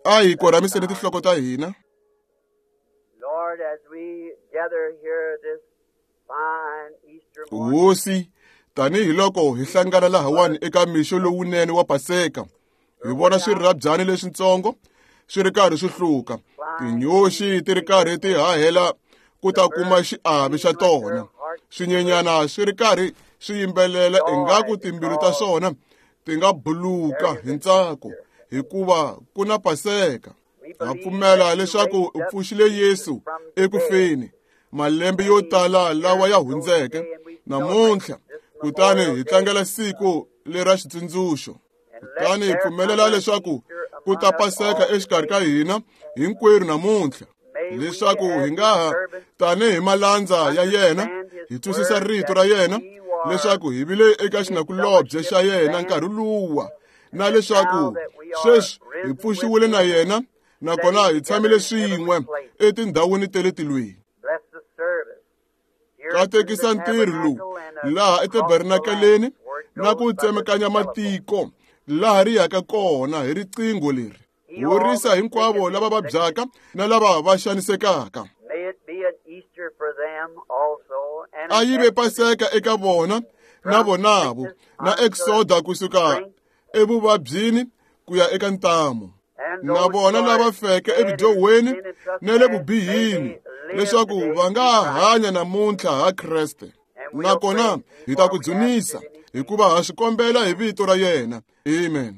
A hi koramiseni tinhloko ta hina. Lord, as we gather here this fine Easter morning, Hosi, tanihiloko hi hlangana lahawani eka mixo lowunene wa Paseka, hi vona swirhabyani leswintsongo swi ri karhi swi hluka, tinyoxi ti ri karhi ti hahela ku ta kuma xiave xa tona, swinyenyana swi ri karhi swi yimbelela ingaku timbilu ta swona ti nga buluka hi ntsako hikuva ku na Paseka. Ha pfumela leswaku u pfuxile Yesu ekufeni malembe yo tala lawa ya hundzeke, namuntlha kutani hi tlangela siku lera xitsundzuxo. Kutani hi pfumelela leswaku ku ta Paseka exikarhi ka hina hinkwerhu namuntlha, leswaku hi nga tanihi malandza ya yena hi twisisa rito ra yena, leswaku hi vile eka xinakulobye xa yena nkarhi luwa, na leswaku sweswi hi pfuxiwile na yena nakona hi tshamile swin'we etindhawini ta le tilweni. Katekisa ntirho lowu laha etabernakeleni na ku tsemakanya matiko laha ri yaka kona hi riqingho leri. Horisa hinkwavo lava vabyaka na lava va xanisekaka. A yi ve Paseka eka vona na vonavo na Exoda kusuka evuvabyini ku ya eka ntamu, na vona lava feke evudyohweni na le vubihini, leswaku va nga hanya namuntlha ha Kreste. Nakona hi ta ku dzunisa hikuva ha swi kombela hi vito ra yena. Amen.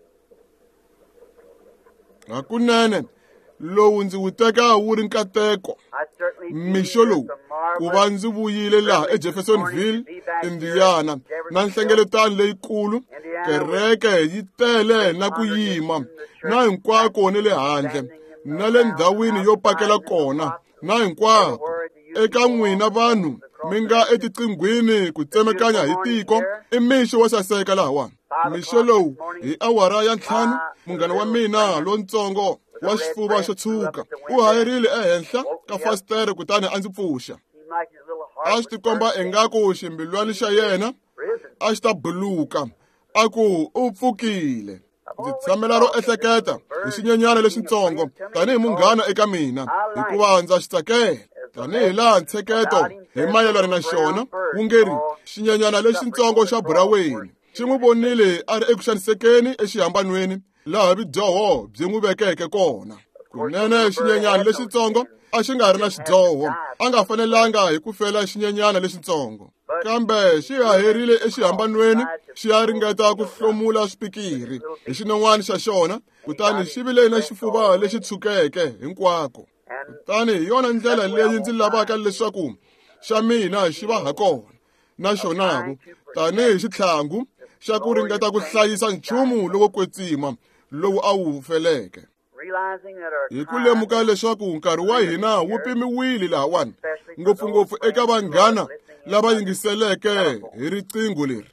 Hakunene lowu ndzi wu teka wu ri nkateko mixo lowu ku va ndzi vuyile laha eJeffersonville, Indiana, na nhlengeletano leyikulu. Kereke yi tele na ku yima, na hinkwako ni le handle, na le ndhawini yo pakela kona, na hinkwako eka n'wina vanhu mi nga etiqinghweni ku tsemakanya hi tiko. I mixo wo saseka lahawani. Mixo lowu hi awara ya 5, munghana wa mina lontsongo wa xifuva xo tshuka u hayerile ehenhla ka fastere kutani a ndzi pfuxa. A xi tikomba ingaku ximbilwani xa yena a xi ta buluka, a ku u pfukile. Ndzi tshamela ro ehleketa hi xinyenyana lexintsongo tanihi munghana eka mina, hikuva ndza xi tsakela. Tanihi laha ntsheketo hi mayelana na xona wu ngeri xinyenyana lexintsongo xa buraweni xi n'wi vonile a ri eku xanisekeni exihambanweni laha vidyoho byi n'wi vekeke kona. Kunene xinyenyana lexintsongo a xi nga ri na xidyoho, a nga fanelanga hi ku fela xinyenyana lexintsongo, kambe xi haherile exihambanweni xi ya ringeta ku hlomula swipikiri hi xin'wana xa xona, kutani xi vile na xifuva lexi tshukeke hinkwako. Kutani hi yona ndlela leyi ndzi lavaka leswaku xa mina xi va ha kona, na xonavo tanihi xitlhangu xa ku ringeta ku hlayisa nchumu lowo kwetsima lowu a wu feleke. Hi ku lemuka leswaku nkarhi wa hina wu pimiwile lahawani, ngopfungopfu eka vanghana lava yingiseleke hi riqingho leri.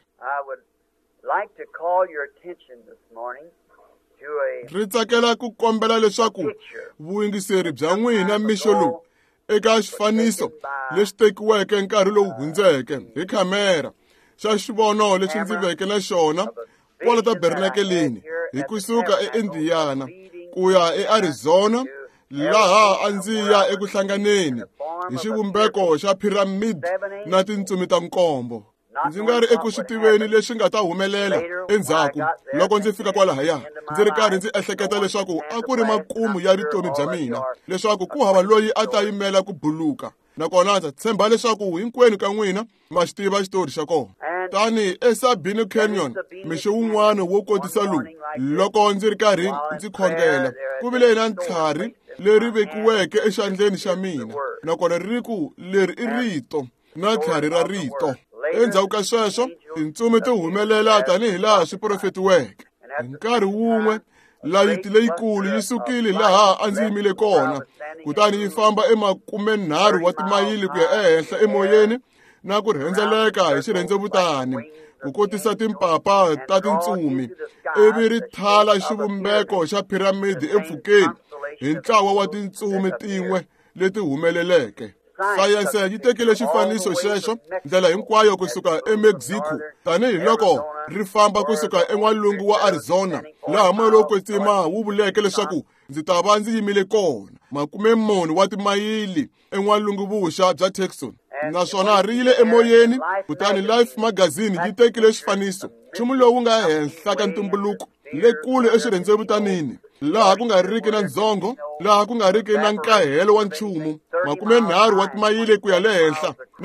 Ri tsakela ku kombela leswaku vuyingiseri bya n'wina mixo lowu eka xifaniso lexi tekiweke nkarhi lowu hundzeke hi khamera xa xivono lexi ndzi veke na xona kwala tabernakeleni hi kusuka eIndiana ku ya eArizona, laha a ndzi ya eku hlanganeni hi xivumbeko xa phiramidi na tintsumi ta nkombo. Ndzi nga ri eku swi tiveni leswi nga ta humelela endzhaku loko ndzi fika kwalahaya. Ndzi ri karhi ndzi ehleketa leswaku a ku ri makumu ya vutomi bya mina, leswaku ku hava loyi a ta yimela ku buluka, nakona ndza tshemba leswaku hinkwenu ka n'wina ma xi tiva xitori xa kona. Tani eSabino Canyon mixo wun'wana wo kotisa lowu, loko ndzi ri karhi ndzi khongela, ku vile na ntlhari leri vekiweke exandleni xa mina, nakona riku leri i rito na ntlhari ra rito. Endzhaku ka sweswo tintsumi ti humelela tanihi laha swi profetiweke. Hi nkarhi wun'we layiti leyikulu yi sukile laha a ndzi yimile kona, kutani yi famba 30 wa timayili ku ya ehenhla emoyeni, na ku rhendzeleka hi xirhendzevutani ku kotisa timpapa ta tintsumi, ivi ri thala xivumbeko xa phiramidi empfhukeni hi ntlawa wa tintsumi tin'we leti humeleleke. sayense yi tekile xifaniso xexo ndlela hinkwayo kusuka eMexico tanihi loko ri famba kusuka en'walungu wa Arizona laha moya lowo kwetsima wu vuleke leswaku ndzi ta va ndzi yimile kona 40 wa timayili en'walungu vuxa bya Tucson. Naswona ri yile emoyeni kutani Life magazine yi tekile xifaniso nchumu lowu nga henhla ka ntumbuluko lekule exirhendzevutanini laha ku nga riki na ndzongo, laha ku nga riki na nkahelo wa nchumu, 30 wa timayili ku ya le henhla na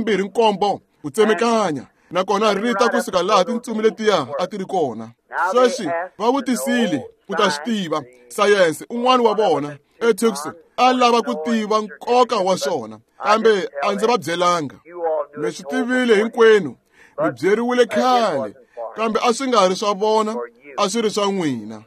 27 ku tsemakanya, nakona rita kusuka laha tintsumi letiya a ti ri kona. Sweswi va vutisile ku ta swi tiva. Sayense un'wana wa vona eTucson a lava ku tiva nkoka wa swona, kambe a ndzi va byelanga. Mi swi tivile hinkwenu, mi byeriwile khale, kambe a swi nga ri swa vona, a swi ri swa n'wina.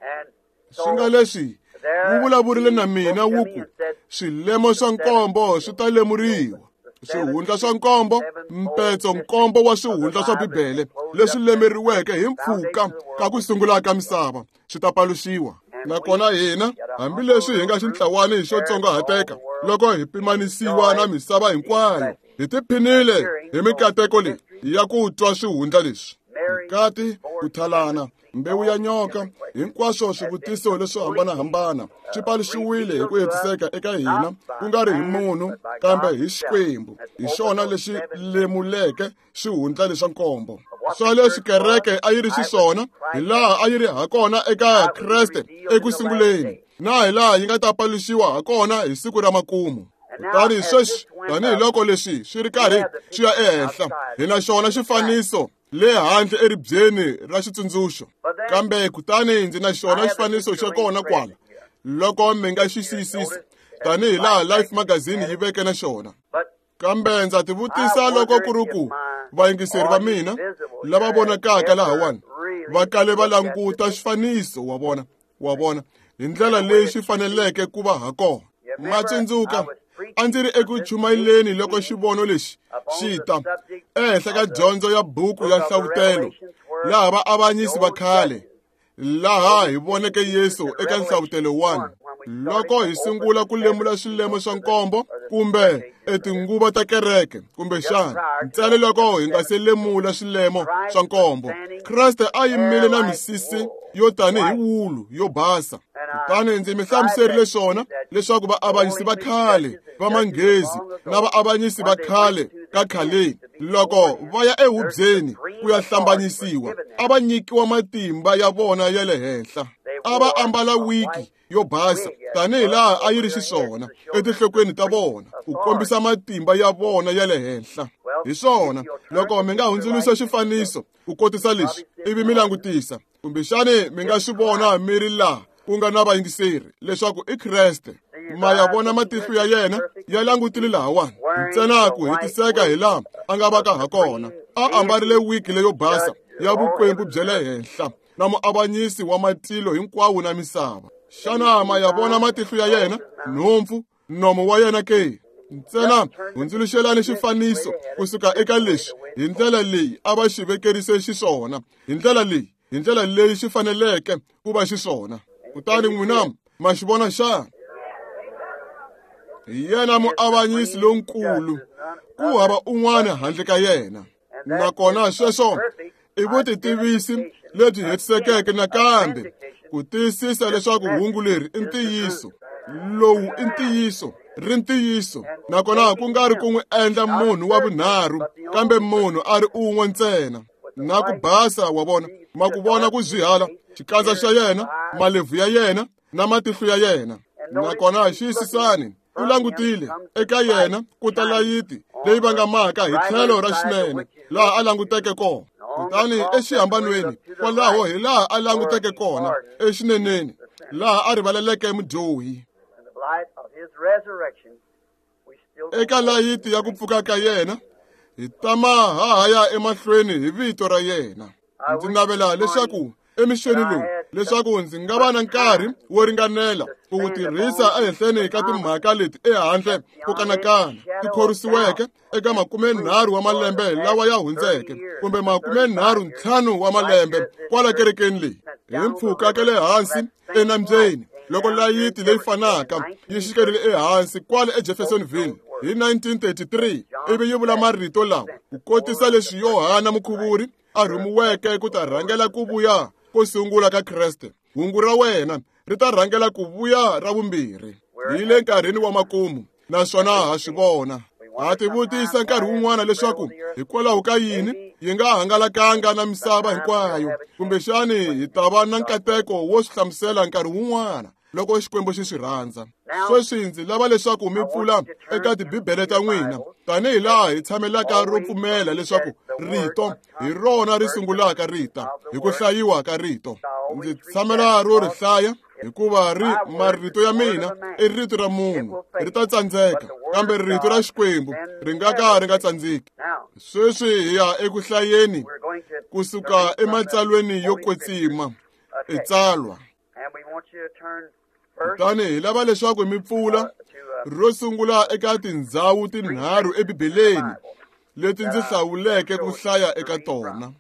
Swi nga leswi wu vulavurile na mina wuku swilemo swa nkombo swi ta lemuriwa. Swihundla swa nkombo, mpetso nkombo wa swihundla swa Bibele leswi lemeriweke hi mpfhuka ka ku sungula ka misava swi ta paluxiwa. Nakona hina hambileswi hi nga xintlawani hi xo tsongahateka loko hi pimanisiwa na misava hinkwayo, hi tiphinile hi mikateko leyi ya ku twa swihundla leswi. Nkati, ku thalana, mbewu ya nyoka, hinkwaswo swivutiso leswo hambanahambana swi paluxiwile hi ku hetiseka eka hina, ku nga ri hi munhu kambe hi Xikwembu. Hi xona lexi lemuleke swihundla leswa nkombo. Swa leswi kereke a yi ri xiswona, hi laha a yi ri hakona eka Kreste ekusunguleni, na hi laha yi nga ta paluxiwa hakona hi siku ra makumu. Kutani sweswi tanihiloko leswi swi ri karhi swi ya ehenhla, hi na xona xifaniso le handle eribyeni ra xitsundzuxo. Kambe kutani ndzi na xona xifaniso xa kona kwala loko mi nga xi xiyisisi tanihi laha Life magazine yi veke na xona. Kambe ndza tivutisa loko ku ri ku vayingiseri va mina lava vonakaka lahawani va kale va languta xifaniso wa vona hi ndlela leyi xi faneleke ku va hakona. Ma tsundzuka a ndzi ri eku chumayeleni loko xivono lexi xi ta ehenhla ka dyondzo ya buku ya nhlavutelo laha vaavanyisi va khale, laha hi voneke Yesu eka nhlavutelo 1 loko hi sungula ku lemula swilemo swa nkombo kumbe etinguva ta kereke, kumbe xana ntsena loko hi nga se lemula swilemo swa nkombo. Kreste a yimile na misisi yo tanihi wulu yo basa. Kutani ndzi mi hlamuserile swona leswaku vaavanyisi va khale va manghezi na vaavanyisi va khale ka khaleni loko va ya ehubyeni ku ya hlambanyisiwa a va nyikiwa matimba ya vona ya le henhla. A va ambala wiki yo basa tanihi laha a yi ri xiswona etinhlokweni ta vona ku kombisa matimba ya vona ya le henhla. Hi swona loko mi nga hundzuluxa xifaniso ku kotisa leswi ivi mi langutisa, kumbexani mi nga swi vona mi ri laha ku nga na vayingiseri leswaku i Kreste, ma ya vona matihlo ya yena ya langutile lahawani ntsena ku hetiseka hi laha a nga vaka hakona. A ambarile wiki leyo basa ya vukwembu bya le henhla na muavanyisi wa matilo hinkwawo na misava. Xana ma ya vona matihlo ya yena, nhompfu, nomo wa yena ke? Ntsena hundzuluxelani xifaniso kusuka eka leswi hi ndlela leyi a va xi vekerise xiswona, hi ndlela leyi xi faneleke ku va xiswona. Kutani n'wina ma xi vona xana? Hi yena muavanyisi lonkulu, ku hava un'wana handle ka yena. Nakona sweswo i vutitivisi lebyi hetisekeke nakambe ku tiyisisa leswaku hungu leri i ntiyiso. Lowu i ntiyiso, ri ntiyiso, nakona ku nga ri ku n'wi endla munhu wa vunharhu, kambe munhu a ri un'we ntsena. Na ku basa wa vona, ma ku vona ku zwihala, xikandza xa yena, malebvu ya yena na matihlo ya yena. Nakona xiyisisani u langutile eka yena ku ta layiti leyi vangamaka hi tlhelo ra xinene laha a languteke kona. Kutani exihambanweni kwalaho hi laha a languteke kona exineneni laha a rivaleleke mudyohi. Eka layiti ya ku pfuka ka yena hi tama hahaya emahlweni hi vito ra yena. Ndzi navela leswaku emixweni lowu leswaku ndzi nga va na nkarhi wo ringanela ku wu tirhisa ehenhleni ka timhaka leti ehandle ko kanakana ti khorwisiweke eka 30 wa malembe lawa ya hundzeke, kumbe 35 wa malembe kwala kerekeni leyi, hi mpfhuka ka le hansi enambyeni loko layiti leyi fanaka yi xikerile ehansi kwale eJeffersonville Hi 1933 ivi yi vula marito lawa ku kotisa leswi Yohana Mukhuvuri a rhumiweke ku ta rhangela ku vuya ko sungula ka Kreste. Hungu ra wena ri ta rhangela ku vuya ra vumbirhi. Hi le nkarhini wa makumu, naswona ha swi vona. Ha tivutisa nkarhi wun'wana leswaku hikwalaho ka yini yi nga hangalakanga na misava hinkwayo, kumbexani hi ta va na nkateko wo swi hlamusela nkarhi wun'wana loko Xikwembu xi swi rhandza. Sweswi ndzi lava leswaku mi pfula eka tibibele ta n'wina, tanihi laha hi tshamelaka ro pfumela leswaku rito hi rona ri sungulaka rita hi ku hlayiwa ka rito. Ndzi tshamela ro ri hlaya hikuva marito ya mina i rito ra munhu, ri ta tsandzeka, kambe rito ra Xikwembu ri nga ka ri nga tsandzeki. Sweswi hi ya eku hlayeni kusuka ematsalweni yo kwetsima, etsalwa. Kutani hi lava leswaku mi pfula ro sungula eka tindzhawu tinharhu ebibeleni leti ndzi hlawuleke ku hlaya eka tona.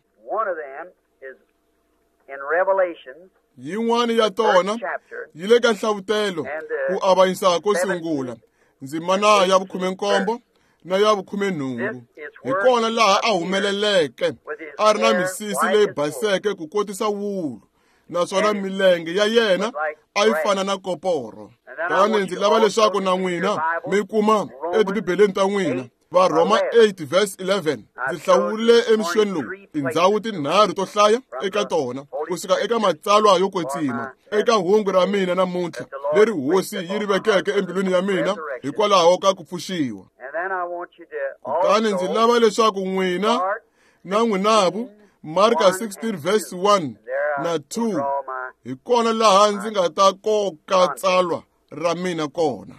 Yin'wana ya tona yi le ka nhlavutelo ku avanyisa ko sungula, ndzimana ya 17 na ya 18. Hi kona laha a humeleleke a ri na misisi leyi baseke ku kotisa wulu, naswona milenge ya yena a yi fana na koporo. Kani ndzi lava leswaku na n'wina mi kuma etibibeleni ta n'wina Varhoma 8 verse 11. Ndzi hlawurile emixweni lowu tindzhawu tinharhu to hlaya eka tona kusuka eka matsalwa yo kwetsima, eka hungu ra mina namuntlha leri hosi yi ri vekeke embilwini ya mina hikwalaho ka ku pfuxiwa. Kutani ndzi lava leswaku n'wina na n'winavu Marka 16 verse 1 na 2 hi kona laha ndzi nga ta koka tsalwa ra mina kona.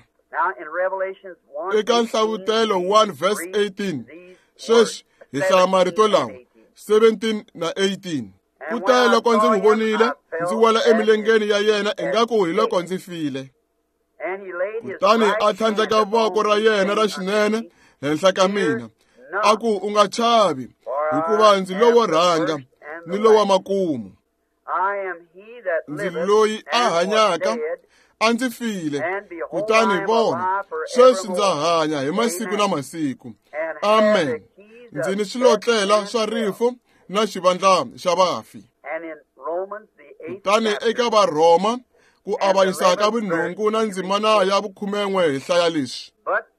Eka nhlavutelo 1 verse 18 sweswi hi hlaya marito lawa 17 na 18. Kutani loko ndzi n'wi vonile ndzi wela emilengeni ya yena ingaku hi loko ndzi file. Kutani a tlhandleka voko ra yena ra xinene henhla ka mina, a ku u nga chavi hikuva ndzi lowo rhanga ni lowa makumu. Ndzi loyi a hanyaka, a ndzi file, kutani vona sweswi ndza hanya hi masiku na masiku. Amen. Ndzi ni swilotlela swa rifu na xivandla xa vafi. Kutani eka Varhoma ku avanyisa ka vunhungu na ndzimana ya 11 hi hlaya leswi.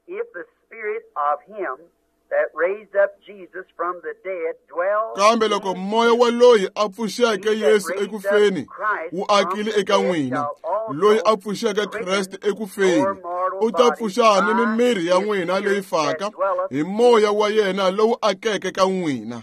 Kambe loko moya wa loyi a pfuxeke Yesu ekufeni wu akile eka n'wina, loyi a pfuxeke Kreste ekufeni u ta pfuxa ni mimiri ya n'wina leyi faka hi moya wa yena lowu akeke ka n'wina.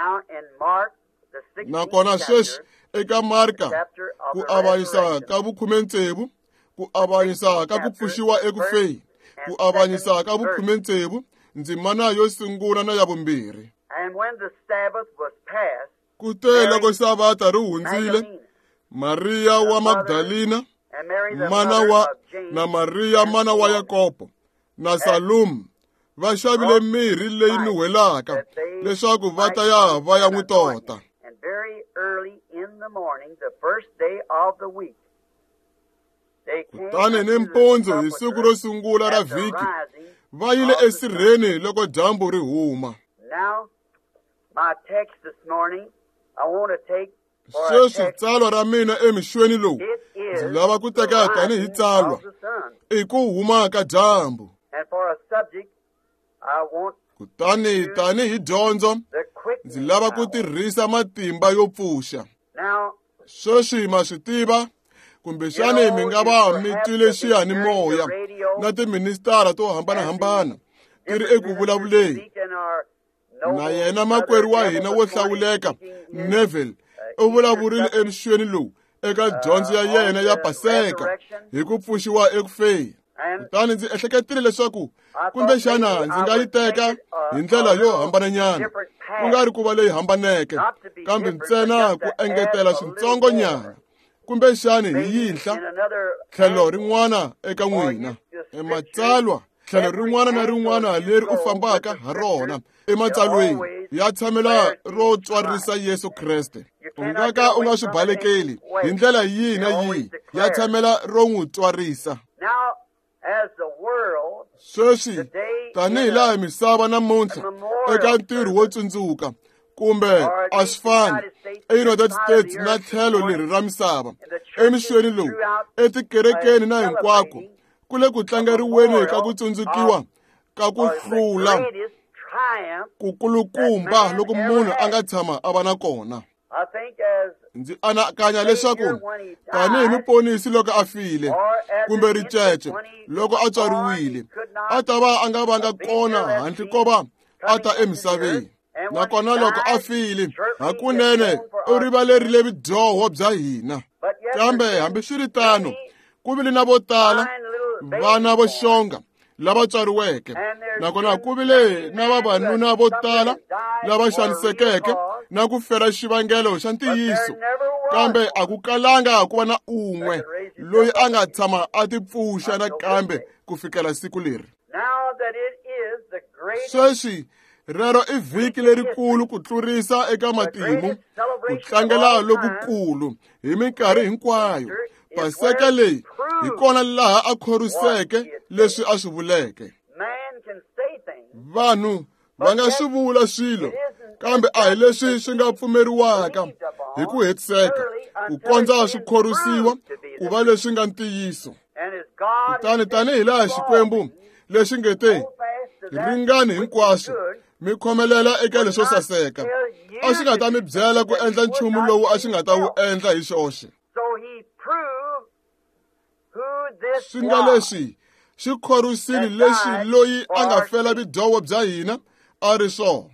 Nakona sweswi eka Marka ku avanyisa ka 16, ku avanyisa ka ku pfuxiwa ekufeni, ku avanyisa ka 16, ndzimana yo sungula na ya vumbirhi. Kute loko Sabata ri hundzile, Mariya wa Magdalena na Mariya mana wa Yakobo na Salumu va xavile mirhi leyi nuhelaka leswaku va ta ya va ya n'wi tota. Kutani ni mpundzu hi siku ro sungula ra vhiki va yile esirheni loko dyambu ri huma. Sweswi tsalwa ra mina emixweni lowu ndzi lava ku teka tanihi tsalwa i ku huma ka dyambu. Kutani tanihi dyondzo ndzi lava ku tirhisa matimba yo pfuxa. Sweswi ma swi tiva kumbexani mi nga va mi twile xiyanimoya na tiministara to hambanahambana ti ri eku vulavuleni. Na yena makwerhu wa hina wo hlawuleka Neville u vulavurile emixweni lowu eka dyondzo ya yena ya Paseka hi ku pfuxiwa ekufeni. Kutani ndzi ehleketile leswaku kumbexana ndzi nga yi teka hi ndlela yo hambananyana, ku nga ri ku va leyi hambaneke, kambe ntsena ku engetela swintsongo nyana, kumbexani hi yinhla tlhelo rin'wana eka n'wina. Matsalwa tlhelo rin'wana na rin'wana leri u fambaka ha rona ematsalweni ya tshamela ro tswarisa Yesu Kreste. U nga ka u nga swi balekeli hi ndlela yihi na yihi ya tshamela ro n'wi tswarisa. as the world sweswi tanihi laha misava namuntlha eka ntirho wo tsundzuka kumbe a swi fani eUnited States na tlhelo leri ra misava emixweni lowu etikerekeni na hinkwako ku le ku tlangeriweni ka ku tsundzukiwa ka ku hlula ku kulukumba loko munhu a nga tshama a va na kona. Ndzi anakanya leswaku tanihi muponisi loko a file kumbe ricece loko a tswariwile a ta va a nga vanga kona handle ko va a ta emisaveni, nakona loko a file hakunene u rivalerile vidyoho bya hina. Kambe hambi swi ri tano ku vile na vo tala vana vo xonga lava tswariweke, nakona ku vile na vavanuna vo tala lava xanisekeke na ku fera xivangelo xa ntiyiso, kambe a ku kalanga ku va na un'we loyi a nga tshama a tipfuxa nakambe ku fikela siku leri. Sweswi rero i vhiki lerikulu ku tlurisa eka matimu, ku tlangela lokukulu hi minkarhi hinkwayo. Paseka leyi hi kona laha a khoriseke leswi a swi vuleke. Vanhu va nga swi vula swilo, kambe a hi leswi swi nga pfumeriwaka hi ku hetiseka ku kondza swi khorwisiwa ku va leswi nga ntiyiso. Kutani tanihi laha Xikwembu lexi ngete ringani hinkwaswo mi khomelela eka leswo saseka, a xi nga ta mi byela ku endla nchumu lowu a xi nga ta wu endla hi xoxe. Swi nga leswi xi khorwisile leswi loyi a nga fela vidyoho bya hina a ri swona.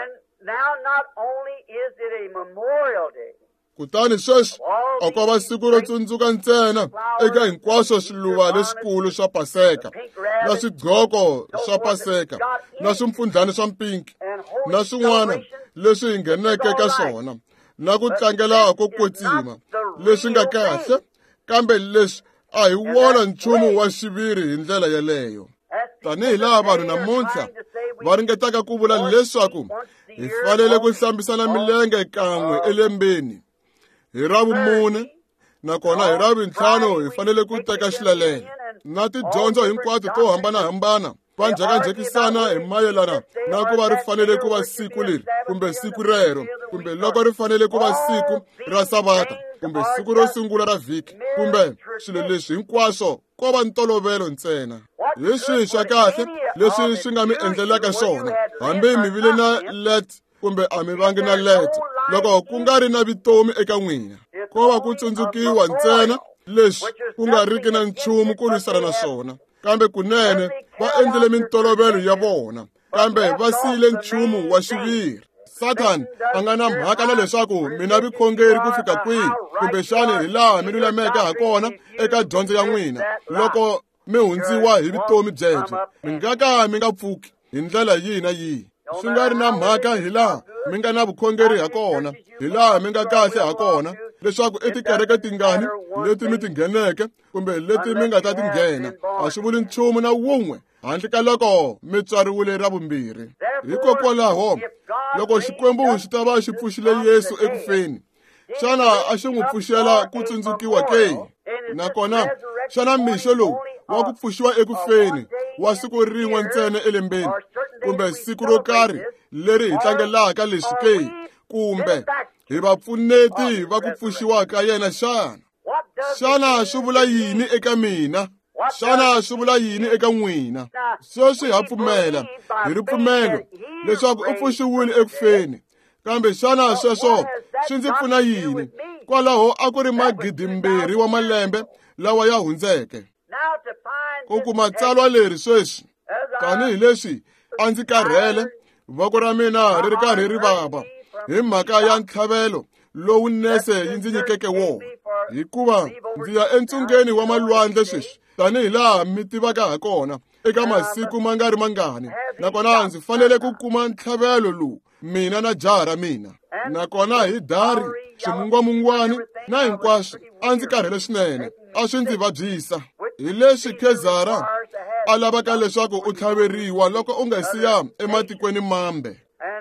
Kutani sweswi a ko va siku ro tsundzuka ntsena eka hinkwaswo swiluva leswikulu swa Paseka na swidloko swa Paseka na swimpfundlani swa mpinki na swin'wana leswi hi ngheneke ka swona, na ku tlangela ko kwetsima leswi nga kahle, kambe leswi a hi wona nchumu wa xiviri hi ndlela yeleyo. Tanihi laha vanhu namuntlha va ringetaka ku vula leswaku hi fanele ku hlambisana milenge kan'we elembeni, hi Ravumune, nakona hi Ravuntlhanu hi fanele ku teka xilalelo, na tidyondzo hinkwato to hambanahambana va njhekanjhekisana hi mayelana na ku va ri fanele ku va siku leri kumbe siku rero, kumbe loko ri fanele ku va siku ra Sabata kumbe siku ro sungula ra vhiki, kumbe swilo leswi hinkwaswo ko va ntolovelo ntsena. Hi swihi swa kahle leswi swi nga mi endlelaka swona, hambi mi vile na let kumbe a mi vangi na let, loko ku nga ri na vitomi eka n'wina, ko va ku tsundzukiwa ntsena leswi ku nga riki na nchumu ku lwisana na swona. Kambe kunene va endlile mintolovelo ya vona, kambe va siyile nchumu wa xiviri. Satan a nga na mhaka na leswaku mina vukhongeri ku fika kwihi, kumbe xana hi laha mi lulameke ha kona eka dyondzo ya n'wina. Loko mi hundziwa hi vutomi byebyo, mi nga ka mi nga pfuki hi ndlela yihi na yihi. Swi nga ri na mhaka hi laha mi nga na vukhongeri ha kona, hi laha mi nga kahle ha kona, leswaku etikereke tingani leti mi tingheneke kumbe leti mi nga ta tinghena. A swi vuli nchumu na wun'we handle ka loko mi tswariwile Ravumbirhi. Hikokwalaho loko Xikwembu xi ta va xi pfuxile Yesu ekufeni, xana a xi n'wi pfuxela ku tsundzukiwa ke? Nakona xana mixo lowu wa ku pfuxiwa ekufeni wa siku rin'we ntsena elembeni, kumbe siku ro karhi leri hi tlangelaka leswi ke, kumbe hi vapfuneti va ku pfuxiwa ka yena xana? Xana swi vula yini eka mina? Xana swi vula yini eka n'wina? Sweswi ha pfumela hi ripfumelo leswaku u pfuxiwile ekufeni, kambe xana sweswo swi ndzi pfuna yini kwalaho a ku ri 2,000 wa malembe lawa ya hundzeke? Ku kuma tsalwa leri sweswi, tanihi leswi a ndzi karhele, voko ra mina ri ri karhi ri vava hi mhaka ya ntlhavelo lowu nese yi ndzi nyikeke wona, hikuva ndzi ya entsungeni wa malwandle sweswi tanihi laha mi tivaka ha kona eka masiku ma nga ri mangani, nakona ndzi fanele ku kuma ntlhavelo lowu mina na jaha ra mina, nakona hi dari swimungwamungwani na hinkwaswo a ndzi karhele swinene, a swi ndzi vabyisa. Hi leswi Khezara a lavaka leswaku u tlhaveriwa loko u nga siya ematikweni mambe.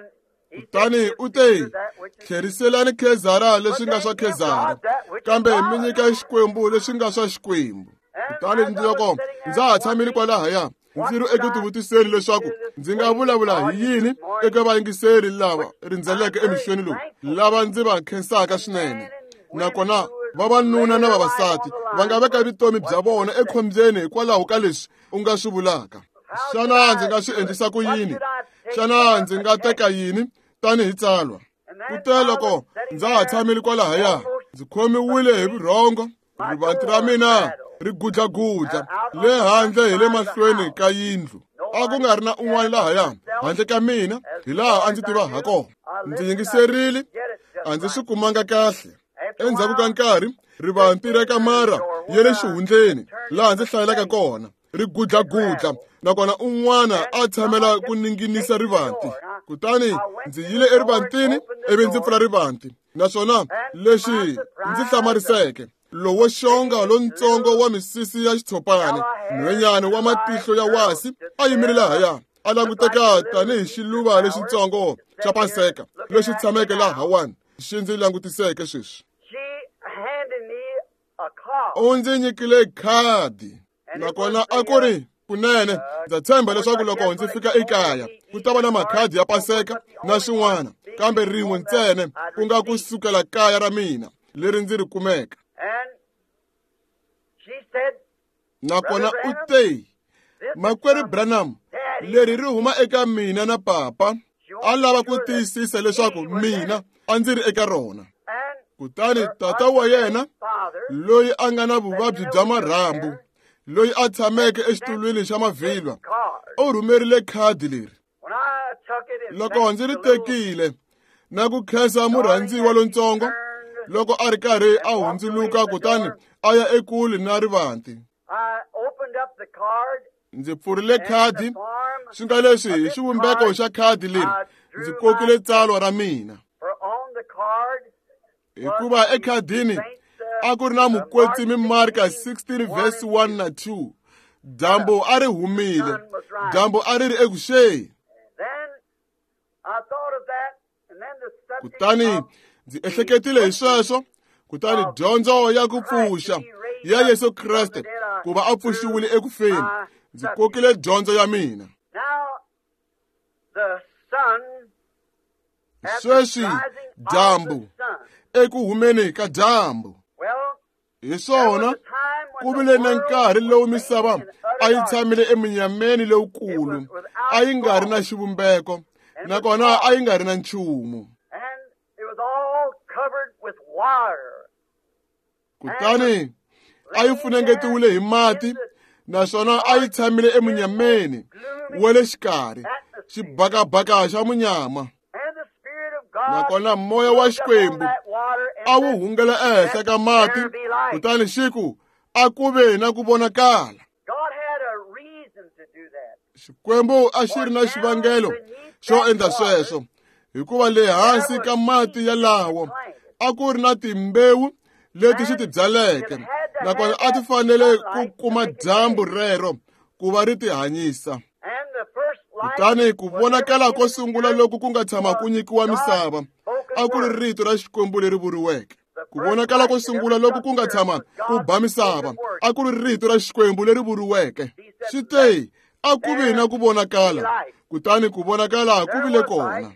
Kutani u te tlheriselani Khezara leswi nga swa Khezara, kambe mi nyika Xikwembu leswi nga swa Xikwembu. Kutani loko ndza ha tshamile kwalahaya ndzi ri eku tivutiseni leswaku ndzi nga vulavula hi yini eka vayingiseri lava rindzeleke emixweni lowu, lava ndzi va khensaka swinene. Nakona vavanuna na vavasati va nga veka vutomi bya vona ekhombyeni hikwalaho ka leswi u nga swi vulaka. Xana ndzi nga swi endlisa ku yini? Xana ndzi nga teka yini tanihi tsalwa? Kute loko ndza ha tshamile kwalahaya ndzi khomiwile hi vurhongo, rivanti ra mina ri gudlagudla le handle hi le mahlweni ka yindlu. A ku nga ri na un'wana lahaya handle ka mina hi laha a ndzi tiva ha kona. Ndzi yingiserile, a ndzi swi kumanga kahle. Endzhaku ka nkarhi rivanti ra kamara ya le xihundleni laha ndzi hlayelaka kona ri gudlagudla, nakona un'wana a tshamela ku ninginisa rivanti. Kutani ndzi yile erivantini ivi ndzi pfula rivanti, naswona lexi ndzi hlamariseke, lowo xonga lontsongo wa misisi ya xitshopani, nhwenyana wa matihlo ya wasi a yimile lahaya a languteka tanihi xiluva lexitsongo xa Paseka lexi tshameke laha wani xi ndzi langutiseke sweswi. U ndzi nyikile khadi, nakona a ku ri kunene. Ndza tshemba leswaku loko ndzi fika ekaya ku ta va na makhadi ya Paseka na swin'wana, kambe rin'we ntsena ku nga kusukela kaya ra mina leri ndzi ri kumeka. Nakona u te, makwerhu Branham, leri ri huma eka mina na papa. A lava ku tiyisisa leswaku mina a ndzi ri eka rona. Kutani tata wa yena loyi a nga na vuvabyi bya marhambu, loyi a tshameke exitulwini xa mavhilwa, u rhumerile khadi leri. Loko ndzi ri tekile na ku khensa murhandziwa lontsongo loko a ri karhi a hundzuluka kutani a ya ekule na rivanti, ndzi pfurile khadi. Swi nga leswi hi xivumbeko xa khadi leri ndzi kokile tsalwa ra mina, hikuva ekhadini a ku ri na mukwetsimi Marka 16:1 na 2. Dyambu a ri humile, dyambu a ri ri ekuxeni. Kutani ndzi ehleketile hi sweswo, kutani dyondzo ya ku pfuxa ya Yesu Kreste ku va a pfuxiwile ekufeni, ndzi kokile dyondzo ya mina. Sweswi dyambu eku humeni ka dyambu, hi swona ku vile na nkarhi lowu misava a yi tshamile eminyameni lowukulu, a yi nga ri na xivumbeko, nakona a yi nga ri na nchumu. Kutani a yi funengetiwile hi mati, naswona a yi tshamile eminyameni wa le xikarhi, xibakabaka xa munyama. Nakona moya wa Xikwembu a wu hungela ehenhla ka mati, kutani xiku a ku ve na ku vonakala. Xikwembu a xi ri na xivangelo xo endla sweswo, hikuva le hansi ka mati yalawo a ku ri na timbewu leti xi ti byaleke, nakona a ti fanele ku kuma dyambu rero ku va ri ti hanyisa. Kutani ku vonakala ko sungula loku ku nga tshama ku nyikiwa misava a ku ri rito ra Xikwembu leri vuriweke. Ku vonakala ko sungula loku ku nga tshama ku ba misava a ku ri rito ra Xikwembu leri vuriweke. Swi te a ku vi na ku vonakala, kutani ku vonakala ku vile kona.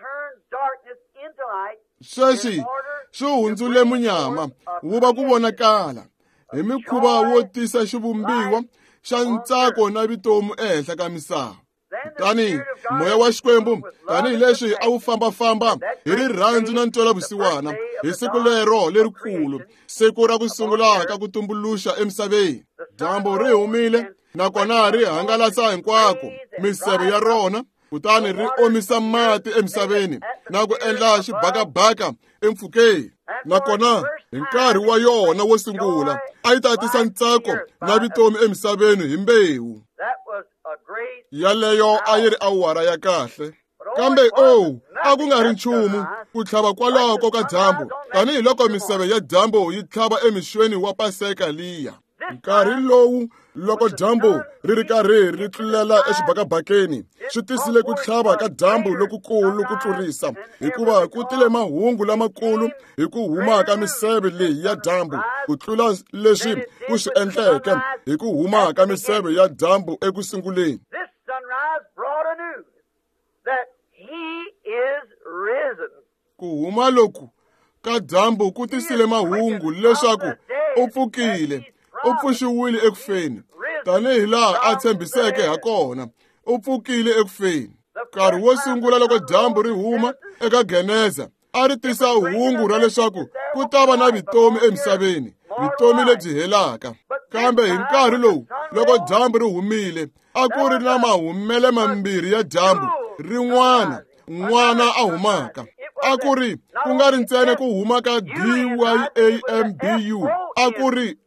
Sweswi swi hundzule munyama wu va ku vonakala hi mikhuva wo tisa xivumbiwa xa ntsako na vutomi ehenhla ka misava. Kutani moya wa Xikwembu tanihileswi a wu fambafamba hi rirhandzu na ntwelavusiwana hi siku lero lerikulu, siku ra ku sungula ka ku tumbuluxa emisaveni. Dyambu ri humile, nakona ri hangalasa hinkwako miseve ya rona, kutani ri omisa mati emisaveni na ku endla xibakabaka empfhukeni. Nakona hi nkarhi wa yona wo sungula a yi ta tisa ntsako na vutomi emisaveni hi mbewu. Yaleyo a yi ri awara ya kahle. Kambe a ku nga ri nchumu ku tlhava kwaloko ka dyambu, tanihiloko miseve ya dyambu yi tlhava emixweni wa Paseka liya. nkarhi lowu loko dyambu ri ri karhi ri tlulela exibakabakeni swi tisile ku tlhava ka dyambu lokukulu ku tlurisa hikuva ku tile mahungu lamakulu hi ku huma ka miseve leyi ya dyambu ku tlula leswi ku swi endleke hi ku huma ka miseve ya dyambu ekusunguleni. This sunrise brought a news that he is risen. Ku huma loku ka dyambu ku tisile mahungu leswaku u pfukile, u pfuxiwile ekufeni tanihi laha a tshembiseke hakona, u pfukile ekufeni. Nkarhi wo sungula loko dyambu ri huma eka Geneza a ri tisa hungu ra leswaku ku ta va na vutomi emisaveni, vutomi lebyi helaka. Kambe hi nkarhi lowu loko dyambu ri humile a ku ri na mahumele mambirhi ya dyambu rin'wana n'wana a humaka. A ku ri ku nga ri ntsena ku huma ka DYAMBU, a ku ri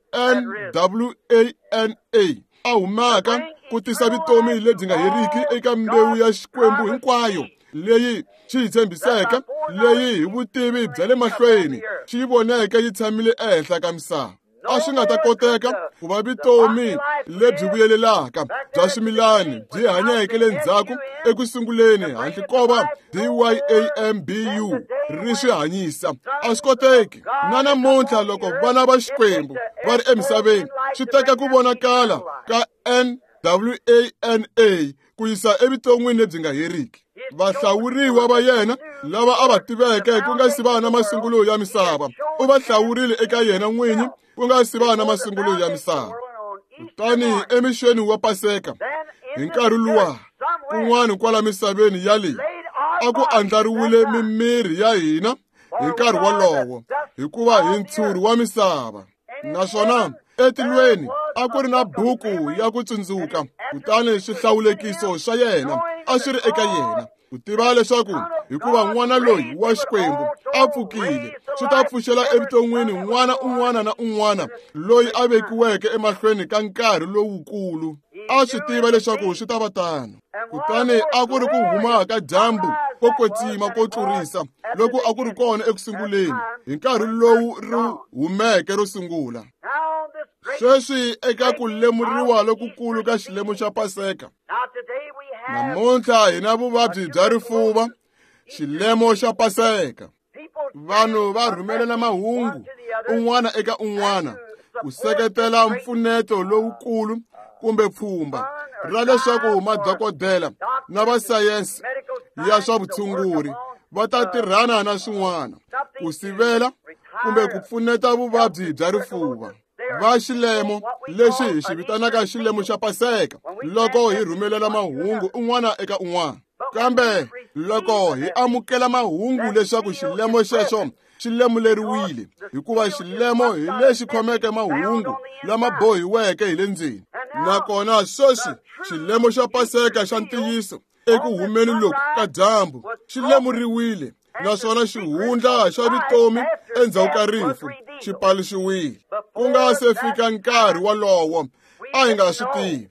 NWANA a humaka ku tisa vutomi lebyi nga heriki eka mbewu ya Xikwembu hinkwayo leyi xi yi tshembiseke, leyi hi vutivi bya le mahlweni xi yi voneke yi tshamile ehenhla ka misava. A swi nga ta koteka ku va vutomi lebyi vuyelelaka bya swimilani byi hanyeke le ndzhaku ekusunguleni handle ko va DYAMBU ri swi hanyisa. A swi koteki. Na namuntlha loko vana va Xikwembu va ri emisaveni swi teka ku vonakala ka NWANA ku yisa evuton'wini lebyi nga heriki. Vahlawuriwa va yena lava a va tiveke ku nga si va na masungulo ya misava, u va hlawurile eka yena n'winyi ku nga si va na masungulo ya misava. Kutani emixweni wa Paseka hi nkarhi luwa kun'wana kwala misaveni yaleyi a ku andlariwile mimiri ya hina hi nkarhi wolowo hikuva hi ntshuri wa misava. Naswona etilweni a ku ri na buku ya ku tsundzuka, kutani swihlawulekiso swa yena a swi ri eka yena. Ku tiva leswaku hikuva n'wana loyi wa Xikwembu a pfukile swi ta pfuxela evuton'wini n'wana un'wana na un'wana loyi a vekiweke emahlweni ka nkarhi lowukulu. A swi tiva leswaku swi ta va tano. Kutani a ku ri ku huma ka dyambu ko kwetsima ko tlurisa loko a ku ri kona ekusunguleni hi nkarhi lowu ri humeke ro sungula. Sweswi eka ku lemuriwa lokukulu ka xilemo xa Paseka, namuntlha hi na vuvabyi bya rifuva, xilemo xa Paseka. Vanhu va rhumelana mahungu un'wana eka un'wana ku seketela mpfuneto lowukulu kumbe pfhumba ra leswaku madokodela na vasayensi ya swa vutshunguri va ta tirhana na swin'wana ku sivela kumbe ku pfuneta vuvabyi bya rifuva. Va xilemo lexi hi xi vitanaka xilemo xa Paseka loko hi rhumelela mahungu un'wana eka un'wana. Kambe loko hi amukela mahungu leswaku xilemo xexo xi lemuleriwile, hikuva xilemo hi lexi khomeke mahungu lama bohiweke hi le ndzeni. Nakona sweswi xilemo xa Paseka xa ntiyiso eku humeni loku ka dyambu xi lemuriwile, naswona xihundla xa vutomi endzhaku ka rifu xi paluxiwile. Ku nga se fika nkarhi wolowo a hi nga swi tivi.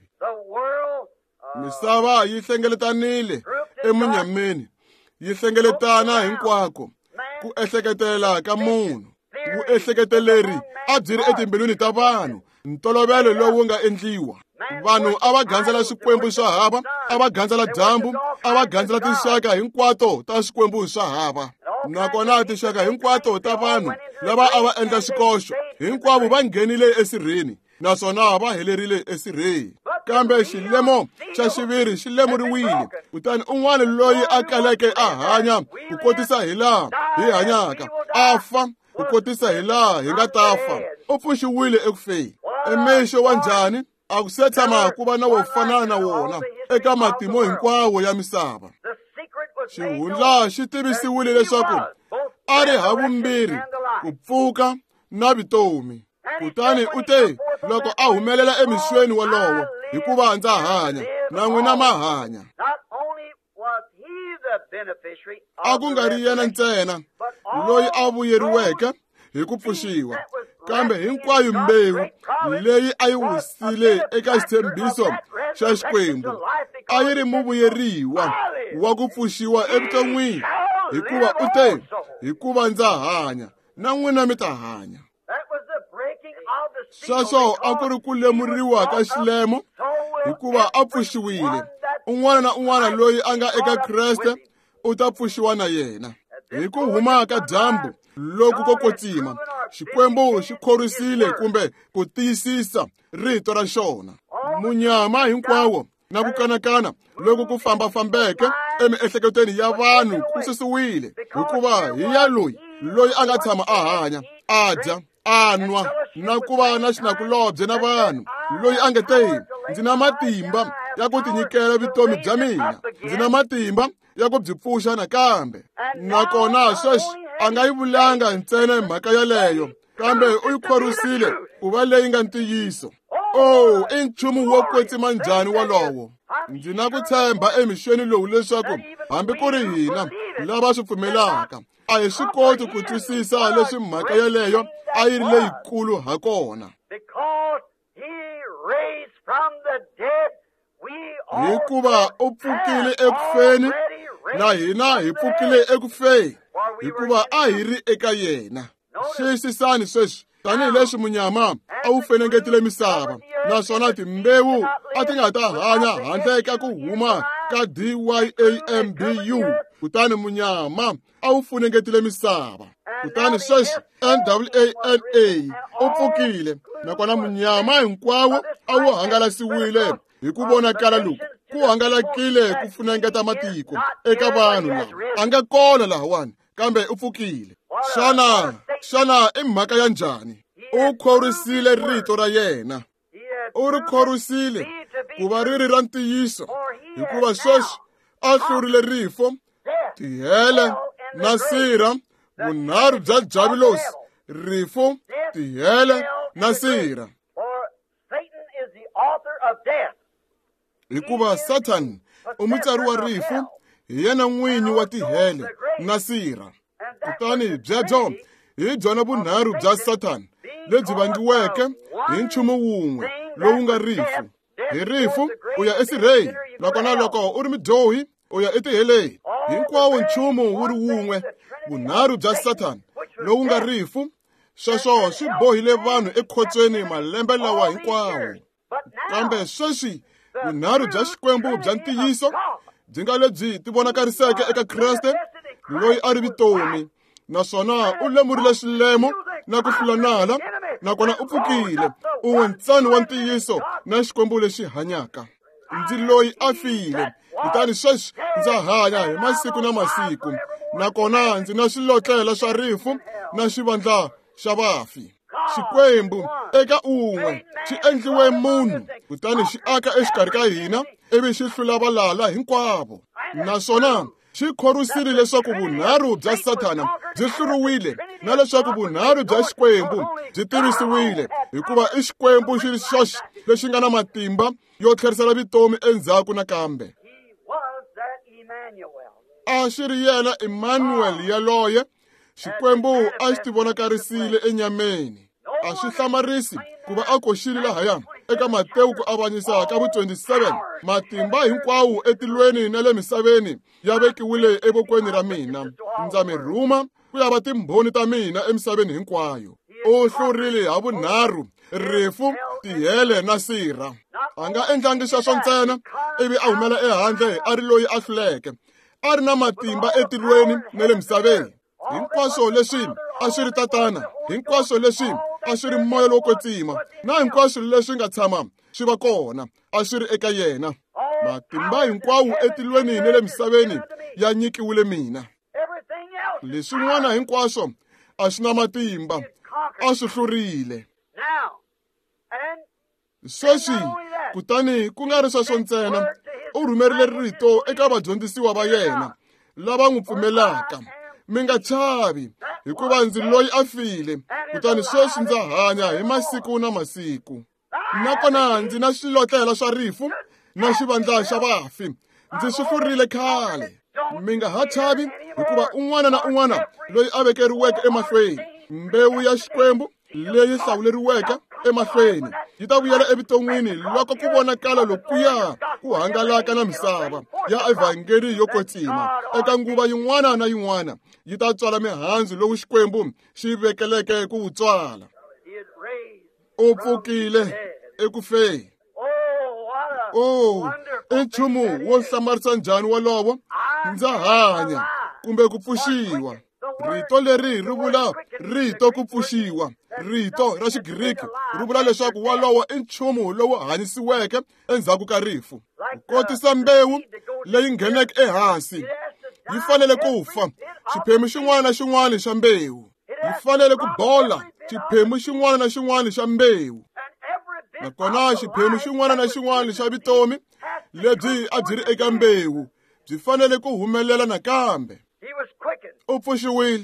Misava yi hlengeletanile emunyameni, yi hlengeletana hinkwako ku ehleketela ka munhu. Vuehleketeleri a byi ri etimbilwini ta vanhu, ntolovelo lowu nga endliwa. Vanhu a va gandzela swikwembu swa hava, a va gandzela dyambu, a va gandzela tinxaka hinkwato ta swikwembu swa hava. Nakona tinxaka hinkwato ta vanhu lava a va endla swikoxo hinkwavo va nghenile esirheni, naswona va helerile esirheni. Kambe xilemo xa xiviri xi lemuriwile, kutani un'wana loyi a kaleke a hanya ku kotisa hi laha hi hanyaka, a fa ku kotisa hi laha hi nga ta fa. U pfuxiwile ekufeni. Emixo wa njhani a ku se tshama ku va na wo fanana na wona eka matimu hinkwawo ya misava. Xihundla xi tivisiwile leswaku a ri havumbirhi, ku pfuka na vutomi. Kutani u te loko a humelela emixweni wolowo hikuva ndza hanya na n'wina ma hanya. A ku nga ri yena ntsena loyi a vuyeriweke hi ku pfuxiwa, kambe hinkwayo mbewu leyi a yi wisile eka xitshembiso xa Xikwembu a yi ri muvuyeriwa wa ku pfuxiwa evuton'wini, hikuva u te hikuva ndza hanya na n'wina mi ta hanya. sweswo a ku ri ku lemuriwa ka xilemo hikuva a pfuxiwile. Un'wana na un'wana loyi a nga eka Kreste u ta pfuxiwa na yena. Hi ku huma ka dyambu loku ko kwetsima, Xikwembu xi khorisile kumbe ku tiyisisa rito ra xona. Munyama hinkwawo na ku kanakana loku ku fambafambeke emiehleketweni ya vanhu ku susiwile, hikuva hi ya loyi a nga tshama a hanya, a dya, a nwa na ku va na xinakulobye na vanhu, loyi a nge te ndzi na matimba ya ku tinyikela vutomi bya mina, ndzi na matimba ya ku byi pfuxa nakambe. Nakona sweswi a nga yi vulanga ntsena hi mhaka yaleyo, kambe u yi khorisile ku va leyi nga ntiyiso. I nchumu wo kwetsima njhani wolowo. Ndzi na ku tshemba emixweni lowu leswaku hambi ku ri hina lava swi pfumelaka a hi swi koti ku twisisa leswi mhaka yaleyo a yi ri leyikulu hakona. Hikuva u pfukile ekufeni na hina hi pfukile ekufeni, hikuva a hi ri eka yena. Xiyisisani sweswi tanihileswi munyama a wu fenengetile misava, naswona timbewu a ti nga ta hanya handle ka ku huma ka DYAMBU. Kutani munyama a wu funengetile misava, kutani sweswi NWALA u pfukile, nakona munyama hinkwawo a wu hangalasiwile hi ku vonakala loku ku hangalakile ku funengeta matiko eka vanhu lava a nga kona lahawani, kambe u pfukile. Xana i mhaka ya njhani? U khorisile rito ra yena, u ri khorisile ku va ri ri ra ntiyiso, hikuva sweswi a hlurile rifo, tihele na sirha, vunharhu bya Jabilosi, rifo, tihele na sirha. Hikuva Satan u mutsari wa rifo, hi yena n'winyi wa tihele na sirha. Kutani byebyo hi byona vunharhu bya Satan lebyi vangiweke hi nchumu wun'we lowu nga rifo. Hi rifo u ya esirheni, nakona loko u ri midyohi u ya etiheleni. Hinkwawo nchumu wu ri wun'we, vunharhu bya Satan lowu nga rifo. Sweswo swi bohile vanhu ekhotsweni malembe lawa hinkwawo. Kambe sweswi vunharhu bya Xikwembu bya ntiyiso byi nga lebyi ti vonakariseke eka Kreste loyi a ri vutomi, naswona u lemurile xilemo na ku hlula nala, nakona u pfukile un'we ntsani wa ntiyiso na Xikwembu lexi hanyaka. Ndzi loyi a file, kutani sweswi ndza hanya hi masiku na masiku, nakona ndzi na swilotlela swa rifu na xivandla xa vafi. Xikwembu eka un'we xi endliwe munhu, kutani xi aka exikarhi ka hina ivi xi hlula valala hinkwavo, naswona xi khorisile leswaku vunharhu bya Satana byi hluriwile na leswaku vunharhu bya Xikwembu byi tirhisiwile, hikuva i Xikwembu xi ri xoxe lexi nga na matimba yo tlherisela vutomi endzhaku nakambe. A xi ri yena Emmanuel yaloye Xikwembu a xi tivonakarisile enyameni. A swi hlamarisi ku va a koxile lahaya eka Matewu ku avanyisa ka 27. Matimba hinkwawo etilweni na le misaveni ya vekiwile evokweni ra mina. Ndza mi rhuma ku ya va timbhoni ta mina emisaveni hinkwayo. U hlurile ha vunharhu, rifu, tihele na sirha. A nga endlangi sweswo ntsena ivi a humela ehandle a ri loyi a hluleke, a ri na matimba etilweni na le misaveni. Hinkwaswo leswi a swi ri tatana, hinkwaswo leswi a swi ri moya lowo kwetsima, na hinkwaswo leswi nga tshama swi va kona a swi ri eka yena. Matimba hinkwawo etilweni na le misaveni ya nyikiwile mina. Leswin'wana hinkwaswo a swi na matimba, a swi hlurile. Sweswi kutani ku nga ri sweswo ntsena, u rhumerile rito eka vadyondzisiwa va yena lava n'wi pfumelaka. Mi nga chavi, hikuva ndzi loyi a file, kutani sweswi ndza hanya hi masiku na masiku. Nakona ndzi na swilotlela swa rifu na xivandla xa vafi, ndzi swi hlurile khale. Mi nga ha chavi, hikuva un'wana na un'wana loyi a vekeriweke emahlweni, mbewu ya Xikwembu leyi hlawuleriweke emahlweni yi ta vuyela evuton'wini loko ku vonakala lokuya ku hangalaka na misava ya evhangeli yo kwetsima. Eka nguva yin'wana na yin'wana yi ta tswala mihandzu lowu Xikwembu xi vekeleke ku wu tswala. u pfukile ekufeni. I nchumu wo hlamarisa njhani wolowo. Ndza hanya kumbe ku pfuxiwa. Rito leri ri vula rito ku pfuxiwa. Rito ra Xigiriki ri vula leswaku wolowo i nchumu lowu hanyisiweke endzhaku ka rifu. Ku kotisa mbewu leyi ngheneke ehansi. Yi fanele ku fa. Xiphemu xin'wana na xin'wana xa mbewu. Yi fanele ku bola xiphemu xin'wana na xin'wana xa mbewu. Nakona xiphemu xin'wana na xin'wana xa vutomi lebyi a byi ri eka mbewu byi fanele ku humelela nakambe. U pfuxiwile.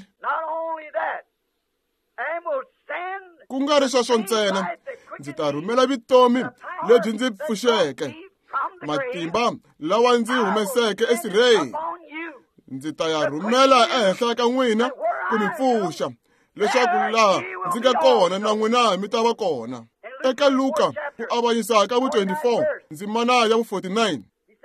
Ku nga ri sweswo ntsena, ndzi ta rhumela vutomi lebyi ndzi pfuxeke, matimba lawa ndzi humeseke esirheni. Ndzi ta ya rhumela ehenhla ka n'wina ku mi pfuxa, leswaku laha ndzi nga kona na n'wina mi ta va kona. Eka Luka ku avanyisa ka 24 ndzimana ya 49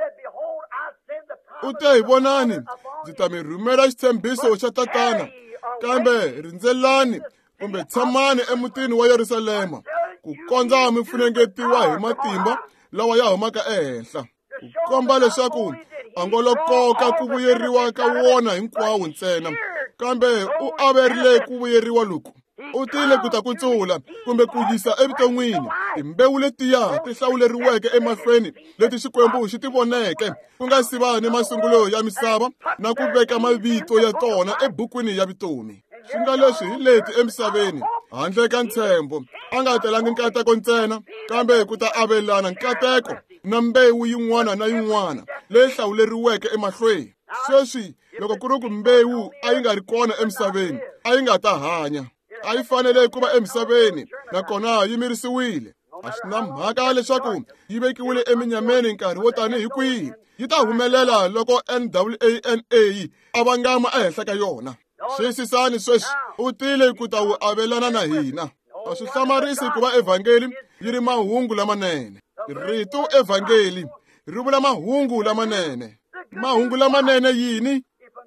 u te, hi vonani, ndzi ta mi rhumela xitshembiso xa tatana, kambe rindzelani kumbe tshamani emutini wa Yerusalema ku kondza mi funengetiwa hi matimba lawa ya humaka ehenhla, ku komba leswaku a ngo lo koka ku vuyeriwa ka wona hinkwawo ntsena, kambe u averile ku vuyeriwa loku. U tile ku ta kutsula kumbe ku yisa evuton'wini timbewu letiya ti hlawuleriweke emahlweni leti Xikwembu xi ti voneke ku nga si va ni masungulo ya misava na ku veka mavito ya tona ebukwini ya vutomi. Swi nga leswi hi leti emisaveni handle ka ntshembo a nga telangi nkateko ntsena, kambe ku ta avelana nkateko na mbewu yin'wana na yin'wana leyi hlawuleriweke emahlweni. Sweswi loko ku ri ku mbewu a yi nga ri kona emisaveni a yi nga ta hanya. A yi fanele ku va emisaveni nakona yi mirisiwile. A swi na mhaka leswaku yi vekiwile eminyameni nkarhi wo tanihi kwihi. Yi ta humelela loko NWANA a vangama ehenhla ka yona. Xiyisisani sweswi u tile ku ta wu avelana na hina. A swi hlamarisi ku va evhangeli yi ri mahungu lamanene. Rito evhangeli ri vula mahungu lamanene. Mahungu lamanene yini?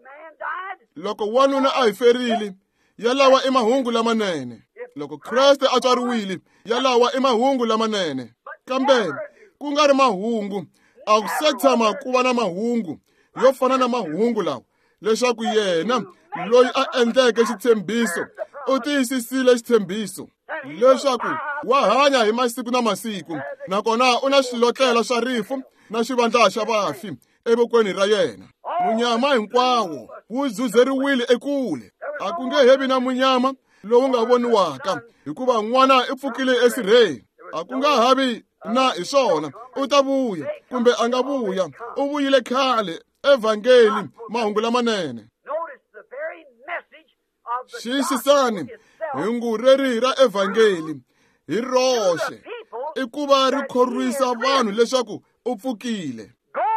Loko wanuna a hi ferile, yalawa i mahungu lamanene. Loko Kriste a tswariwile, yalawa i mahungu lamanene. Kambe ku nga ri mahungu, a ku se tshama ku va na mahungu yo fana na mahungu lawa, leswaku yena loyi a endleke xitshembiso u tiyisisile xitshembiso leswaku wa hanya hi masiku na masiku, nakona u na swilotlela swa rifu na xivandla xa vafi evokweni ra yena. Munyama hinkwawo wu zuzeriwile ekule. A ku nge hevi na munyama lowu nga voniwaka, hikuva n'wana i pfukile esirheni. A ku nga havi na hi swona u ta vuya kumbe a nga vuya, u vuyile khale. Evhangeli, mahungu lamanene. Xiyisisani, hungu reri ra evhangeli hi roxe i ku va ri khorwisa vanhu leswaku u pfukile.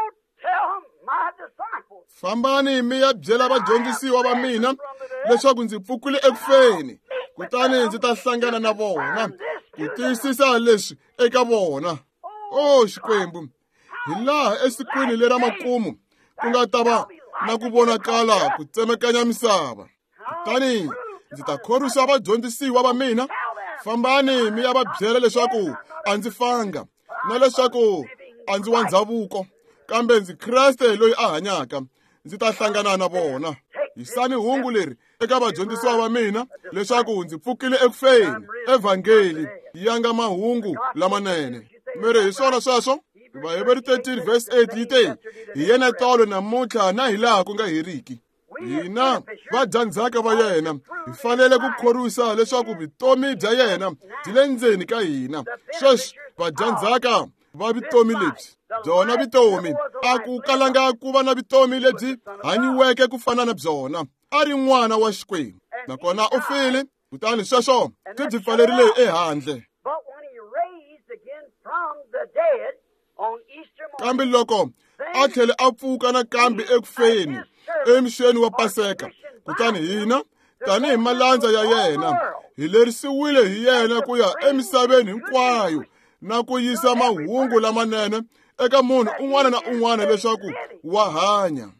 Fambani mi ya byela vadyondzisiwa va mina leswaku ndzi pfukile ekufeni, kutani ndzi ta hlangana na vona ku tiyisisa leswi eka vona. Xikwembu, hi laha esikwini lera makumu ku nga ta va na ku vonakala ku tsemekanya misava. Kutani ndzi ta khorwisa vadyondzisiwa va mina. Fambani mi ya va byela leswaku a ndzi fanga na leswaku a ndzi wa ndhavuko, kambe ndzi Kriste loyi a hanyaka. Ndzi ta hlangana na vona. Yisani hungu leri eka vadyondzisiwa va mina leswaku ndzi pfukile ekufeni. Evhangeli yanga mahungu lamanene. Miri hi swona sweswo. Vaheberi 13 verse 8 yi te, hi yena tolo namuntlha na hi laha ku nga heriki. Hina vadyandzhaka va yena hi fanele ku khorwisa leswaku vutomi bya yena byi le ndzeni ka hina. Sweswi vadyandzhaka va vutomi lebyi, byona vutomi a ku kalanga ku va na vutomi lebyi hanyiweke ku fana na byona. A ri n'wana wa Xikwembu, nakona u file, kutani sweswo byi byi pfalerile ehandle. Kambe loko a tlhele a pfuka nakambe ekufeni emixweni wa Paseka, kutani hina tanihi malandza ya yena hi lerisiwile hi yena ku ya emisaveni hinkwayo na ku yisa mahungu lamanene eka munhu un'wana na un'wana leswaku wa hanya.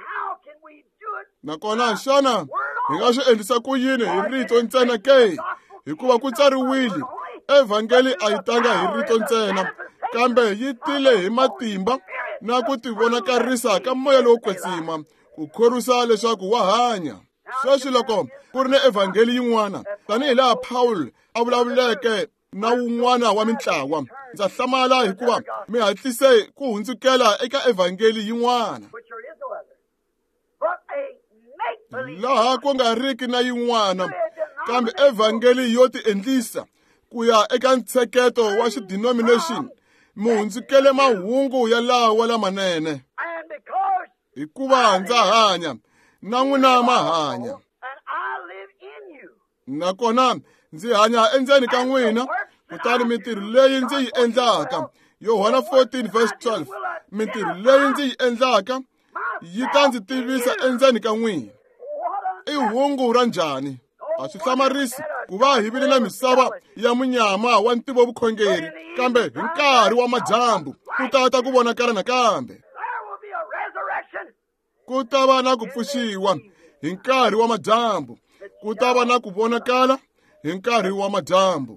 Nakona xana hi nga swi endlisa ku yini hi rito ntsena ke? Hikuva ku tsariwile, evhangeli a yi tanga hi rito ntsena, kambe yi tile hi matimba na ku tivonakarisa ka moya lowo kwetsima ku khorwisa leswaku wa hanya. Sweswi loko ku ri na evhangeli yin'wana, tanihi laha Paul a vulavuleke na wun'wana wa mintlawa, ndza hlamala hikuva mi hatlise ku hundzukela eka evhangeli yin'wana, laha ku nga riki na yin'wana, kambe evhangeli yo tiendlisa ku ya eka ntsheketo wa xidenomination. Mi hundzukele mahungu ya lawa lamanene. Hikuva ndza hanya na n'wina ma hanya, nakona ndzi hanya endzeni ka n'wina, kutani mintirho leyi ndzi yi endlaka, Yohana 14:12, mintirho leyi ndzi yi endlaka yi ta ndzi tivisa endzeni ka n'wina. I hungu ra njhani? A swi hlamarisi ku va hi vile na misava ya munyama wa ntivovukhongeri, kambe hi nkarhi wa madyambu ku ta ku vonakala nakambe. Ku ta va na ku pfuxiwa hi nkarhi wa madyambu, ku ta va na ku vonakala hi nkarhi wa madyambu.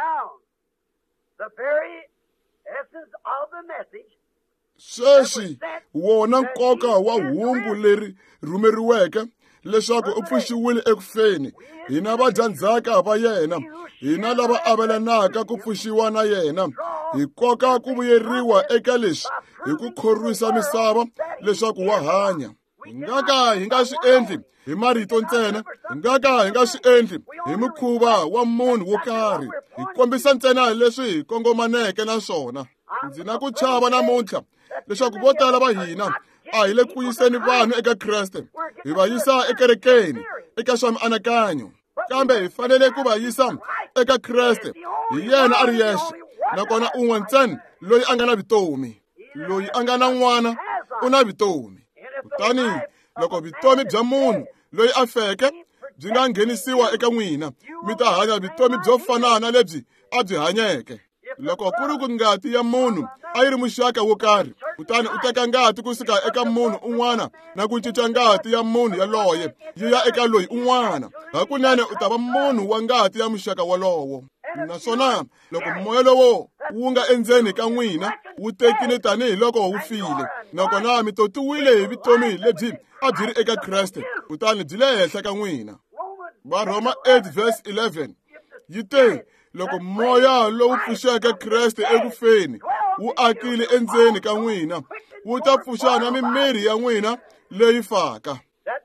Sweswi wona nkoka wa hungu leri rhumeriweke leswaku u pfuxiwile ekufeni, hina vadyandzhaka va yena, hina lava avelanaka ku pfuxiwa na yena, hi koka ku vuyeriwa eka leswi hi ku khorwisa misava leswaku wa hanya. Hi nga ka hi nga swi endli hi marito ntsena, hi nga ka hi nga swi endli hi mukhuva wa munhu wo karhi, hi kombisa ntsena leswi hi kongomaneke na swona. Ndzi na ku chava namuntlha leswaku vo tala va hina a hi le ku yiseni vanhu eka Kreste, hi va yisa ekerekeni eka swa mianakanyo, kambe hi fanele ku va yisa eka Kreste hi yena a ri yexe, nakona un'we ntsena loyi a nga na vutomi. Loyi a nga na n'wana u na vutomi. Kutani loko vutomi bya munhu loyi a feke byi nga nghenisiwa eka n'wina, mi ta hanya vutomi byo fanana lebyi a byi hanyeke. Loko ku ri ku ngati ya munhu a yi ri muxaka wo karhi, kutani u teka ngati kusuka eka munhu un'wana na ku cinca ngati ya munhu yaloye yi ya eka loyi un'wana, hakunene u ta va munhu wa ngati ya muxaka wolowo. Naswona loko moya lowo wu nga endzeni ka n'wina wu tekile tanihi loko wu file, nakona mi totiwile hi vutomi lebyi a byi ri eka Kreste, kutani byi le henhla ka n'wina. Varhoma 8:11 yi te, loko moya lowu pfuxeke Kreste ekufeni wu akile endzeni ka n'wina, wu ta pfuxa na mimiri ya n'wina leyi faka.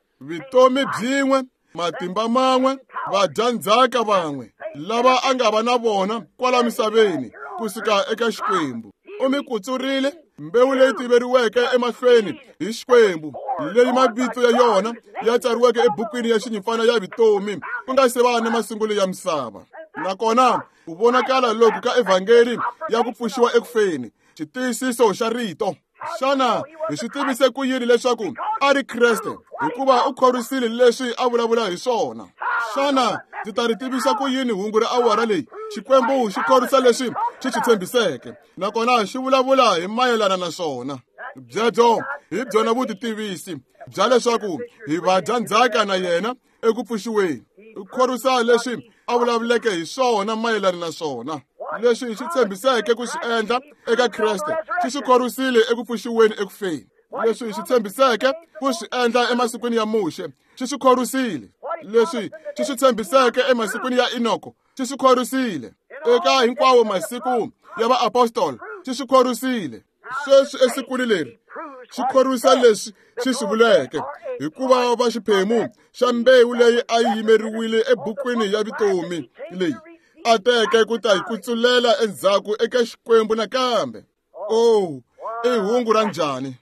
Vutomi byin'we, matimba man'we, vadyandzhaka van'we lava a nga va na vona kwala misaveni kusuka eka Xikwembu. U mi kutsurile mbewu leyi tiveriweke emahlweni hi Xikwembu, leyi mavito ya yona ya tsariweke ebukwini ya xinyimfana ya vutomi ku nga se va na masungulo ya misava. Nakona ku vonakala loku ka evhangeli ya ku pfuxiwa ekufeni, xitiyisiso xa rito. Xana hi swi tivise ku yini leswaku a ri Kreste? Hikuva u khorwisile leswi a vulavula hi swona. Xana ndzi ta ri tivisa ku yini hungu ra awara leyi? Xikwembu xi khorwisa leswi xi tshembiseke, nakona xi vulavula hi mayelana na swona. Byebyo hi byona vutitivisi bya leswaku hi vadyandzhaka na yena eku pfuxiweni. U khorwisa leswi a vulavuleke hi swona mayelana na swona. Leswi xi tshembiseke ku swi endla eka Kreste, xi swi khorwisile eku pfuxiweni ekufeni. Leswi xi tshembiseke ku swi endla emasikwini ya Muxe, xi swi khorwisile. Leswi xi swi tshembiseke emasikwini ya Enoko, xi swi khorwisile. Eka hinkwawo masiku ya vaapostoli, xi swi khorwisile. Sweswi esikwini leri xi khorwisa leswi xi swi vuleke, hikuva va xiphemu xa mbewu leyi a yi yimeriwile ebukwini ya vutomi leyi a teke ku ta hi kutsulela endzhaku eka Xikwembu nakambe. Oh, i hungu ra njhani!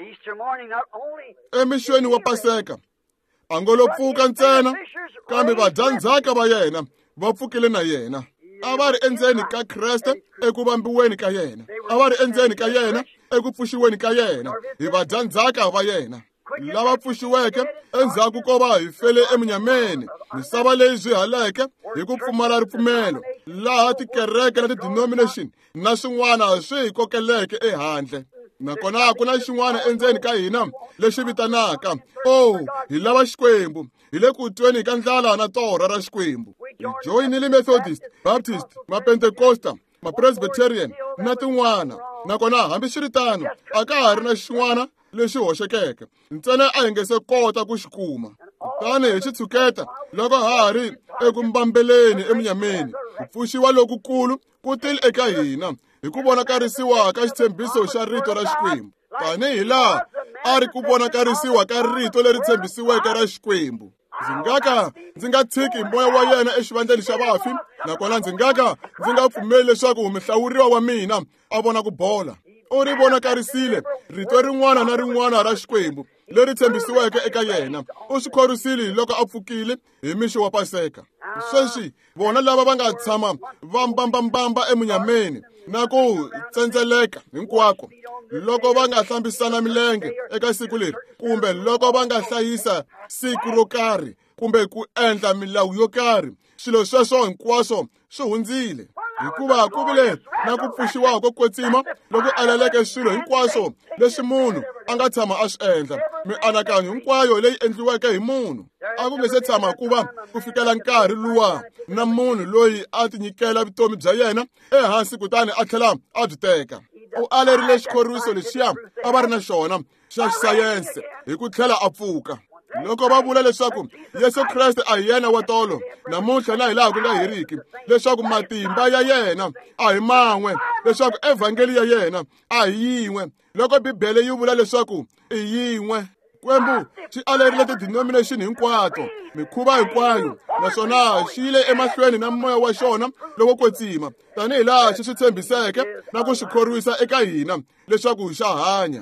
Emixweni wa Paseka a ngo lo pfuka ntsena, kambe vadyandzhaka va yena va pfukile na yena. A va ri endzeni ka Kreste eku vambiweni ka yena, a va ri endzeni ka yena eku pfuxiweni ka yena hi vadyandzhaka va yena, lava pfuxiweke endzhaku ko va hi fele emunyameni, misava leyi byi haleke hi ku pfumala ripfumelo, laha tikereke na tidenomination na swin'wana swi hi kokeleke ehandle. nakona ku na xin'wana endzeni ka hina lexi vitanaka hi lava Xikwembu, hi le ku tweni ka ndlala na torha ra Xikwembu. Hi joyinile Methodist, Baptist, Mapentecosta, Mapresbyterian na tin'wana, nakona hambi swi ri tano a ka ha ri na xin'wana lexi hoxekeke, ntsena a hi nge se kota ku xi kuma. Kutani hi xitshuketa loko ha ri eku mbambeleni emunyameni, ku pfuxiwa lokukulu ku tile eka hina hi ku vonakarisiwa ka xitshembiso xa rito ra Xikwembu, tanihi laha a ri ku vonakarisiwa ka rito leri tshembisiweke ra Xikwembu. Ndzi nga tshiki moya wa yena exivandleni xa vafi, nakona ndzi nga pfumeli leswaku muhlawuriwa wa mina a vona ku bola. U ri vonakarisile rito rin'wana na rin'wana ra Xikwembu leri tshembisiweke eka yena. U swi khorisile loko a pfukile hi mixo wa Paseka. Sweswi vona lava va nga tshama va mbambambamba emunyameni na ku tsendzeleka hinkwako, loko va nga hlambisana milenge eka siku leri, kumbe loko va nga hlayisa siku ro karhi, kumbe ku endla milawu yo karhi, swilo sweswo hinkwaswo swi hundzile, hikuva ku vile na ku pfuxiwa ko kwetsima loko aleleke swilo hinkwaswo leswi munhu a nga tshama a swi endla. Mianakanyo hinkwayo leyi endliweke hi munhu a ku nge se tshama ku fikela nkarhi luwa na munhu loyi a tinyikela vutomi bya yena ehansi kutani a tlhela a byi teka. U alerile xikhorwiso lexiya a va ri na xona xa xisayense hi ku tlhela a pfuka. Loko va vula leswaku Yesu Kreste a hi yena wa tolo namuntlha na hi laha ku nga heriki, leswaku matimba ya yena a hi man'we, leswaku evhangeli ya yena a hi yin'we, loko Bibele yi vula leswaku i yin'we, Xikwembu xi alerile ti-denomination hinkwato, mikhuva hinkwayo, naswona xi yile emahlweni na moya wa xona loko kwetsima, tanihi laha xi swi tshembiseke na ku swi khorwisa eka hina leswaku xa hanya.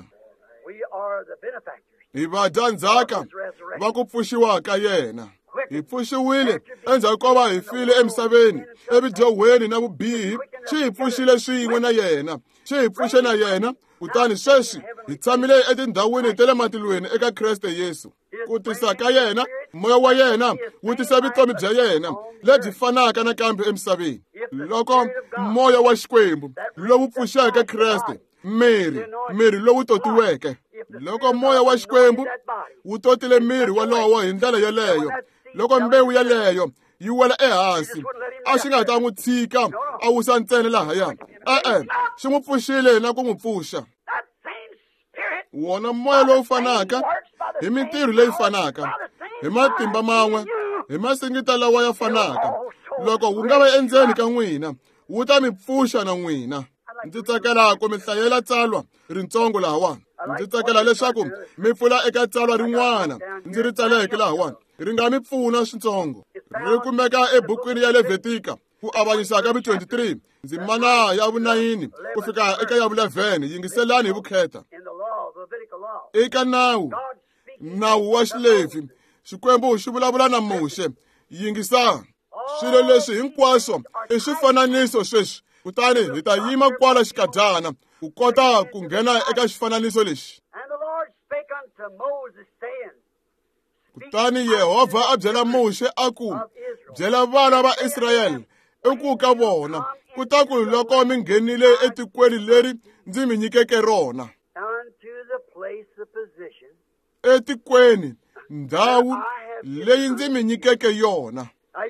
Hi vadyandzhaka va ku pfuxiwa ka yena. Hi pfuxiwile endzhaku ko va hi file emisaveni, evidyohweni na vubihi. Xi hi pfuxile swin'we na yena, xi hi pfuxe na yena, kutani sweswi hi tshamile etindhawini ta le matilweni eka Kreste Yesu. Ku tisa ka yena, moya wa yena wu tisa vutomi bya yena lebyi fanaka nakambe emisaveni. Loko moya wa Xikwembu lowu pfuxeke Kreste, miri lowu totiweke, loko moya wa Xikwembu wu totile miri walowo hi ndlela yeleyo, loko mbewu yeleyo yi wela ehansi, a xi nga ta n'wi tshika a wisa ntsena lahaya. Xi n'wi pfuxile na ku n'wi pfuxa. Wona moya lowu fanaka, hi mintirho leyi fanaka, hi matimba man'we, hi masingita lawa ya fanaka, loko wu nga va endzeni ka n'wina, wu ta mi pfuxa na n'wina. Ndzi tsakela ku mi hlayela tsalwa ritsongo lahawani. Ndzi tsakela leswaku mi pfula eka tsalwa rin'wana ndzi ri tsaleke lahawani. Ri nga mi pfuna swintsongo. Ri kumeka ebukwini ya Levitika ku avanyisa ka 23, ndzimana ya vu9 ku fika eka ya vu11. Yingiselani hi vukheta. Eka nawu wa Xilevi, Xikwembu xi vulavula na Moshe. Yingisani. Swilo leswi hinkwaswo i swifananiso sweswi. Kutani hi ta yima kwala xikadyana ku kota ku nghena eka xifananiso lexi. Kutani Yehovha a byela Moshe a ku, byela vana va Israyele eku ka vona, ku ta ku loko mi nghenile etikweni leri ndzi mi nyikeke rona, etikweni, ndhawu leyi ndzi mi nyikeke yona.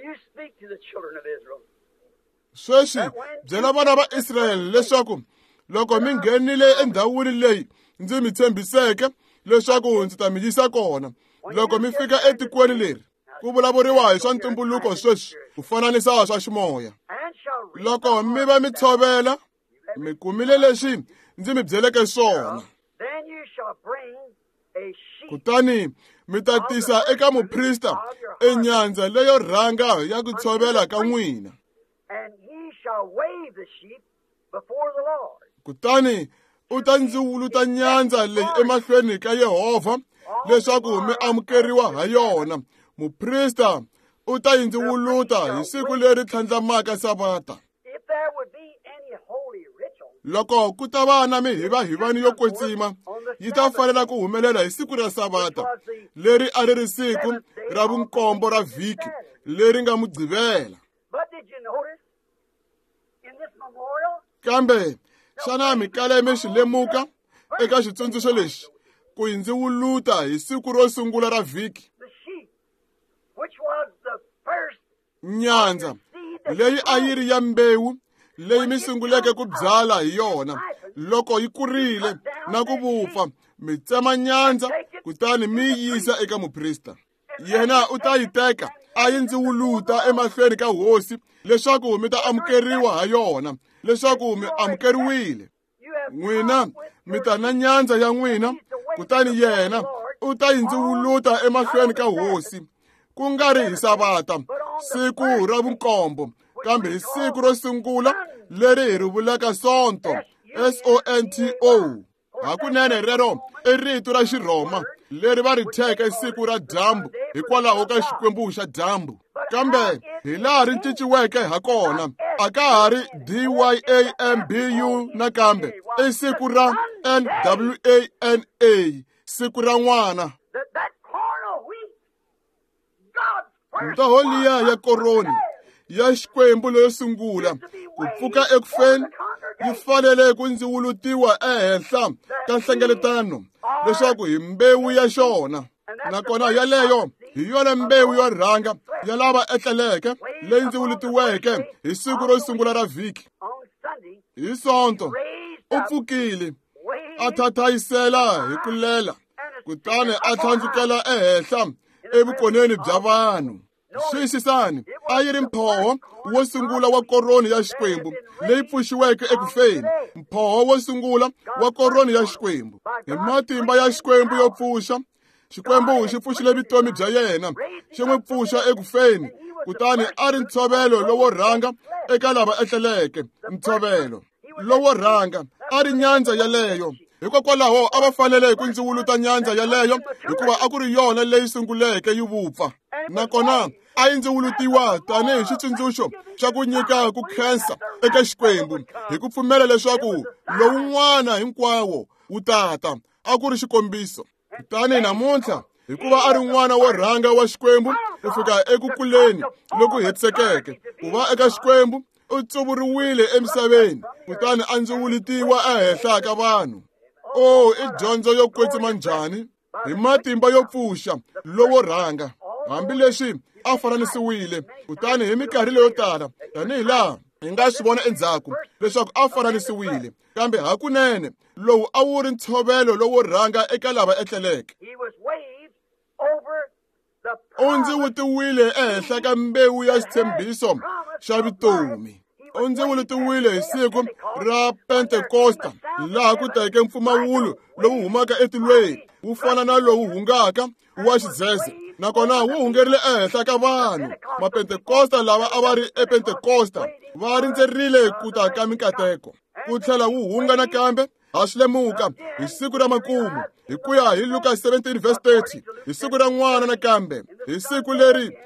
Sweswi byela vana va Israyele leswaku loko mi nghenile endhawini leyi ndzi mi tshembiseke leswaku ndzi ta mi yisa kona, loko mi fika etikweni leri, ku vulavuriwa hi swa ntumbuluko sweswi ku fananisa swa ximoya. Loko mi va mi tshovela, mi kumile leswi ndzi mi byeleke swona, kutani mi ta tisa eka muprista enyandza leyo rhanga ya ku tshovela ka n'wina. Kutani u ta ndzuluta nyandza leyi emahlweni ka Yehovha leswaku mi amukeriwa ha yona. Muprista u ta yi ndzuluta hi siku leri tlhandlamaka Sabata. Loko ku ta va na mihivahivani yo kwetsima, yi ta fanela ku humelela hi siku ra Sabata, leri a ri ri siku ra vu7 ra vhiki leri nga mugqivela. Kambe xana mi kale mi swi lemuka eka xitsundzuxo lexi ku ndzi wuluta hi siku ro sungula ra vhiki. Nyandza leyi a yi ri ya mbewu leyi mi sunguleke ku byala hi yona, loko yi kurile na ku vupfa mi tsema nyandza kutani mi yisa eka muprista. Yena u ta yi teka a yi ndzi wuluta emahlweni ka hosi leswaku mi ta amukeriwa ha yona, leswaku mi amukeriwile. N'wina mi ta na nyandza ya n'wina kutani yena u ta yi ndzi wuluta emahlweni ka hosi, ku nga ri hi Sabata, siku ra vunkombo, kambe hi siku ro sungula leri hi ri vulaka Sonto, S-O-N-T-O. Hakunene rero i rito ra Xiroma leri va ri thyeke siku ra dyambu hikwalaho ka xikwembu xa dyambu. Kambe hi laha ri cinciweke ha kona, a ka ha ri D-Y-A-M-B-U nakambe i siku ra N-W-A-N-A, siku ra n'wana. Ntoho liya ya koroni ya xikwembu leyo sungula ku pfuka ekufeni yi fanele ku ndzi wulutiwa ehenhla ka nhlengeletano leswaku hi mbewu ya xona, nakona yaleyo hi yona mbewu yo rhanga ya lava etleleke leyi ndzi wulutiweke hi siku ro sungula ra vhiki. Hi Sonto u pfukile a thathayisela hi ku lela kutani a tlhandlukela ehenhla evukoneni bya vanhu. Xiyisisani a yi ri mphoho wo sungula wa koroni ya xikwembu leyi pfuxiweke ekufeni, mphoho wo sungula wa koroni ya xikwembu. Hi matimba ya xikwembu yo pfuxa, xikwembu xi pfuxile vutomi bya yena xi n'wi pfuxa ekufeni, kutani a ri ntshovelo lowo rhanga eka lava etleleke. Ntshovelo lowo rhanga a ri nyandza yaleyo, hikokwalaho a va fanele ku ndzi wuluta nyandza yaleyo hikuva a ku ri yona leyi sunguleke yi vupfa. Nakona a yi ndzi wulutiwa tanihi xitsundzuxo xa ku nyika ku khensa eka xikwembu hi ku pfumela leswaku lowun'wana hinkwawo wu tata. A ku ri xikombiso. Kutani namuntlha hikuva a ri n'wana wo rhanga wa xikwembu ku fika eku kuleni loku hetisekeke, ku va eka xikwembu u tsuvuriwile emisaveni kutani a ndzi wulutiwa ehenhla ka vanhu. I dyondzo yo kwetsima njhani hi matimba yo pfuxa lowo rhanga, hambileswi a fananisiwile kutani hi minkarhi leyo tala tanihi laha hi nga swi vona endzhaku leswaku a fananisiwile, kambe hakunene lowu a wu ri ntshovelo lowo rhanga eka lava etleleke. U ndzi wutiwile ehenhla ka mbewu ya xitshembiso xa vutomi. U ndzi wulutiwile hi siku ra Pentekosta laha ku teke mpfumawulo lowu humaka etilweni wu fana na lowu hungaka wa xidzedze, nakona wu hungerile ehenhla ka vanhu. Mapentekosta lava a va ri ePentekosta va rindzerile ku ta ka mikateko, ku tlhela wu hunga nakambe ha swi lemuka hi siku ra makumu hi ku ya hi Luka 17:30, hi siku ra n'wana nakambe, hi siku leri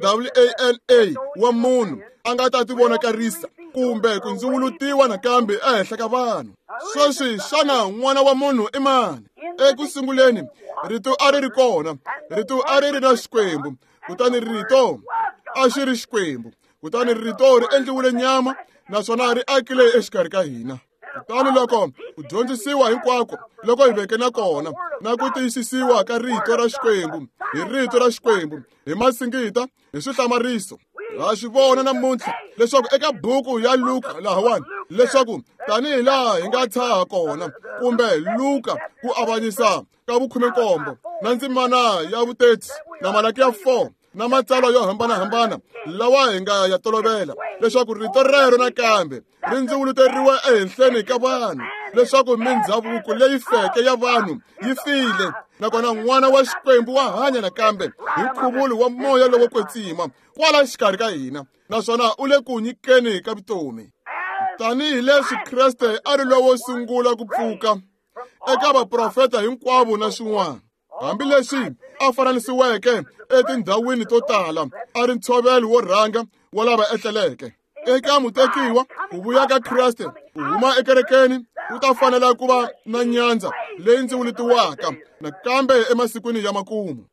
NWANA wa munhu a nga ta tivonakarisa kumbe ku ndzi wulutiwa nakambe ehenhla ka vanhu. Sweswi xana n'wana wa munhu i mani? Eku sunguleni rito a ri ri kona, rito a ri ri na xikwembu, kutani rito a xi ri xikwembu, kutani rito ri endliwile nyama naswona ri akile exikarhi ka hina. Kutani loko ku dyondzisiwa hinkwako loko hi veke na kona na ku tiyisisiwa ka rito ra xikwembu hi rito ra xikwembu hi masingita hi swihlamariso, ha swi vona namuntlha leswaku eka buku ya Luka lahawani leswaku tanihi laha hi nga tshaha kona, kumbe Luka ku avanyisa ka 17 na ndzimana ya vu30 na Malaki ya 4 na matsalwa yo hambanahambana lawa hi nga ya tolovela, leswaku rito rero nakambe ri ndzi wuluteriwa ehenhleni ka vanhu, leswaku mindhavuko leyi feke ya vanhu yi file, nakona n'wana wa xikwembu wa hanya nakambe hi nkhuvulo wa moya lowo kwetsima kwala xikarhi ka hina, naswona u le ku nyikeni ka vutomi. Tanihi leswi Kriste a ri lowo sungula ku pfuka eka vaprofeta hinkwavo na swin'wana, hambileswi a fananisiweke etindhawini to tala, a ri ntshovelo wo rhanga wa lava etleleke. Eka mutekiwa ku vuya ka Kriste ku huma ekerekeni ku ta fanela ku va na nyandza leyi ndzi wulutiwaka nakambe emasikwini ya makumu.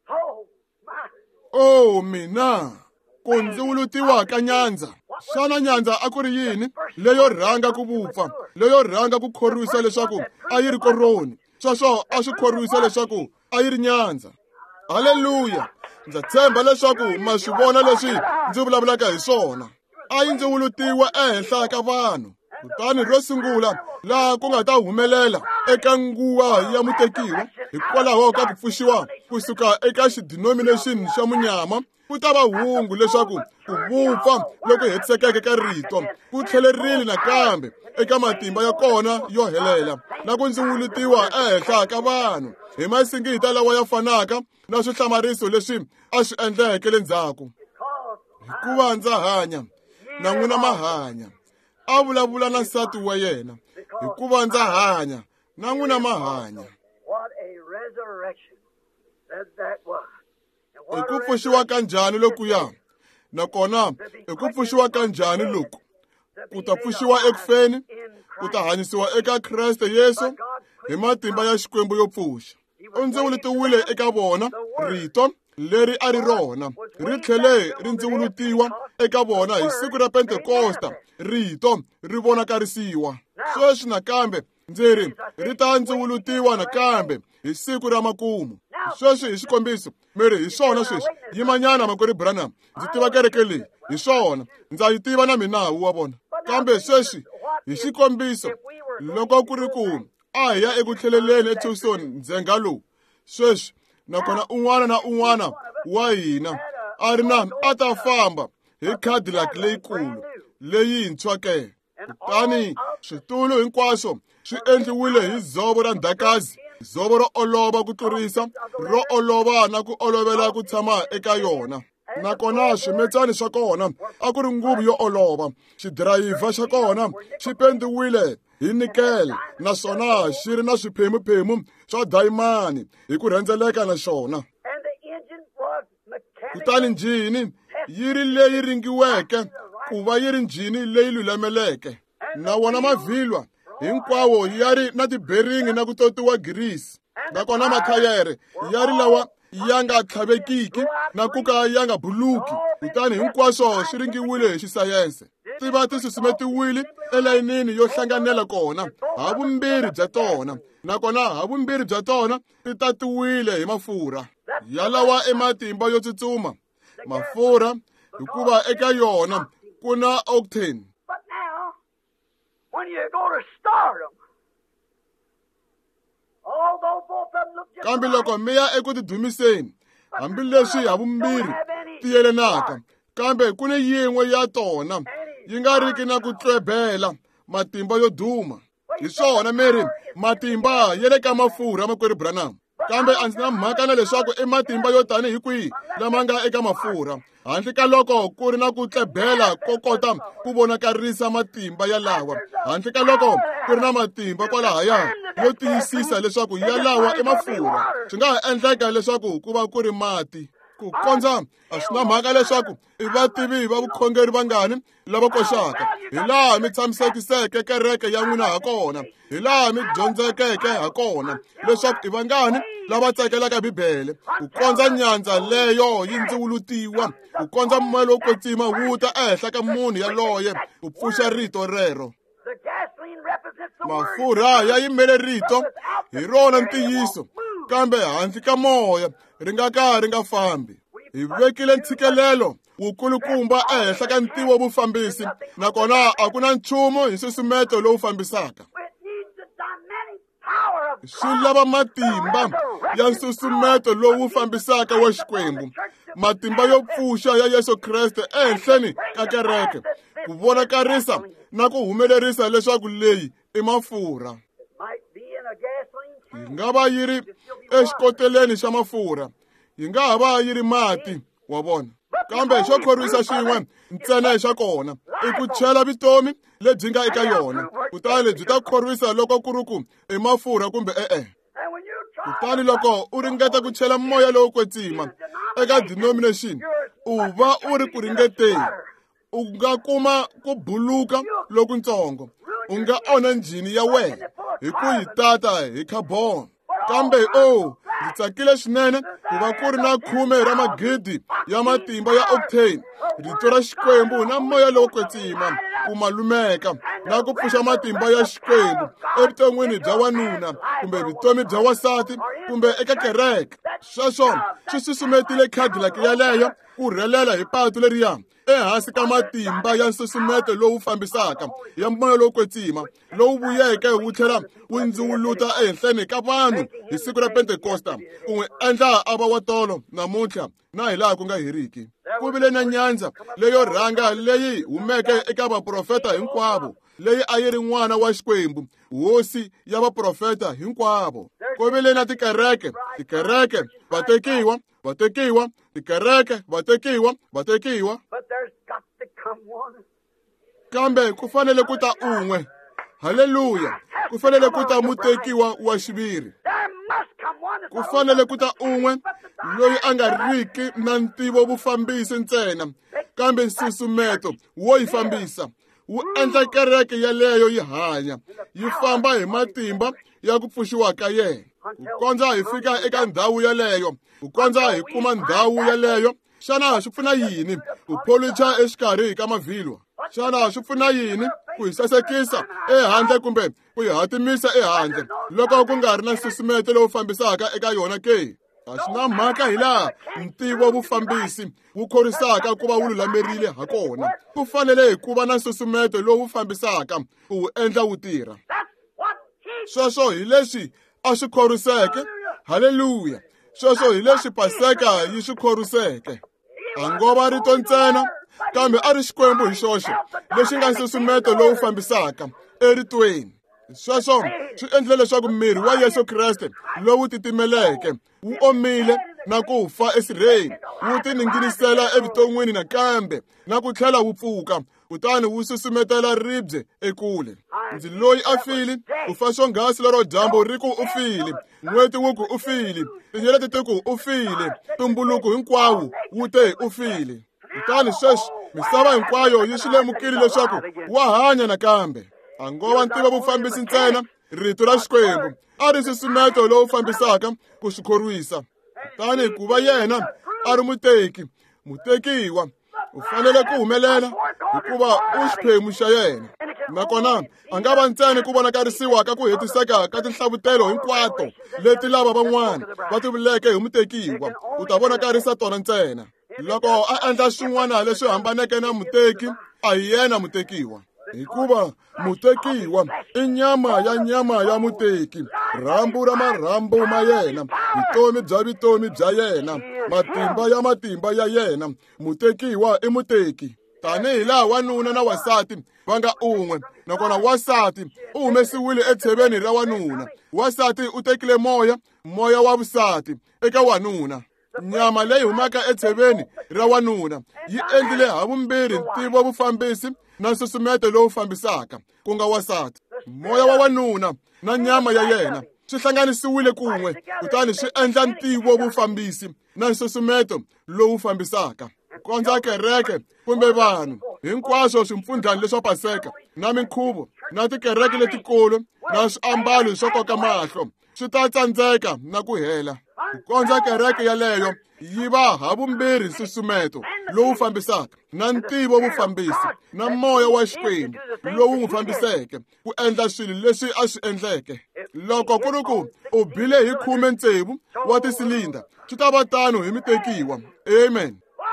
Mina ku ndzi wulutiwa ka nyandza. Xana nyandza a ku ri yini? Leyo rhanga ku vupfa, leyo rhanga ku khorwisa leswaku a yi ri koroni, sweswo a swi khorwisa leswaku a yi ri nyandza. Haleluya! Ndza tshemba leswaku ma swi vona leswi ndzi vulavulaka hi swona. A yi ndziwulutiwa ehenhla ka vanhu. Kutani ro sungula laha ku nga ta humelela eka nguva ya mutekiwa hikwalaho ka ku pfuxiwa kusuka eka xidenomination xa munyama, ku ta va hungu leswaku ku vupfa loko hetisekeke ka rito ku tlhelerile nakambe eka matimba ya kona yo helela na ku ndziwulutiwa ehenhla ka vanhu hi masingita lawa ya fanaka na swihlamariso leswi a swi endleke le ndzhaku. Hikuva ndza hanya na n'wina ma hanya, a vulavula na nsati wa yena. Hikuva ndza hanya na n'wina ma hanya. I ku pfuxiwa ka njhani lokuya, nakona i ku pfuxiwa ka njhani loku ku ta pfuxiwa ekufeni, ku ta hanyisiwa eka Kriste Yesu hi matimba ya Xikwembu yo pfuxa. U ndziwulutiwile eka vona rito leri a ri rona, ri tlhele ri ndziwulutiwa eka vona hi siku ra Pentekosta, rito ri vonakarisiwa. Sweswi nakambe ndzi ri ta ndziwulutiwa nakambe hi siku ra makumu. Sweswi hi xikombiso, miri hi swona sweswi. Yimanyana makwerhu Branham, ndzi tiva kereke leyi, hi swona. Ndza yi tiva na minawu wa vona. Kambe sweswi hi xikombiso, loko ku ri ku a hi ya eku tlheleleni eTucson ndzhenga lowu, sweswi nakona un'wana na un'wana wa hina a ta famba hi Cadillac leyikulu leyintshwa ke. Kutani switulu hinkwaswo swi endliwile hi dzovo ra ndhakazi, dzovo ro olova ku tlurisa, ro olova na ku olovela ku tshama eka yona. Nakona swimetsani swa kona a ku ri nguvu yo olova. Xidrayiva xa kona xi pendiwile hi nikele, naswona xi ri na swiphemuphemu swa dayimani hi ku rhendzeleka na xona. Kutani njhini yi ri leyi ringiweke ku va yi ri njhini leyi lulameleke, na wona mavhilwa hinkwawo ya ri na tiberingi na ku totiwa girisi, nakona mathayere ya ri lawa ya nga tlhavekiki na ku ka ya nga buluki. Kutani hinkwaswo swi ringiwile hi xisayense. Ti va ti susumetiwile elayinini yo hlanganela kona, havumbirhi bya tona, nakona havumbirhi bya tona ti tatiwile hi mafurha ya lawa ematimba yo tsutsuma. Mafurha hikuva eka yona ku na octane. Kambe loko mi ya eku tidumiseni, hambileswi havumbirhi ti yelanaka, kambe ku ni yin'we ya tona yi nga riki na ku twebela matimba yo duma. Hi swona miri matimba ya le ka mafurha makwerhu Branham. Kambe a ndzi na mhaka na leswaku i matimba yo tani hi kwihi lama nga eka mafurha, handle ka loko ku ri na ku tlebela ko kota ku vonakarisa matimba yalawa, handle ka loko ku ri na matimba kwalahaya yo tiyisisa leswaku yalawa i mafurha. Swi nga ha endleka leswaku ku va ku ri mati. Ku kondza a swi na mhaka leswaku i vativi va vukhongeri vangani lava koxaka, hi laha mi tshamisekiseke kereke ya n'wina ha kona, hi laha mi dyondzekeke ha kona leswaku i vangani lava tsakelaka Bibele. Ku kondza nyandza leyo yi ndziwulutiwa, ku kondza moya wo kwetsima wu ta ehenhla ka munhu yaloye ku pfuxa rito rero. Mafurha ya yimele rito, hi rona ntiyiso, kambe handle ka moya ri nga ka ri nga fambi. Hi vekile ntshikelelo wukulukumba ehenhla ka ntivo vufambisi, nakona a ku na nchumu hi nsusumeto lowu fambisaka. Swi lava matimba ya nsusumeto lowu fambisaka wa Xikwembu, matimba yo pfuxa ya Yesu Kriste ehenhleni ka kereke, ku vonakarisa na ku humelerisa leswaku leyi i mafurha. Yi nga va yi ri exikoteleni xa mafurha, yi nga ha va yi ri mati, wa vona. Kambe xo khorwisa xin'we ntsena xa kona i ku chela vitomi lebyi nga eka yona. Kutani byi ta khorwisa loko ku ri ku i mafurha kumbe e-e. Kutani loko u ringeta ku chela moya lowo kwetsima eka denomination, u va u ri ku ringeteni. U nga kuma ku buluka lokuntsongo, u nga onha njhini ya wena hi ku yi tata hi carbon. Kambe ndzi tsakile swinene ku va ku ri na 10 ra magidi ya matimba ya octane, rito ra Xikwembu na moya lowo kwetsima ku malumeka na ku pfuxa matimba ya Xikwembu evuton'wini bya wanuna kumbe vutomi bya wasati kumbe eka kereke. Sweswo swi susumetile Cadillac yaleyo ku rhelela hi patu leriya ehansi ka matimba ya nsusumeto lowu fambisaka ya moya lowu kwetsima lowu vuyeke wu tlhela wu ndziwuluta ehenhleni ka vanhu hi siku ra Pentekosta ku n'wi endla a va wa tolo namuntlha na hi laha ku nga heriki. Ku vile na nyandza leyo rhanga leyi humeke eka vaprofeta hinkwavo, leyi a yi ri n'wana wa Xikwembu, hosi ya vaprofeta hinkwavo. Ku vile na tikereke, vatekiwa, tikereke, vatekiwa. Kambe ku fanele ku ta un'we. Haleluya. Ku fanele ku ta mutekiwa wa xiviri. Ku fanele ku ta un'we loyi a nga riki na ntivo vufambisi ntsena, kambe nsusumeto wo yi fambisa. Wu endla kereke yaleyo yi hanya, yi famba hi matimba ya ku pfuxiwa ka yena. Ku kondza hi fika eka ndhawu yaleyo, ku kondza hi kuma ndhawu yaleyo. Xana swi pfuna yini ku pholicha exikarhi ka mavhilwa? Xana swi pfuna yini ku hi sasekisa ehandle kumbe ku hi hatimisa ehandle loko ku nga ri na nsusumeto lowu fambisaka eka yona ke? A swi na mhaka hi laha ntivo vufambisi wu khorisaka ku va wu lulamerile ha kona. Ku fanele ku va na nsusumeto lowu fambisaka ku wu endla wu tirha. Sweswo hi leswi a swi khoriseke. Haleluya. Sweswo hi leswi Paseka yi swi khoriseke. A ngo va rito ntsena, kambe a ri Xikwembu hi xoxe lexi nga nsusumeto lowu fambisaka eritweni. Sweswo swi endle leswaku miri wa Yesu Kriste lowu titimeleke wu omile na ku fa esirheni wu tininginisela evuton'wini nakambe na ku tlhela wu pfuka kutani wu susumetela ribye ekule. Ndzi loyi a file ku fa swonghasi lero dyambu ri ku u file, n'weti wu ku u file, tinyeleti ti ku u file, tumbuluko hinkwawo wu te u file. Kutani sweswi misava hinkwayo yi swi lemukile leswaku wa hanya nakambe. A ngo va ntivo vufambisi ntsena, rito ra Xikwembu a ri nsusumeto lowu fambisaka ku swi khorwisa. Kutani ku va yena a ri mutekiwa, u fanele ku humelela hikuva u xiphemu xa yena. Nakona a nga va ntsena ku vonakarisiwa ka ku hetiseka ka tinhlavutelo hinkwato leti lava van'wana va tivuleke hi mutekiwa u ta vonakarisa tona ntsena. Loko a endla swin'wana leswi hambaneke na muteki, a hi yena mutekiwa. Hikuva mutekiwa i nyama ya muteki, rhambu ra marhambu ma yena, vitomi bya yena, matimba ya yena. Mutekiwa i muteki. Tanihi laha wanuna na wasati va nga un'we, nakona wasati u humesiwile etsheveni ra wanuna. Wasati u tekile moya wa vusati eka wanuna. Nyama leyi humaka etsheveni ra wanuna yi endlile havumbirhi ntivo vufambisi na nsusumeto lowu fambisaka, ku nga wasati. Moya wa wanuna na nyama ya yena swi hlanganisiwile kun'we kutani swi endla ntivo vufambisi na nsusumeto lowu fambisaka. Kondza kereke kumbe vanhu hinkwaswo swipfundlani leswa Paseka na minkhuvo na tikereke letikulu na swiambalo swo koka mahlo swi ta tsandzeka na ku hela. Ku kondza kereke yaleyo yi va havumbirhi nsusumeto lowu fambisaka na ntivo vufambisi na moya wa Xikwembu lowu n'wi fambiseke ku endla swilo leswi a swi endleke. Loko ku ri ku u bile hi 16 wa tisilinda swi ta va tano hi mutekiwa. Amen.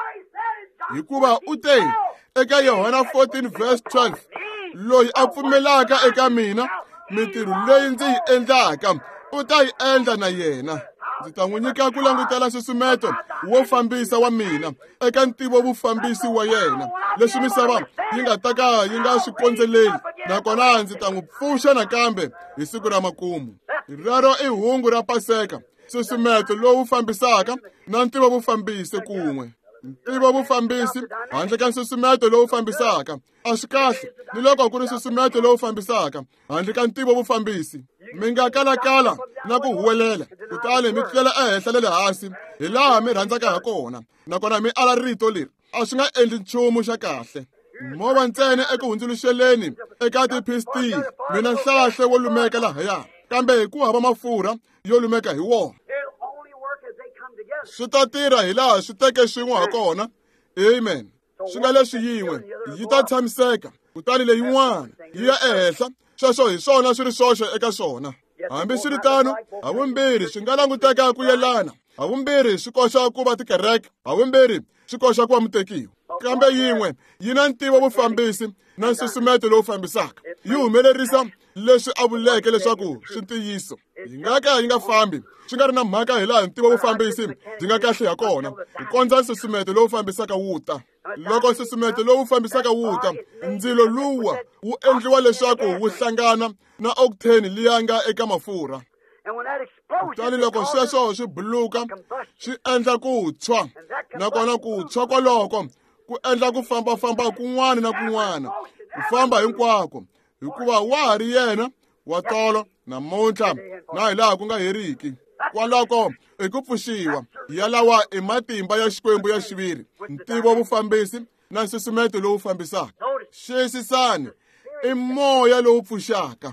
Hikuva u te eka Yohana 14:12, loyi a pfumelaka eka mina mitirho leyi ndzi yi endlaka u ta yi endla na yena. Ndzi ta n'wi nyika ku langutela nsusumeto wo fambisa wa mina eka ntivo vufambisi wa yena, leswi misava yi nga ta ka yi nga swi kondzeleli. Nakona ndzi ta n'wi pfuxa nakambe hi siku ra makumu. Rero i hungu ra Paseka, nsusumeto lowu fambisaka na ntivo vufambisi kun'we. Ntivo vufambisi handle ka nsusumeto lowu fambisaka a swi kahle, ni loko ku ri nsusumeto lowu fambisaka handle ka ntivo vufambisi. Mi nga kalakala na ku huwelela kutani mi tlela ehenhla le le hansi hi laha mi rhandzaka ha kona, nakona mi ala rito leri a swi nga endli nchumu xa kahle. Mo va ntsena eku hundzuluxeleni eka tipistili mina nhlahle wo lumeka lahaya, kambe hi ku hava mafurha yo lumeka hi wona. Swi ta tirha hi laha swi teke swin'we ha kona. Amen. Swi nga leswi yin'we yi ta tshamiseka kutani leyin'wana yi ya ehenhla. Sweswo hi swona swi ri swoxe eka swona. Hambi swi ri tano, havumbirhi swi nga languteka ku yelana. Havumbirhi swi koxa ku va tikereke, havumbirhi swi koxa ku va mutekiwa. Kambe yin'we yi na ntivo vufambisi na nsusumeto lowu fambisaka. Yi humelerisa leswi a vuleke leswaku swi ntiyiso. Yi nga ka yi nga fambi swi nga ri na mhaka hi laha ntivo vufambisi byi nga kahle ha kona, ku kondza nsusumeto lowu fambisaka wu ta. Loko nsusumeto lowu fambisaka wu ta, ndzilo luwa wu endliwa leswaku wu hlangana na octane liya nga eka mafurha. Kutani loko sweswo swi buluka swi endla ku tshwa, nakona ku tshwa kwaloko ku endla ku fambafamba kun'wana na kun'wana, ku famba hinkwako, hikuva wa ha ri yena wa tolo namuntlha na hi laha ku nga heriki. Kwaloko i ku pfuxiwa ya lawa i matimba ya Xikwembu ya xiviri, ntivo vufambisi na nsusumeto lowu fambisaka. Xiyisisani, i moya lowu pfuxaka,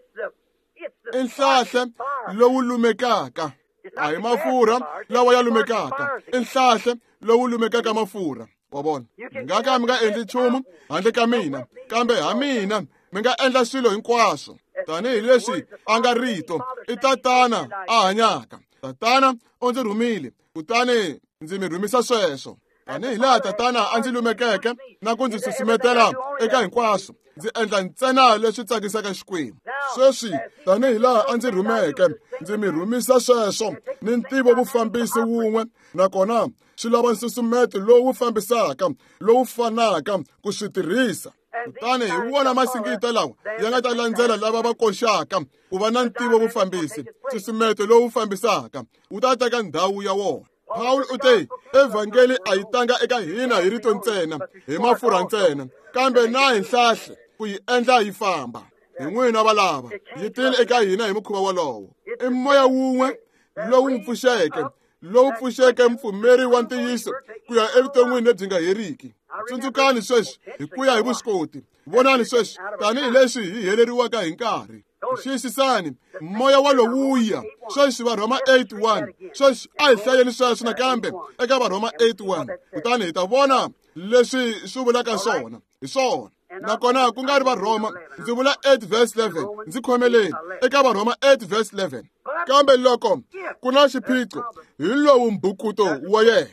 i nhlahla lowu lumekaka. A hi mafurha lawa ya lumekaka, i nhlahla lowu lumekaka mafurha. Wa vona, mi nga ka mi nga endli nchumu handle ka mina, kambe ha mina mi nga endla swilo hinkwaswo. Tanihi leswi a nga rito, i tatana a hanyaka. Tatana u ndzi rhumile, kutani ndzi mi rhumisa sweswo. Tanihi laha tatana a ndzi lumekeke na ku ndzi susumetela eka hinkwaswo, ndzi endla ntsena leswi tsakisaka Xikwembu. Sweswi tanihi laha a ndzi rhumeke, ndzi mi rhumisa sweswo ni ntivo vufambisi wun'we, nakona swi lava nsusumeto lowu fambisaka, lowu fanaka ku swi tirhisa. Kutani hi wona masingita lawa ya nga ta landzela lava va koxaka ku va na ntivo vufambisi, nsusumeto lowu fambisaka wu ta teka ndhawu ya wona. Paul u te, evhangeli a yi tanga eka hina hi rito ntsena, hi mafurha ntsena, kambe na hi nhlahle ku yi endla yi famba. Hi n'wina valava, yi tile eka hina hi mukhuva wolowo. I moya wun'we lowu pfuxeke mpfumeri wa ntiyiso ku ya evuton'wini lebyi nga heriki. Tsundzukani sweswi hi ku ya hi vuswikoti. Vonani sweswi tanihi leswi hi heleriwaka hi nkarhi. Xiyisisani, moya walowuya. Sweswi Varhoma 8:1. Sweswi a hi hlayeni sweswo nakambe eka Varhoma 8:1. Kutani hi ta vona leswi swi vulaka swona. Hi swona. Nakona ku nga ri Varhoma, ndzi vula 8:11. Ndzi khomeleni eka Varhoma 8:11. Kambe loko ku na xiphiqo hi lowu mbukuto wa yena.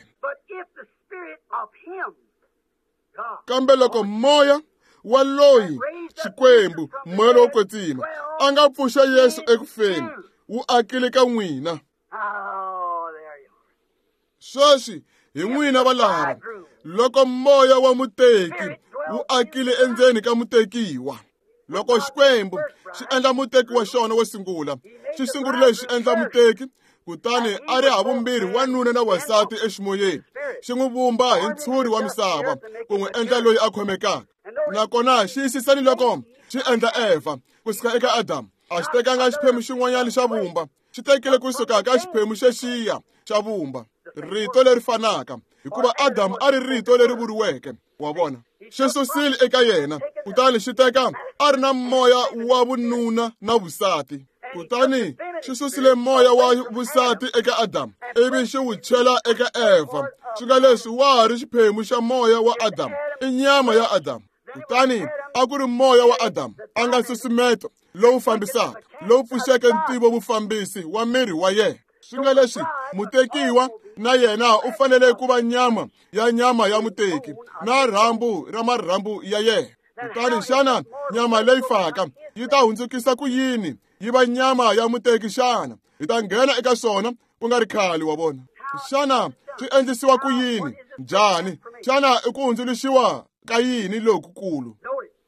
Kambe loko moya wa loyi Xikwembu, moya lowo kwetsima, a nga pfuxa Yesu ekufeni, wu akile ka n'wina. Sweswi hi n'wina valava, loko moya wa muteki wu akile endzeni ka mutekiwa. Loko Xikwembu xi endla muteki wa xona wo sungula, xi sungurile xi endla muteki, kutani a ri havumbirhi wanuna na wasati eximoyeni, xi n'wi vumba hi ntshuri wa misava ku n'wi endla loyi a khomekaka. Nakona xiyisisani loko xi endla Eva kusuka eka Adamu, a xi tekanga xiphemu xin'wanyana xa vumba, xi tekile kusuka ka xiphemu xexiya xa vumba, rito leri fanaka, hikuva Adamu a ri rito leri vuriweke. Wa vona, xi susile eka yena, kutani xi teka a ri na moya wa vununa na vusati. Kutani xi susile moya wa vusati eka Adamu, ivi xi wu chela eka Eva. Swi nga leswi wa ha ri xiphemu xa moya wa Adamu, i nyama ya Adamu. Kutani a ku ri moya wa Adamu, a nga nsusumeto lowu fambisaka, lowu pfuxeke ntivo vufambisi wa miri wa yena. Swi nga leswi mutekiwa na yena u fanele ku va nyama ya muteki, na rhambu ra marhambu ya yena. Kutani xana nyama leyi faka yi ta hundzukisa ku yini yi va nyama ya muteki xana? Hi ta nghena eka swona ku nga ri khale. Wa vona, xana swi endlisiwa ku yini? Njhani? Xana i ku hundzuluxiwa ka yini lokukulu?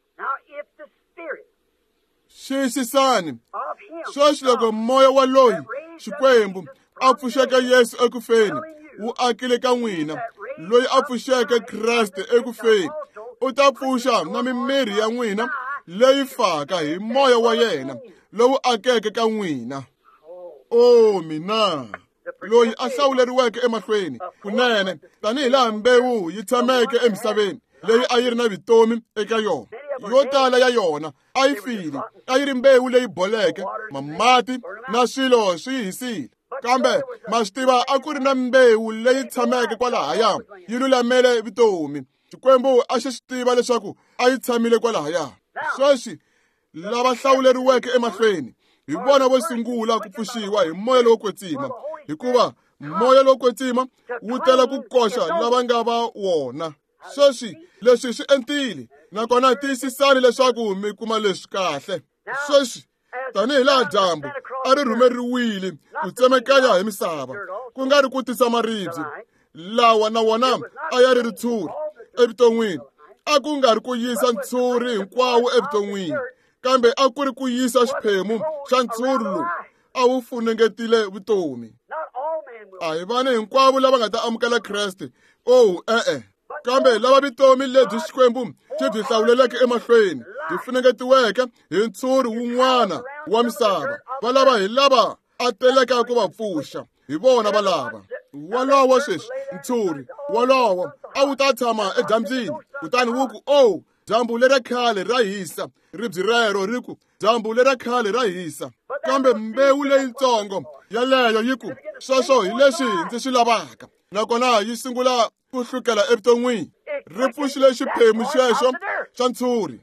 Xiyisisani, sweswi loko moya wa loyi Xikwembu a pfuxeke Yesu ekufeni wu akile ka n'wina, loyi a pfuxeke Kreste ekufeni, u ta pfuxa na mimiri ya n'wina leyi faka hi moya wa yena lowu akeke ka n'wina. O mina, loyi a hlawuleriweke emahlweni kunene, tanihi laha mbewu yi tshameke emisaveni, leyi a yi ri na vutomi eka yona. Yo tala ya yona a yi file, a yi ri mbewu leyi boleke, mamati na swilo swi hisile. Kambe ma swi tiva a ku ri na mbewu leyi tshameke kwalahaya, yi lulamele vutomi. Xikwembu a xi swi tiva leswaku a yi tshamile kwalahaya. Sweswi lava hlawuleriweke emahlweni hi vona vo sungula ku pfuxiwa hi moya lowo kwetsima, hikuva moya lowo kwetsima wu tela ku koxa lava nga va wona. Sweswi leswi swi entile, nakona tiyisisani leswaku mi kuma leswi kahle. Sweswi tanihi laha dyambu a ri rhumeriwile ku tsemekanya hi misava, ku nga ri ku tisa maribye, lawa na wona a ya ri ritshuri evuton'wini. A ku nga ri ku yisa ntshuri hinkwawo evuton'wini, kambe a ku ri ku yisa xiphemu xa ntshuri lowu a wu funengetile vutomi. A hi vana hinkwavo lava nga ta amukela Kreste, kambe lava vutomi lebyi Xikwembu xi byi hlawuleleke emahlweni, byi funengetiweke hi ntshuri wun'wana wa misava. Valava hi lava a teleka ku va pfuxa, hi vona valava. Walowo sweswi ntshuri walowo a wu ta tshama edyambyini, kutani wu ku dyambu lera khale ra hisa, ribye rero ri ku dyambu lera khale ra hisa. Kambe mbewu leyitsongo yaleyo yi ku sweswo hi leswi ndzi swi lavaka, nakona yi sungula ku hlukela evuton'wini. Ri pfuxile xiphemu xexo xa ntshuri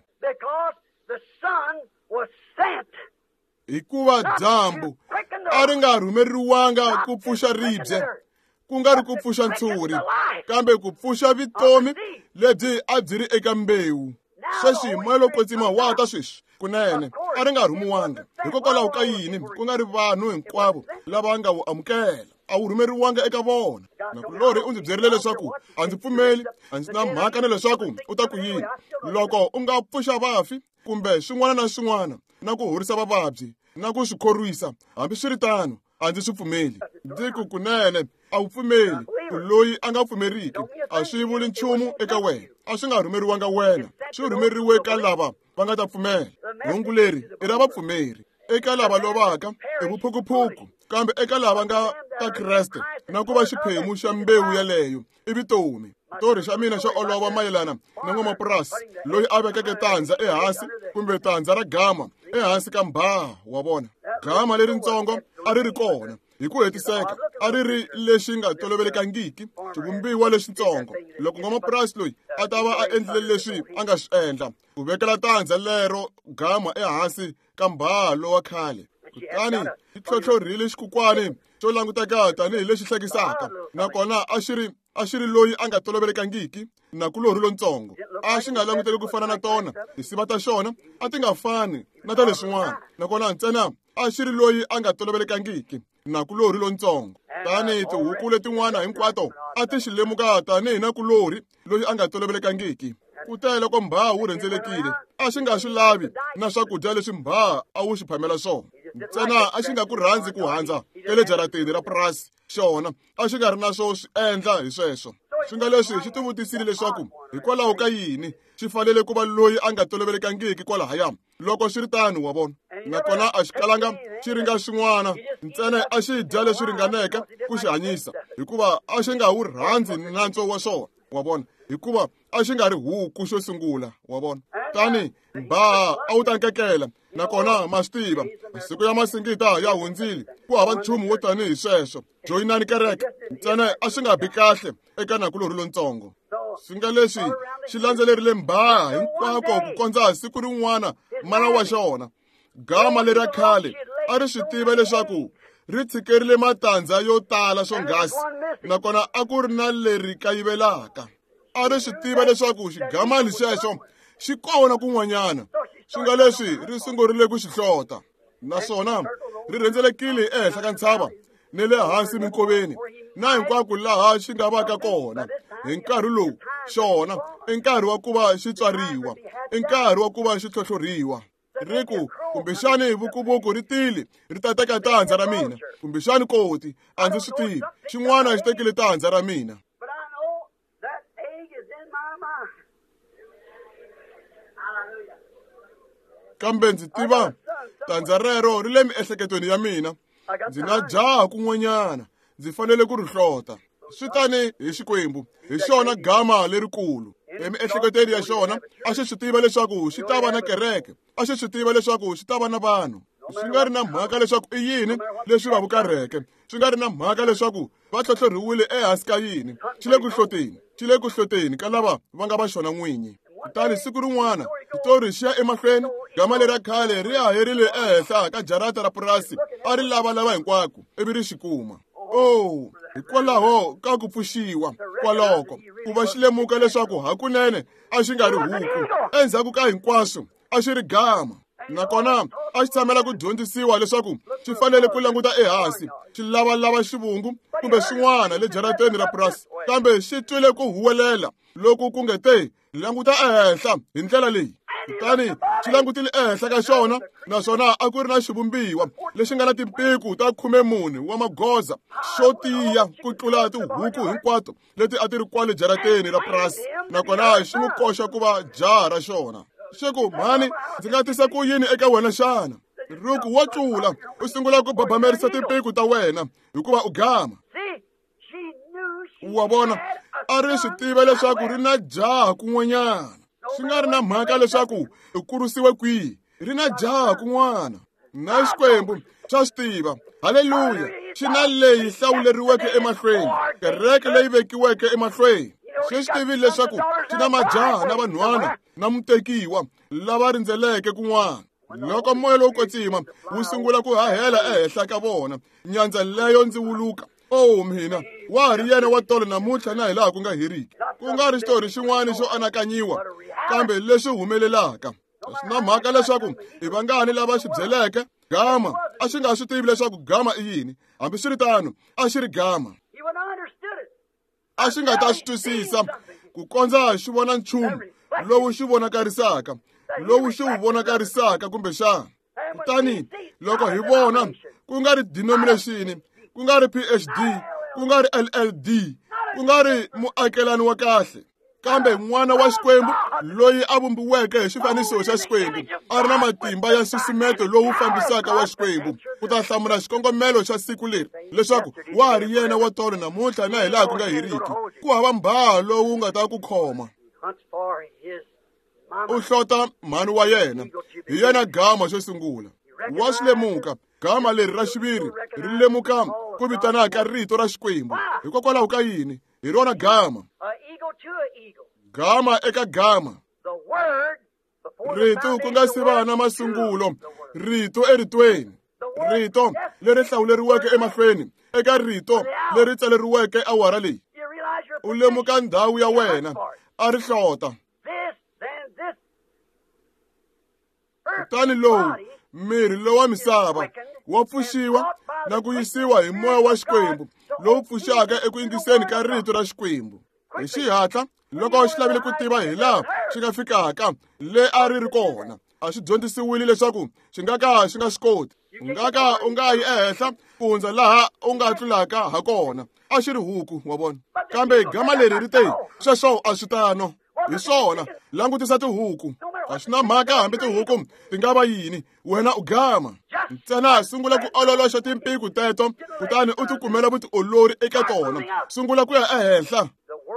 hikuva dyambu a ri nga rhumeriwanga ku pfuxa ribye, ku nga ri ku pfuxa ntshuri, kambe ku pfuxa vutomi lebyi a byi ri eka mbewu. Sweswi moya lowo kwetsima wa ta sweswi kunene a ri nga rhumiwanga. Hikokwalaho ka yini ku nga ri vanhu hinkwavo lava nga wu amukela? A wu rhumeriwanga eka vona. Nakulori u ndzi byerile leswaku a ndzi pfumeli, a ndzi na mhaka na leswaku u ta ku yini. Loko u nga pfuxa vafi kumbe swin'wana na swin'wana na ku horisa vavabyi na ku swi khorwisa, hambi swi ri tano a ndzi swi pfumeli. Ndzi ku kunene a wu pfumeli. Ku loyi a nga pfumeriki a swi vuli nchumu eka wena. A swi nga rhumeriwanga wena, swi rhumeriwe ka lava va nga ta pfumela. Hungu leri i ra vapfumeri. Eka lava lovaka i vuphukuphuku, kambe eka lava nga ka Kreste na ku va xiphemu xa mbewu yaleyo i vutomi. Xitori xa mina xo olova mayelana na n'wamapurasi loyi a vekeke tandza ehansi, kumbe tandza ra gama ehansi ka mbhaha wa vona. Gama leritsongo a ri ri kona hi ku hetiseka, a ri ri lexi nga tolovelekangiki, xivumbiwa lexitsongo. Loko n'wamapurasi loyi a ta va a endlile leswi a nga swi endla, ku vekela tandza lero gama ehansi ka mbhaha lowa khale, kutani yi tlhotlhorile xikukwani xo languteka tanihi lexi hlekisaka, nakona a xi ri loyi a nga tolovelekangiki na kulorhi lontsongo. A xi nga languteli ku fana na tona, tinsiva ta xona a ti nga fani na ta leswin'wana, nakona ntsena a xi ri loyi a nga tolovelekangiki na kulorhi lontsongo. Tanihi tihuku letin'wana hinkwato a ti xi lemuka tanihi na kulorhi loyi a nga tolovelekangiki. Ku tele ko mbhaha wu rhendzelekile, a xi nga swi lavi na swakudya leswi mbhaha a wu xi phamela swona. Ntsena a xi nga ku rhandzi ku handza ele jaratini ra purasi, xona a xi nga ri na swo swi endla hi sweswo. Swi nga leswi xi tivutisile leswaku hikwalaho ka yini xi fanele ku va loyi a nga tolovelekangiki kwalahaya. Loko swi ri tano wa vona, nakona a xi kalanga xi ringa swin'wana, ntsena a xi dya leswi ringaneke ku xi hanyisa, hikuva a xi nga wu rhandzi nantswo wa swona wa vona, hikuva a xi nga ri huku xo sungula wa vona. Tani mbhaha a wu ta nkekela, nakona ma swi tiva masiku ya masingita ya hundzile, ku hava nchumu wo tanihi sweswo. Joyinani kereke, ntsena a swi nga bi kahle eka nakulorhi lontsongo. Swi nga leswi xi landzelerile mbhaha hinkwako ku kondza siku rin'wana mana wa xona. Gama leri khale a ri swi tiva leswaku ri tshikerile matandza yo tala swonghasi, nakona a ku ri na leri kayivelaka. A ri swi tiva leswaku xigamani xexo xi kona kun'wanyana. Swi nga leswi ri sungurile ku xi hlota, naswona ri rhendzelekile ehenhla ka ntshava ne le hansi minkoveni na hinkwako laha xi nga vaka kona. Hi nkarhi lowu xona i nkarhi wa ku va xi tswariwa, i nkarhi wa ku va xi tlhotlhoriwa. Riku kumbexani vukuvuku ri tile ri ta teka tandza ra mina, kumbexani koti a ndzi swi tivi, xin'wana xi tekile tandza ra mina. Kambe ndzi tiva tandza rero ri le miehleketweni ya mina. Ndzi na jaha kun'wanyana, ndzi fanele ku ri hlota. Swi tani hi Xikwembu, hi xona gama lerikulu. Emiehleketweni ya xona a xi swi tiva leswaku xi ta va na kereke, a xi swi tiva leswaku xi ta va na vanhu. Swi nga ri na mhaka leswaku i yini leswi va vukarheke, swi nga ri na mhaka leswaku va tlhotlhoriwile ehansi ka yini. Xi le ku hloteni ka lava va nga va xona n'winyi. kutani siku rin'wana xitori xi ya emahlweni. Gama leri ra khale ri ya herile ehenhla ka jarata ra purasi, a ri lavalava hinkwako ivi ri xi kuma. Hikwalaho ka ku pfuxiwa kwaloko ku va xi lemuka leswaku hakunene a xi nga ri huku, endzhaku ka hinkwaswo a xi ri gama. Nakona a xi tshamela ku dyondzisiwa leswaku xi fanele ku languta ehansi xi lavalava xivungu kumbe swin'wana le jarateni ra purasi, kambe xi twile ku huwelela loku ku nge te languta ehenhla hi ndlela leyi. Kutani xi langutile ehenhla ka xona, naswona a ku ri na xivumbiwa lexi nga na timpiku ta 14 wa magoza xo tiya ku tlula tihuku hinkwato leti a ti ri kwale jarateni ra purasi, nakona xi n'wi koxa ku va jaha ra xona. Xiku, mhani, ndzi nga tisa ku yini eka wena xana? Ruku wo tlula u sungula ku babamerisa timpiku ta wena hikuva u gama. Wa vona, a ri swi tiva leswaku ri na jaha kun'wanyana. Swi nga ri na mhaka leswaku u kurisiwe kwihi, ri na jaha kun'wana. Na Xikwembu xa swi tiva, haleluya, xi na leyi hlawuleriweke emahlweni, kereke leyi vekiweke emahlweni. Xi tivile leswaku xi na majaha na vanhwana na mutekiwa lava rindzeleke kun'wana. Loko moya lowu kwetsima wu sungula ku hahela ehenhla ka vona, nyandza leyo ndziwuluka. Mina, wa ha ri yena wa tolo namuntlha na hi laha ku nga heriki. Ku nga ri xitori xin'wana xo anakanyiwa, kambe leswi humelelaka. Swi na mhaka leswaku i vangani lava xi byeleke. Gama a xi nga swi tivi leswaku gama i yini, hambi swi ri tano a xi ri gama. A xi nga ta swi twisisa ku kondza xi vona nchumu lowu xi vonakarisaka, lowu xi wu vonakarisaka kumbe xana. Kutani loko hi vona ku nga ri denomination, ku nga ri PhD, ku nga ri LLD, ku nga ri muakelani wa kahle, kambe n'wana wa Xikwembu loyi a vumbiweke hi xifaniso xa Xikwembu, a ri na matimba ya nsusumeto lowu fambisaka wa Xikwembu, ku ta hlamula xikongomelo xa siku leri leswaku wa ha ri yena wa tolo namuntlha na hi laha ku nga heriki. Ku hava mbaha lowu nga ta ku khoma. U hlota mhani wa yena, hi yena gama xo sungula. Wa swi lemuka gama leri ra xiviri ri lemuka ku vitanaka rito ra Xikwembu. Hikokwalaho ka yini? Hi rona gama. Gama eka gama. Rito ku nga si va na masungulo, rito eritweni. Rito leri hlawuleriweke emahlweni eka rito leri tsaleriweke awara leyi. U lemuka ndhawu ya wena, a ri hlota. Kutani lowu miri lowa misava wa pfuxiwa na ku yisiwa hi moya wa Xikwembu lowu pfuxaka eku yingiseni ka rito ra Xikwembu. Hi xihatla, loko xi lavile ku tiva hi laha xi nga fikaka le a ri kona, a xi dyondzisiwile leswaku xi nga ka xi nga swi koti. U nga yi ehenhla ku hundza laha u nga tlulaka ha kona. A xi ri huku, wa vona. Kambe gama leri ri te sweswo a swi tano. Hi swona, langutisa tihuku. A swi na mhaka hambi tihuku ti nga va yini, wena u gama. Ntsena sungula ku ololoxa timpiku teto, kutani u tikumela vutiolori eka tona. Sungula ku ya ehenhla.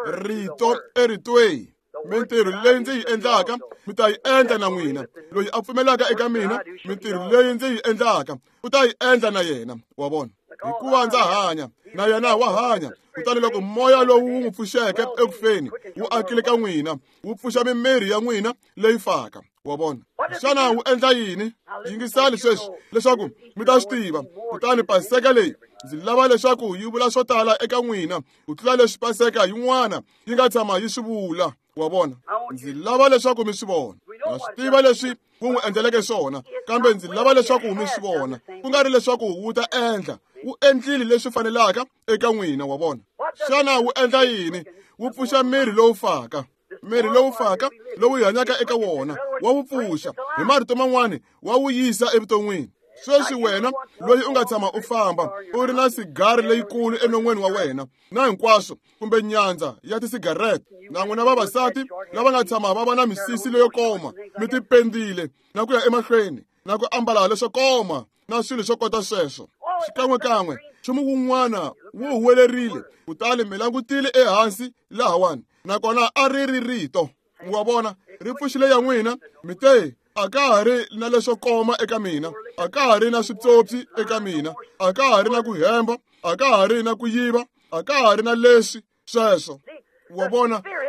Rito eritweni. Mintirho leyi ndzi yi endlaka mi ta yi endla na n'wina. Loyi a pfumelaka eka mina, mintirho leyi ndzi yi endlaka u ta yi endla na yena, wa vona. Hikuva ndza hanya na yena wa hanya. Kutani loko moya lowu wu n'wi pfuxeke ekufeni wu akile ka n'wina, wu pfuxa mimiri ya n'wina leyi faka, wa vona. Xana wu endla yini? Yingisani sweswi leswaku mi ta swi tiva. Kutani paseka leyi ndzi lava leswaku yi vula swo tala eka n'wina ku tlula leswi paseka yin'wana yi nga tshama yi swi vula, wa vona. Ndzi lava leswaku mi swi vona. Na swi tiva leswi wu n'wi endleleke swona, kambe ndzi lava leswaku mi swi vona. Ku nga ri leswaku wu ta endla. Wu endlile leswi fanelaka eka n'wina, wa vona. Xana wu endla yini? Wu pfuxa miri lowu faka. Miri lowu faka, lowu hi hanyaka eka wona, wa wu pfuxa. Hi marito man'wani, wa wu yisa evuton'wini. Sweswi wena, loyi u nga tshama u famba, u ri na sigari leyikulu enon'weni wa wena, na hinkwaswo, kumbe nyandza ya tisigarete. Na n'wina vavasati, lava nga tshama va va na misisi leyo koma, mi tipendile, na ku ya emahlweni, na ku ambala leswo koma, na swilo swo kota sweswo. Xikan'wekan'we, nchumu wun'wana wu huwelerile, kutani mi langutile ehansi lahawani, nakona a ri ri rito. Wa vona, ri pfuxile ya n'wina, mi te, a ka ha ri na leswo koma eka mina, a ka ha ri na switsotsi eka mina, a ka ha ri na ku hemba, a ka ha ri na ku yiva, a ka ha ri na leswi sweswo. Wa vona,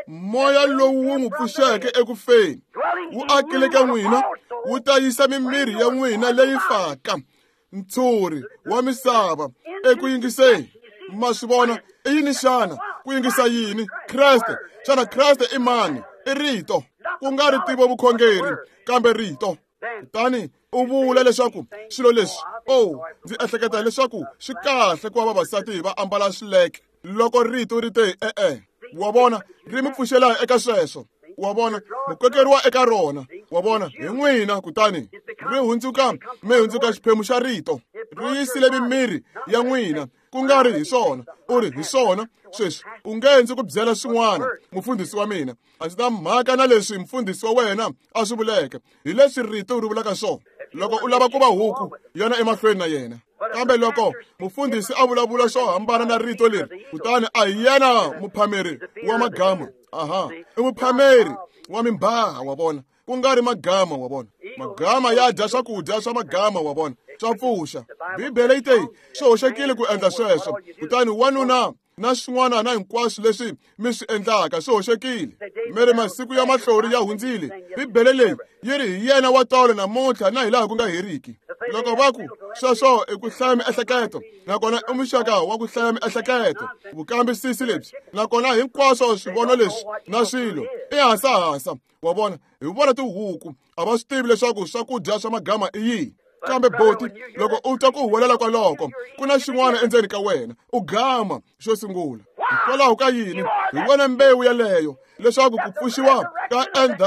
moya lowu wu n'wi pfuxeke ekufeni wu akile ka n'wina wu ta yisa mimiri ya n'wina leyi faka ntshuri wa misava eku yingiseni. Ma swi vona i yini xana ku yingisa yini? Kreste. Xana Kreste i mani? I rito, ku nga ri tivo vukhongeri kambe rito. Kutani u vula leswaku swilo leswi, ndzi ehleketa leswaku swi kahle ku va vavasati va ambala swileke. Loko rito ri te wa vona ri mi pfuxela eka sweswo, wa vona mi kokeriwa eka rona, wa vona hi n'wina. Kutani mi hundzuka xiphemu xa rito, ri yisile mimiri ya n'wina ku nga ri hi swona. U ri hi swona sweswi u nge ndzi ku byela swin'wana mufundhisi wa mina, a ndzi ta mhaka na leswi mfundhisi wa wena a swi vuleke. Hi leswi rito ri vulaka swona. Loko u lava ku va huku, yana emahlweni na yena. Kambe loko mufundhisi a vulavula swo hambana na rito leri, kutani a hi yena muphameri wa magama. I muphameri wa mimbaha, wa vona, ku nga ri magama, wa vona. Magama ya dya swakudya swa magama, wa vona, swa pfuxa. Bibele yi te swi hoxekile ku endla sweswo. Kutani wanuna na swin'wana na hinkwaswo leswi mi swi endlaka swi hoxekile. Miri masiku ya mahlori ya hundzile. Bibele leyi yi ri hi yena wa tolo namuntlha na hi laha ku nga heriki. Loko va ku sweswo i ku hlaya miehleketo, nakona i muxaka wa ku hlaya miehleketo, vukambisisi lebyi, nakona hinkwaswo swivono leswi na swilo i hasahasa, wa vona. Hi vona tihuku a va swi tivi leswaku swakudya swa magama i yini. Kambe boti, loko u twa ku huwelela kwaloko, ku na xin'wana endzeni ka wena, u gama xo sungula. Hikwalaho ka yini hi vona mbewu yaleyo leswaku ku pfuxiwa ka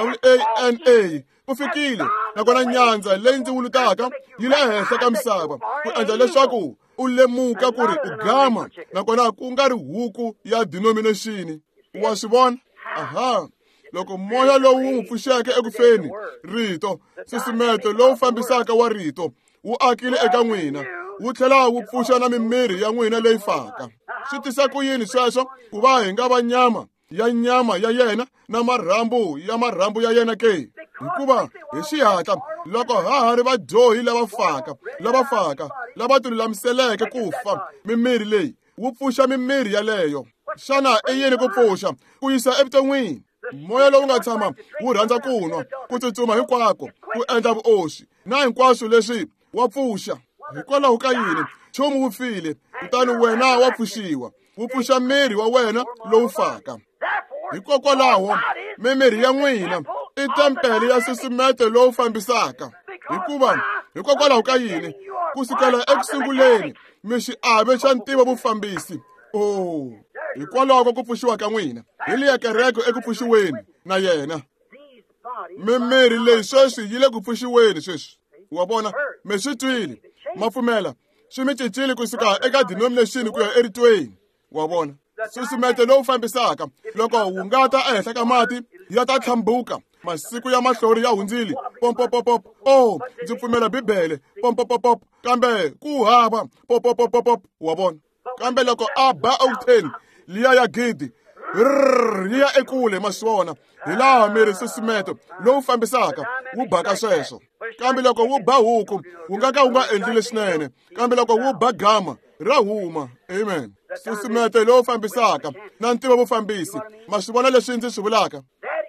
NWANA ku fikile, nakona nyandza leyi ndzi wulutaka yi le henhla ka misava ku endla leswaku u lemuka ku ri u gama, nakona ku nga ri huku ya denomination. Wa swi vona? Loko moya lowu wu n'wi pfuxeke ekufeni, rito, nsusumeto lowu fambisaka wa rito, wu akile eka n'wina, wu tlhela wu pfuxa na mimiri ya n'wina leyi faka. Swi tisa ku yini sweswo? Ku va hi nga va nyama ya yena na marhambu ya yena ke? Hikuva hi xihatla loko ha ri vadyohi lava faka, lava tilulamiseleke ku fa, mimiri leyi wu pfuxa mimiri yaleyo. Xana i yini ku pfuxa? Ku yisa evuton'wini. Moya lowu nga tshama wu rhandza ku nwa, ku tsutsuma hinkwako, ku endla vuoxi na hinkwaswo leswi wa pfuxa. Hikwalaho ka yini nchumu wu file, kutani wena wa pfuxiwa, wu pfuxa miri wa wena lowu faka. Hikokwalaho mimiri ya n'wina i tempele ya nsusumeto lowu fambisaka. Hikokwalaho ka yini kusukela ekusunguleni mi xiave xa ntivo vufambisi. Hikwalaho ka ku pfuxiwa ka n'wina, hi liya kereke eku pfuxiweni na yena. Mimiri leyi sweswi yi le ku pfuxiweni sweswi, wa vona. Mi swi twile, ma pfumela, swi mi cincile kusuka eka denomination ku ya eritweni, wa vona. Nsusumeto lowu fambisaka, loko wu nga ta ehenhla ka mati ya ta tlhambuka. Masiku ya mahlori ya hundzile, pompopopop. Ndzi pfumela Bibele, pompopopop, kambe ku hava popopopop, wa vona. Kambe loko a ba outeni liya ya gidi, liya ekule, ma swi vona, hi laha miri nsusumeto lowu fambisaka wu baka sweswo. Kambe loko wu ba huku, wu nga ka wu nga endlile swinene. Kambe loko wu ba gama, ra huma. Amen. Nsusumeto lowu fambisaka na ntivo vufambisi, ma swi vona leswi ndzi swi vulaka?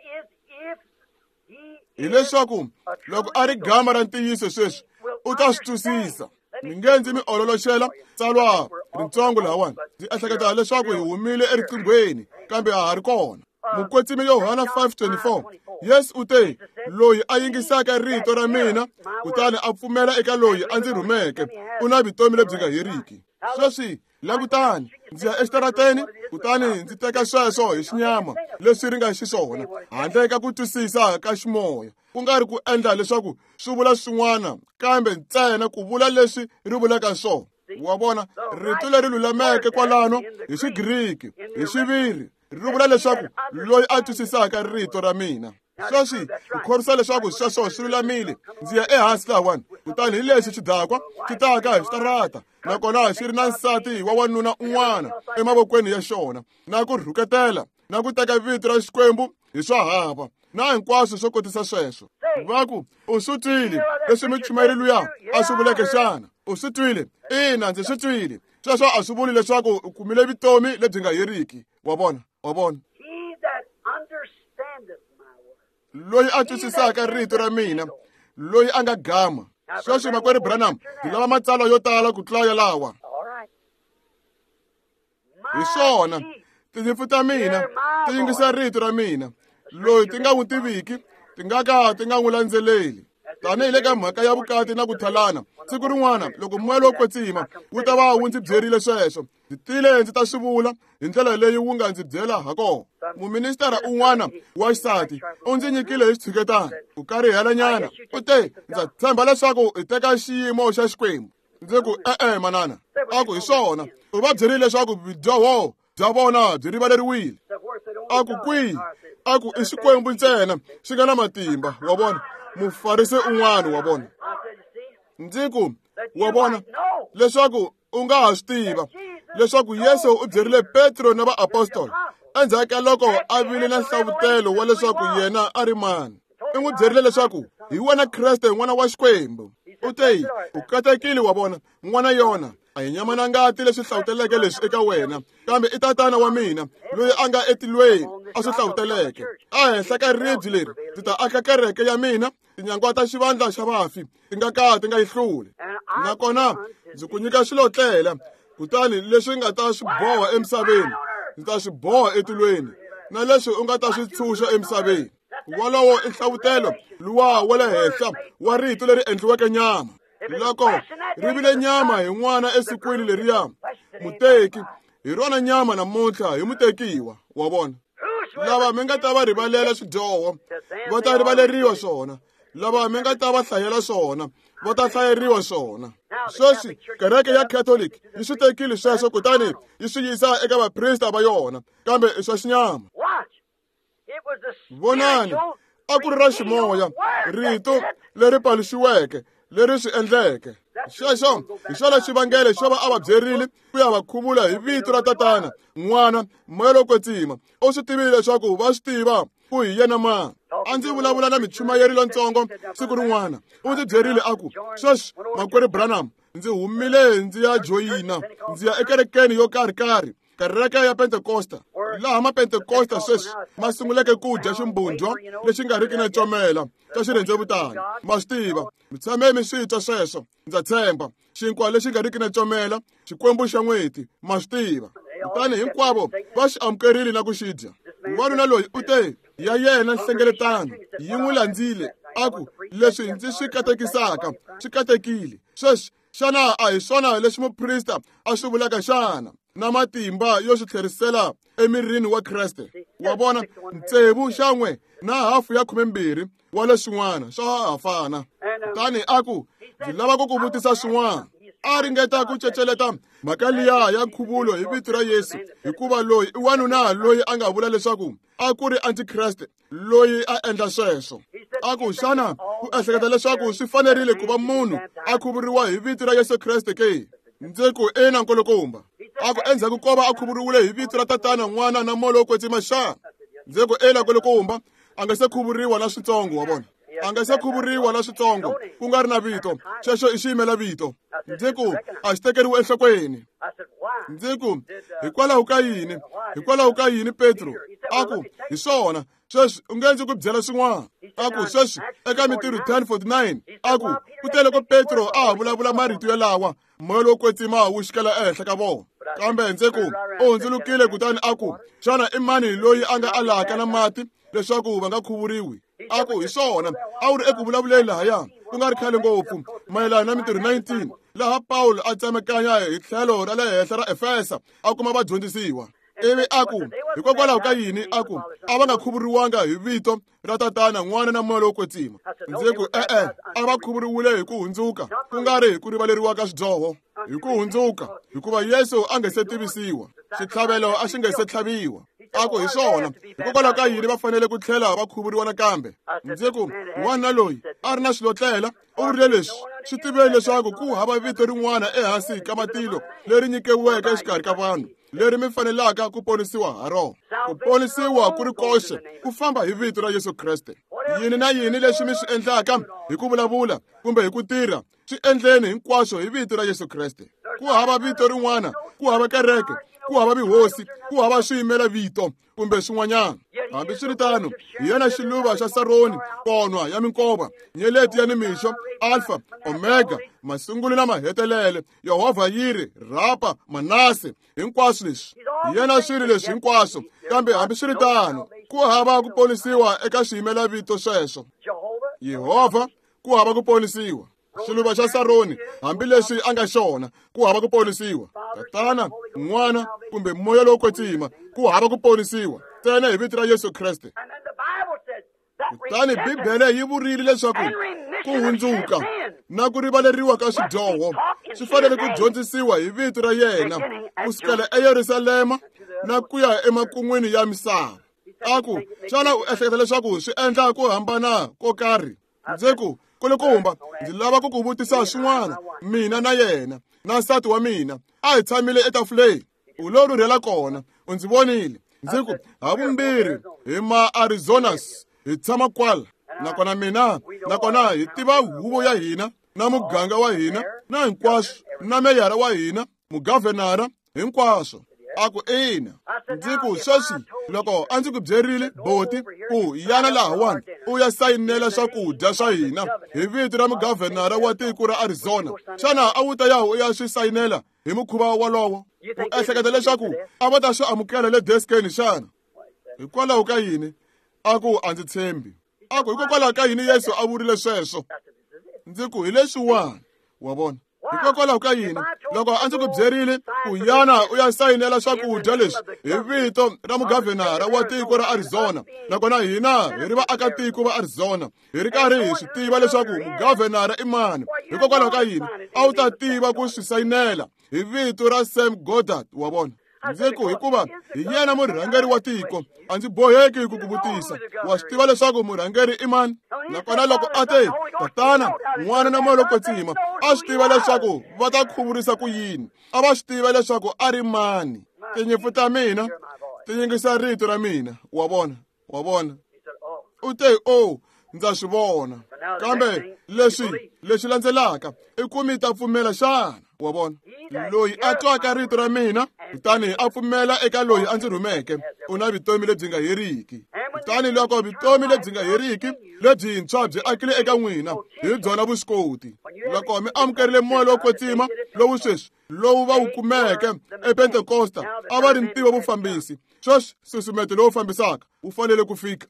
Hi leswaku loko a ri gama ra ntiyiso sweswi, u ta swi twisisa. Mi nge ndzi mi ololoxela tsalwa ritsongo lawani. Ndzi ehleketa leswaku hi humile eriqinghweni, kambe ha ri kona. Mukwetsimi Yohana 5:24, Yesu u te, loyi a yingisaka rito ra mina kutani a pfumela eka loyi a ndzi rhumeke, u na vutomi lebyi nga heriki. Sweswi langutani, ndzi ya exitarateni, kutani ndzi teka sweswo hi xinyama leswi ri nga xiswona, handle ka ku twisisa ka ximoya. Ku nga ri ku endla leswaku swi vula swin'wana, kambe ntsena ku vula leswi ri vulaka swona. Wa vona, rito leri lulameke kwalano hi Xigiriki, hi xiviri, ri vula leswaku loyi a twisisaka rito ra mina. Sweswi ku khorwisa leswaku sweswo swi lulamile, ndzi ya ehansi lawani, kutani hi lexi xidakwa xi taka hi xitarata, nakona xi ri na nsati wa wanuna un'wana emavokweni ya xona, na ku rhuketela na ku teka vito ra Xikwembu hi swa hava, na hinkwaswo swo kotisa sweswo. Va ku u swi twile leswi muchumeri luya a swi vuleke xana? U swi twile? Ina, ndzi swi twile. Sweswo a swi vuli leswaku u kumile vutomi lebyi nga heriki. Wa vona, wa vona. loyi a twisisaka rito ra mina, loyi a nga gama. Sweswi makwerhu Branham, hi lava matsalwa yo tala ku tlula yalawa. Hi swona tinyimpfu ta mina ti yingisa rito ra mina, loyi ti nga n'wi tiviki ti nga ka ti nga n'wi landzeleli. Tanihi le ka mhaka ya vukati na ku thalana, siku rin'wana loko moya lowo kwetsima wu ta va wu ndzi byerile sweswo, ndzi tile ndzi ta swi vula hi ndlela leyi wu nga ndzi byela hakona. Muministara un'wana wa xisati u ndzi nyikile hi xitshuketana ku karhihelanyana, u te ndza tshemba leswaku hi teka xiyimo xa Xikwembu. Ndzi ku manana, a ku hi swona u va byerile leswaku bidyoho bya vona byi rivaleriwile. A ku kwihi? A ku i Xikwembu ntsena xi nga na matimba, wa vona. Mufarisi un'wana, wa vona. Ndzi ku wa vona leswaku u nga ha swi tiva leswaku Yesu u byerile Petro na vaapostoli endzhaku ka loko a vile na nhlavutelo wa leswaku yena a ri mani. U n'wi byerile leswaku hi wena Kreste n'wana wa Xikwembu. U te u katekile, wa vona, n'wana Yona, a hi nyama na ngati leswi hlavuteleke leswi eka wena, kambe i tatana wa mina loyi a nga etilweni a swi hlavuteleke. A henhla ka ribye leri ndzi ta aka kereke ya mina, tinyangwa ta xivandla xa vafi ti nga ka ti nga yi hluli. Nakona ndzi ku nyika xilotlela, kutani leswi nga ta swi boha emisaveni ndzi ta swi boha etilweni, na leswi u nga ta swi tshunxa emisaveni. Wolowo i nhlavutelo luwa wa le henhla wa rito leri endliweke nyama. Loko ri vile nyama hi n'wana esikwini leriya, muteki hi rona nyama namuntlha hi mutekiwa, wa vona. Lava mi nga ta va rivalela swidyoho va ta rivaleriwa swona, lava mi nga ta va hlayela swona va ta hlayeriwa swona. Sweswi kereke ya Catholic yi swi tekile sweswo kutani yi swi yisa eka vaprista va yona, kambe i swa xinyama. Vonani, a ku ri ra ximoya, rito leri paluxiweke leri swi endleke. Xexo hi xona xivangelo xo va a va byerile ku ya va khuvula hi vito ra tatana, n'wana, moya lowo kwetsima. U swi tivile leswaku va swi tiva ku hi yena mani. A ndzi vulavula na michumayeri lontsongo siku rin'wana, u ndzi byerile a ku, sweswi makwerhu Branham, ndzi humile ndzi ya joyina, ndzi ya ekerekeni yo karhi kereke ya Pentecosta, laha mapentekosta sweswi ma sunguleke ku dya ximbunjwa lexi nga riki na comela xa xirhendzevutani. Ma swi tiva, mi tshame mi swi twa sweswo, ndza tshemba. Xinkwa lexi nga riki na comela, Xikwembu xa n'weti, ma swi tiva. Kutani hinkwavo va xi amukerile na ku xi dya. Wanuna loyi u te ya yena nhlengeletano yi n'wi landzile, a ku leswi ndzi swi katekisaka swi katekile. Sweswi xana a hi swona leswi muprista a swi vulaka xana? Na matimba yo swi tlherisela emirini wa Kreste, wa vona, ntsevu xan'we na hafu ya 12 wa leswin'wana swa ha fana. Kutani a ku ndzi lava ku vutisa swin'wana. A ringeta ku ceceleta mhaka liya ya nkhuvulo hi vito ra Yesu, hikuva loyi i wanuna loyi a nga vula leswaku a ku ri antikreste loyi a endla sweswo. A ku xana ku ehleketa leswaku swi fanerile ku va munhu a khuvuriwa hi vito ra Yesu Kreste ke? Ndzi ku ina nkulukumba. A ku endzhaku ko va a khuvuriwile hi vito ra tatana, n'wana na moya lowo kwetsima xana? Ndzi ku ina nkulukumba. A nga se khuvuriwa na switsongo, wa vona. A nga se khuvuriwa na switsongo ku nga ri na vito, xexo i xiyimela vito. Ndzi ku a xi tekeriwi enhlokweni. Ndzi ku hikwalaho ka yini? Hikwalaho ka yini Petro? A ku hi swona sweswi u nge ndzi ku byela swin'wana. A ku sweswi eka Mintirho 10:49 a ku ku tele ko Petro a ha vulavula marito yalawa, moya lowo kwetsima wu xikela ehenhla ka vona. Kambe ndzi ku u hundzulukile kutani a ku xana i mani loyi a nga alaka na mati leswaku va nga khuvuriwi? A ku hi swona a wu ri eku vulavuleni lahaya ku nga ri khale ngopfu mayelana na Mintirho 19, laha Pawulo a tsemakanya hi tlhelo ra le henhla ra Efesa a kuma vadyondzisiwa. Ivi a ku hikokwalaho ka yini a ku a va nga khuvuriwanga hi vito ra tatana, n'wana na moya lowo kwetsima? Ndzi ku a va khuvuriwile hi ku hundzuka, ku nga ri hi ku rivaleriwa ka swidyoho. Hi ku hundzuka, hikuva Yesu a nga se tivisiwa, xitlhavelo a xi nga se tlhaviwa. A ku hi swona hikokwalaho ka yini va fanele ku tlhela va khuvuriwa nakambe? Ndzi ku n'wana loyi a ri na swilotlela u vurile leswi, swi tivile leswaku ku hava vito rin'wana ehansi ka matilo leri nyikiweke exikarhi ka vanhu leri mi fanelaka ku ponisiwa ha rona. Ku ponisiwa ku ri koxe ku famba hi vito ra Yesu Kreste. Yini na yini leswi mi swi endlaka hi ku vulavula kumbe hi ku tirha, swi endleni hinkwaswo hi vito ra Yesu Kreste. ku hava vito rin'wana, ku hava kereke, ku hava vihosi, ku hava swiyimela vito kumbe swin'wanyana. Hambi swi ri tano, hi yena xiluva xa Saroni, konwa ya minkova, nyeleti ya nimixo, Alfa, Omega, masunguli na mahetelele, Yehovha Yiri, Rapa, Manase, hinkwaswo leswi. Hi yena swilo leswi hinkwaswo, kambe hambi swi ri tano, ku hava ku ponisiwa eka swiyimela vito sweswo. Yehovha, ku hava ku ponisiwa. Xiluva xa Saroni, hambi leswi a nga xona, ku hava ku ponisiwa. Tatana, N'wana, kumbe moya lowo kwetsima, ku hava ku ponisiwa. Ntsena hi vito ra Yesu Kriste. Kutani Bibele yi vurile leswaku ku hundzuka na ku rivaleriwa ka swidyoho swi fanele ku dyondzisiwa hi vito ra yena kusukela eYerusalema na ku ya emakun'wini ya misava. Aku, xana u ehleketa leswaku swi endla ku hambana ko karhi? Ndziku, kulukumba, ndzi lava ku ku vutisa swin'wana. Mina na yena, na nsati wa mina, a hi tshamile etafuleni. U lo rhurhela kona, u ndzi vonile. Ndziku, havumbirhi hi ma-Arizonas, hi tshama kwala. Nakona hi tiva huvo ya hina, na muganga wa hina, na hinkwaswo, na meyara wa hina, mugavhenara, hinkwaswo. Aku ina. Ndziku, sweswi, loko a ndzi ku byerile boti, ku yana lahawani, u ya sayinela swakudya swa hina, hi vito ra mugavhenara wa tiko ra Arizona. Xana a wu ta ya u ya swi sayinela hi mukhuva wolowo? U ehleketa leswaku a va ta swi amukela le deskeni xana? Hikwalaho ka yini? Aku a ndzi tshembi. Aku hikokwalaho ka yini Yesu a vurile sweswo? Ndziku, hi leswiwani, wa vona. Hikokwalaho ka yini? Loko a ndzi ku byerile ku yana u ya sayinela swakudya leswi hi vito ra mugavhenara wa tiko ra Arizona, nakona hina hi ri vaakatiko va Arizona hi ri karhi hi swi tiva leswaku mugavhenara i mani, hikokwalaho ka yini a wu ta tiva ku swi sayinela hi vito ra Sam Goddard, wa vona. Ndziku, hikuva hi yena murhangeri wa tiko, a ndzi boheki ku ku vutisa. Wa swi tiva leswaku murhangeri i mani? Nakona loko a te Tatana, N'wana na moya lowo kwetsima, a swi tiva leswaku va ta khuvurisa ku yini. A va swi tiva leswaku a ri mani. Tinyimpfu ta mina ti yingisa rito ra mina, wa vona. U te, ndza swi vona. Kambe leswi landzelaka i ku mi ta pfumela xana, wa vona. Loyi a twaka rito ra mina, kutani a pfumela eka loyi a ndzi rhumeke, u na vutomi lebyi nga heriki. Kutani loko vutomi lebyi nga heriki, lebyintshwa byi akile eka n'wina, hi byona vuswikoti. Loko mi amukerile moya lowo kwetsima, lowu sweswi, lowu va wu kumeke ePentekosta, a va ri ntivo vufambisi. Sweswi, nsusumeto lowu fambisaka, wu fanele ku fika.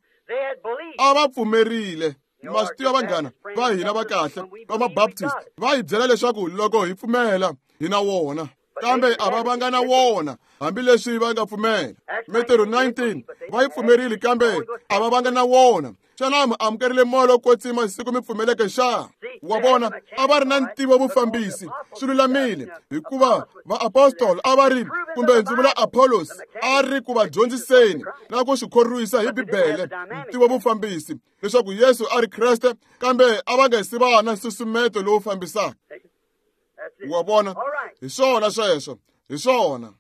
A va pfumerile. Ma swi tiva vanghana va hina va kahle va mabaptist va hi byela leswaku loko hi pfumela hi na wona, kambe a va nga na wona hambileswi va nga pfumela. Metero 19 va yi pfumerile, kambe a va nga na wona. Xana mi amukerile moya lowo kwetsima siku mi pfumeleke xana? Wa vona, a va ri na ntivo vufambisi. Swi lulamile hikuva vaapostoli a va ri, kumbe ndzi vula Apollos, a ri ku va dyondziseni na ku swi khorwisa hi Bibele ntivo vufambisi leswaku Yesu a ri Kreste, kambe a va nga si va na nsusumeto lowu fambisaka. Wa vona, hi swona sweswo, hi swona.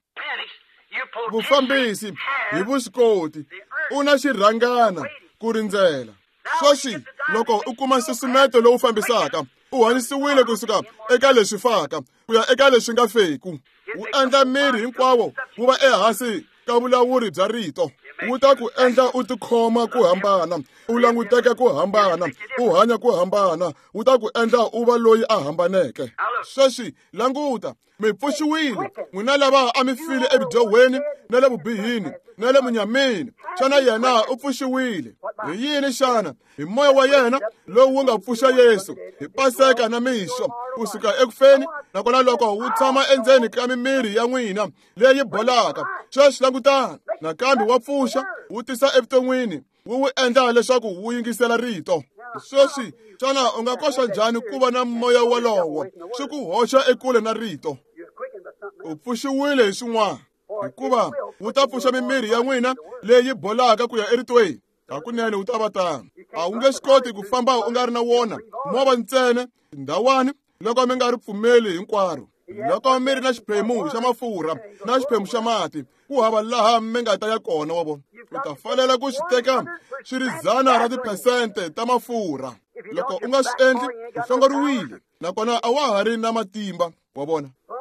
Vufambisi hi vuswikoti, u na xirhangana ku rindzela. Sweswi, loko u kuma nsusumeto lowu fambisaka, u hanyisiwile kusuka eka leswi faka ku ya eka leswi nga feku. Wu endla miri hinkwawo wu va ehansi ka vulawuri bya rito. Wu ta ku endla u tikhoma ku hambana, u languteka ku hambana, u hanya ku hambana. Wu ta ku endla u va loyi a hambaneke. Sweswi, languta, mi pfuxiwile, n'wina lava a mi file ebidyohweni na le vubihini na le munyameni. Xana yena u pfuxiwile hi yini xana? Hi moya wa yena lowu wu nga pfuxa Yesu, hi Paseka na mixo kusuka ekufeni, nakona loko wu tshama endzeni ka mimiri ya n'wina leyi bolaka. Sweswi langutana, nakambe wa pfuxa, wu tisa evuton'wini, wu endla leswaku wu yingisela rito. Sweswi, xana u nga koxa njhani ku va na moya wolowo? Swi ku hoxa ekule na rito. U pfuxiwile hi swin'wana, hikuva wu ta pfuxa mimiri ya n'wina leyi bolaka ku ya eritweni. Hakunene wu ta va tano. A wu nge swi koti ku famba u nga ri na wona movha ntsena ndhawani loko mi nga ri pfumeli hinkwaro. Loko mi ri na xiphemu xa mafurha na xiphemu xa mati, ku hava laha mi nga ta ya kona, wa vona. U ta fanele ku swi teka swi ri 100% ta mafurha. Loko u nga swi endli, u hlongoriwile, nakona a wa ha ri na matimba, wa vona.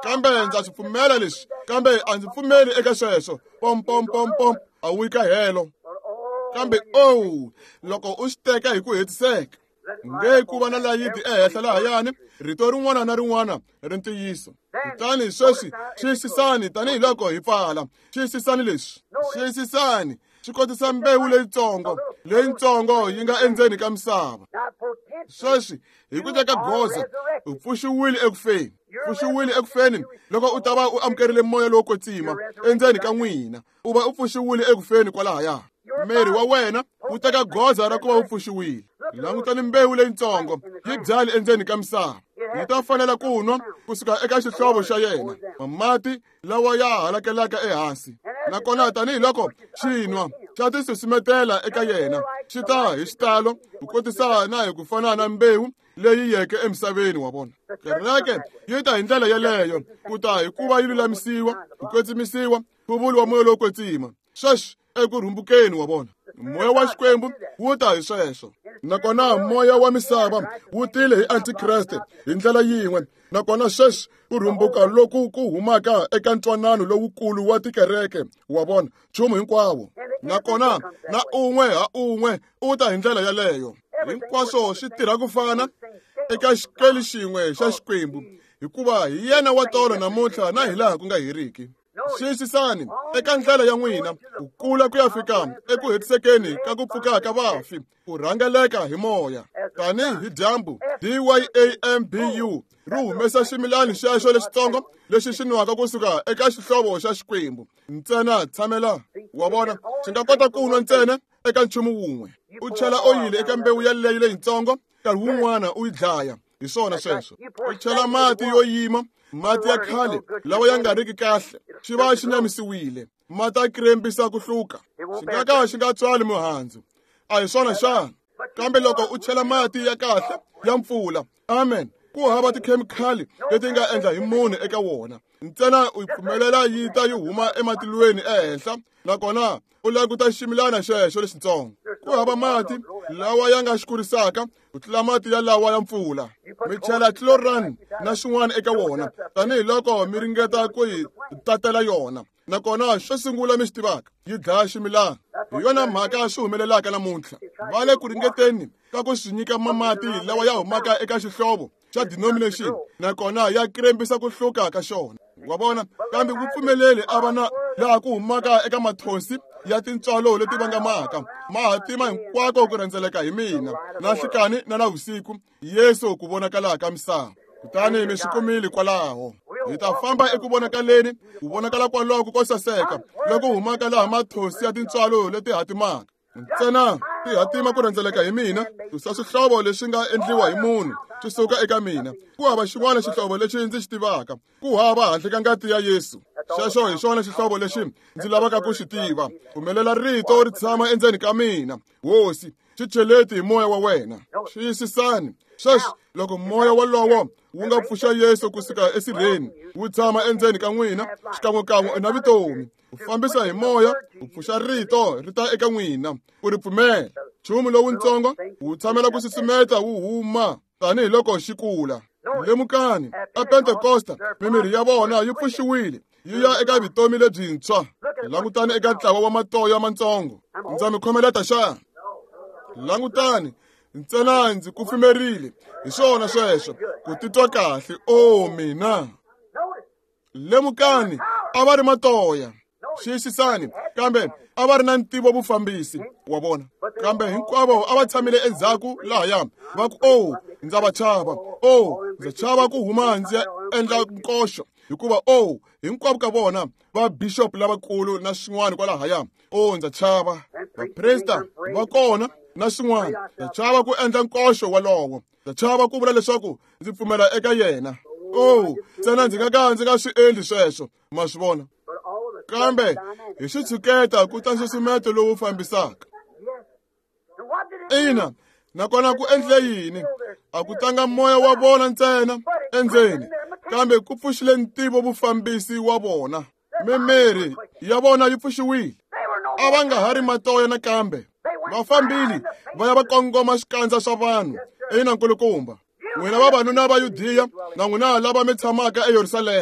kambe ndza swi pfumela leswi, kambe a ndzi pfumeli eka sweswo. Pom pom pom pom, a wi kahelo. Kambe loko u swi teka hi ku hetiseka, nge ku va na layiti ehenhla lahayani, rito rin'wana na rin'wana ri ntiyiso. Kutani sweswi xiyisisani tanihiloko hi pfala. Xiyisisani leswi, xiyisisani xi kotisa mbewu leyitsongo yi nga endzeni ka misava. Sweswi hi ku teka goza u pfuxiwile ekufeni. Pfuxiwile ekufeni loko u ta va u amukerile moya lowo kwetsima endzeni ka n'wina, u va u pfuxiwile ekufeni kwalahaya. Miri wa wena wu teka goza ra ku va u pfuxiwile. Langutani mbewu leyitsongo yi byali endzeni ka misava. Yi ta fanela ku nwa kusuka eka xihlovo xa yena mati lawa ya halakelaka ehansi. Nakona tanihiloko xi nwa xa tisusumetela eka yena, xi ta hi xitalo ku kotisa na hi ku fana na mbewu leyi yeke emisaveni wa vona. Kereke yi ta hi ndlela yeleyo ku ta hi ku va yi lulamisiwa, ku kwetsimisiwa, nkhuvulo wa moya lowo kwetsima. Sweswi ekurhumbukeni wa vona. Moya wa Xikwembu wu ta hi sweswo. Nakona moya wa misava wu tile hi Antikreste hi ndlela yin'we. Nakona sweswi ku rhumbuka loku ku humaka eka ntwanano lowukulu wa tikereke wa vona nchumu hinkwawo. Nakona na un'we ha un'we u ta hi ndlela yaleyo. Hinkwaswo swi tirha ku fana eka xikeli xin'we xa Xikwembu, hikuva hi yena wa tolo namuntlha na hi laha ku nga heriki. Xiyisisani eka ndlela ya n'wina ku kula ku ya fika eku hetisekeni ka ku pfuka ka vafi, ku rhangeleka hi moya. Tanihi dyambu, DYAMBU ri humesa ximilani xexo lexitsongo lexi xi nwaka kusuka eka xihlovo xa Xikwembu. Ntsena tshamela wa vona xi nga kota ku nwa ntsena eka nchumu wun'we. U chela oyili eka mbewu yaleyo leyitsongo, nkarhi wun'wana u yi dlaya. Hi swona sweswo. U chela mati yo yima, mati ya khale lawa ya nga riki kahle, xi va xi nyamisiwile. Mati ya kirembisa ku hluka, xi nga ka xi nga tswali muhandzu. A hi swona xana? Kambe loko u chela mati ya kahle ya mpfula, amen, ku hava tikhemikhali leti nga endla hi munhu eka wona. Ntsena u pfumelela yi ta yi huma ematilweni ehenhla, nakona u languta ximilana xexo lexitsongo. Ku hava mati lawa ya nga xi kurisaka ku tlula mati ya lawa ya mpfula. Mi chela chlorine na swin'wana eka wona tanihiloko mi ringeta ku yi tatela yona. Nakona xo sungula mi xi tivaka, yi dlaya ximilana. Hi yona mhaka swi humelelaka namuntlha. Va le ku ringeteni ka ku swi nyika mati lawa ya humaka eka xihlovo xa denomination, nakona ya kirembisa ku hluka ka xona. Wa vona, kambe ku pfumeleli a va na laha ku humaka eka mathosi ya tintswalo leti vangamaka. Mahatima hinkwako ku rhendzeleka hi mina, na nhlikani na navusiku, Yesu ku vonakala ka misava. Kutani mi swi kumile kwalaho. Hi ta famba eku vonakaleni, ku vonakala kwalaho ko saseka loko humaka laha mathosi ya tintswalo leti hatimaka. Ntsena ti hatima ku rhendzeleka hi mina, susa swihlovo leswi nga endliwa hi munhu swi suka eka mina. Ku hava xin'wana xihlovo lexi ndzi xi tivaka, ku hava handle ka ngati ya Yesu. Xexo hi xona xihlovo lexi ndzi lavaka ku xi tiva. Pfumelela rito ri tshama endzeni ka mina. Hosi, xi cheleti hi moya wa wena. Xiyisisani sweswi loko moya wolowo wu nga pfuxa Yesu kusuka esirheni, wu tshama endzeni ka n'wina xikan'wekan'we na vutomi. U fambisa hi moya, u pfuxa rito ri ta eka n'wina, u ri pfumela. Nchumu lowutsongo wu tshamela ku susumeta wu huma tanihiloko xi kula. Lemukani, a Pentekosta mimiri ya vona yi pfuxiwile yi ya eka vutomi lebyintshwa. Langutani eka ntlawa wa matoya matsongo. Ndza mi khomeleta xana? Langutani, ntsena ndzi kufumerile hi swona sweswo ku titwa kahle. Mina lemukani, a va ri matoya. Xiyisisani, kambe a va ri na ntivo vufambisi wa vona. Kambe hinkwavo a va tshamile endzhaku lahaya va ku ndza va chava. Ndza chava ku huma ndzi ya endla nkoxo, hikuva hinkwavo ka vona va bishop lavakulu na swin'wana kwalahaya. Ndza chava. Vapresta va kona na swin'wana. Ndza chava ku endla nkoxo walowo. Ndza chava ku vula leswaku ndzi pfumela eka yena. Ntsena ndzi nga swi endli sweswo, ma swi vona. Kambe hi xitshuketa ku ta nsusumeto lowu fambisaka. Ina, nakona ku endle yini? A ku tanga moya wa vona ntsena endzeni, kambe ku pfuxile ntivo vufambisi wa vona. Mimiri ya vona yi pfuxiwile. A va nga ha ri matoya nakambe. Vafambili va ya va kongoma swikandza swa vanhu. Ina nkulukumba, n'wina vavanuna va Yudiya na n'wina lava mi tshamaka eYerusalema.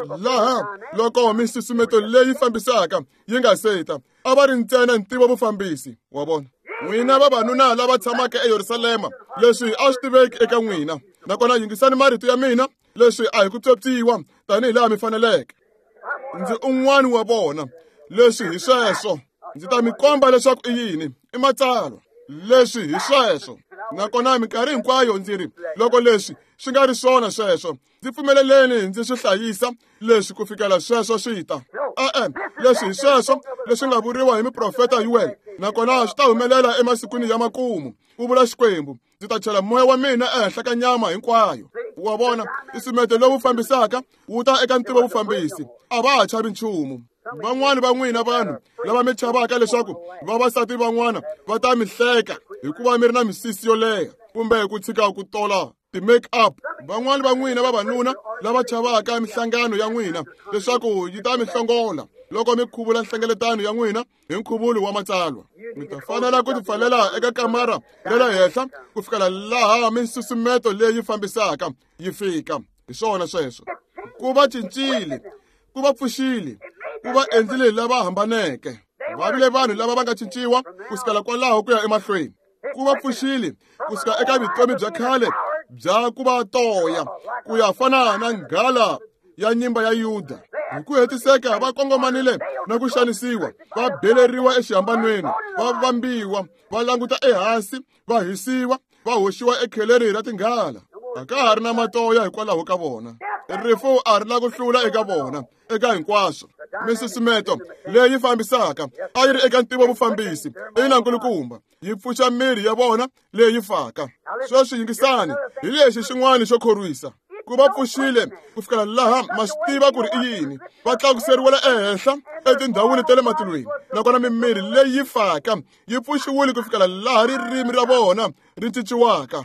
laha loko misusumeto leyi fambisaka yi nga seta a va ri ntsena ntivo vufambisi wa vona. N'wina vavanuna lava tshamaka eYerusalema, leswi a swi tiveki eka n'wina, nakona yingisani marito ya mina, leswi a hi ku tsweptsiwa tanihi laha mi faneleke. Ndzi un'wana wa vona. Leswi hi sweswo ndzi ta mi komba leswaku i yini, i matsalwa. Leswi hi sweswo, nakona minkarhi hinkwayo ndzi ri loko leswi swi nga ri swona sweswo, ndzi pfumeleleni ndzi swi hlayisa leswi ku fikela sweswo swi ta. Leswi hi sweswo leswi nga vuriwa hi miprofeta Yuwele, nakona swi ta humelela emasikwini ya makumu, ku vula Xikwembu. Ndzi ta chela moya wa mina ehenhla ka nyama hinkwayo. Wa vona nsusumeto lowu fambisaka wu ta eka ntivo vufambisi. A va ha chavi nchumu. Van'wani va n'wina vanhu lava mi chavaka leswaku vavasati van'wana va ta mi hleka hikuva mi ri na misisi yo leha kumbe ku tshika ku tola ti-make up. Van'wani va n'wina vavanuna lava chavaka mihlangano ya n'wina leswaku yi ta mi hlongola loko mi khuvula nhlengeletano ya n'wina hi nkhuvulo wa matsalwa. Mi ta fanela ku tipfalela eka kamara le le henhla ku fikela laha misusumeto leyi fambisaka yi fika. Hi swona sweswo. Ku va cincile, ku va pfuxile, ku va endlile lava hambaneke. Va vile vanhu lava va nga cinciwa kusukela kwalaho ku ya emahlweni. Ku va pfuxile kusuka eka vutomi bya khale bya ku va toya ku ya fana na nghala ya nyimba ya Yuda. Hi ku hetiseka va kongomanile na ku xanisiwa, va beleriwa exihambanweni, va vambiwa, va languta ehansi, va hisiwa, va hoxiwa ekheleni ra tinghala. A ka ha ri na matoya hikwalaho ka vona. Rifu a ri na ku hlula eka vona, eka hinkwaswo. Misusumeto leyi fambisaka a yi ri eka ntivo vufambisi, ina nkulukumba, yi pfuxa miri ya vona leyi faka. Sweswi yingisani hi lexi xin'wana xo khorwisa. Ku va pfuxile ku fikela laha ma swi tiva ku ri i yini, va tlakuseriwile ehenhla etindhawini ta le matilweni, nakona mimiri leyi faka yi pfuxiwile ku fikela laha ririmi ra vona ri cinciwaka.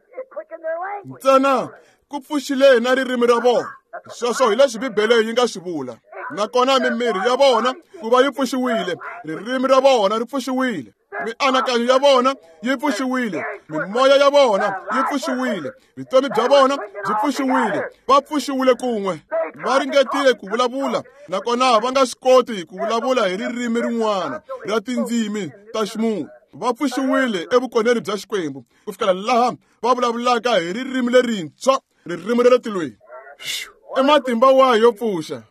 Ntsena ku pfuxile na ririmi ra vona. Sweswo hi leswi Bibele yi nga swi vula. Nakona mimiri ya vona ku va yi pfuxiwile, ririmi ra vona ri pfuxiwile, mianakanyo ya vona yi pfuxiwile, mimoya ya vona yi pfuxiwile, vutomi bya vona byi pfuxiwile. Va pfuxiwile kun'we. Va ringetile ku vulavula, nakona va nga swi koti ku vulavula hi ririmi rin'wana ra tindzimi ta ximunhu. Va pfuxiwile evukoneni bya Xikwembu ku fikela laha va vulavulaka hi ririmi lerintshwa, ririmi ra le tilweni. I matimba wahi yo pfuxa?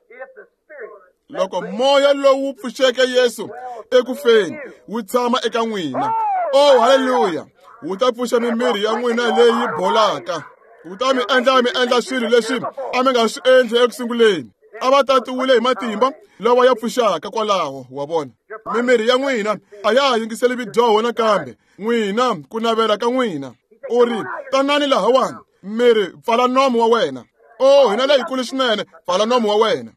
Loko moya lowu pfuxeke Yesu ekufeni wu tshama eka n'wina, oh haleluya, wu ta pfuxa mimiri ya n'wina leyi bolaka. Wu ta mi endla swilo leswi a mi nga swi endli ekusunguleni. A va tatiwile hi matimba lawa ya pfuxaka kwalaho. Wa vona mimiri ya n'wina a ya ha yingiseli vidyoho nakambe. N'wina ku navela ka n'wina. U ri tanani lahawani, miri pfala nomo wa wena. Oh hina leyikulu swinene, pfala nomo wa wena.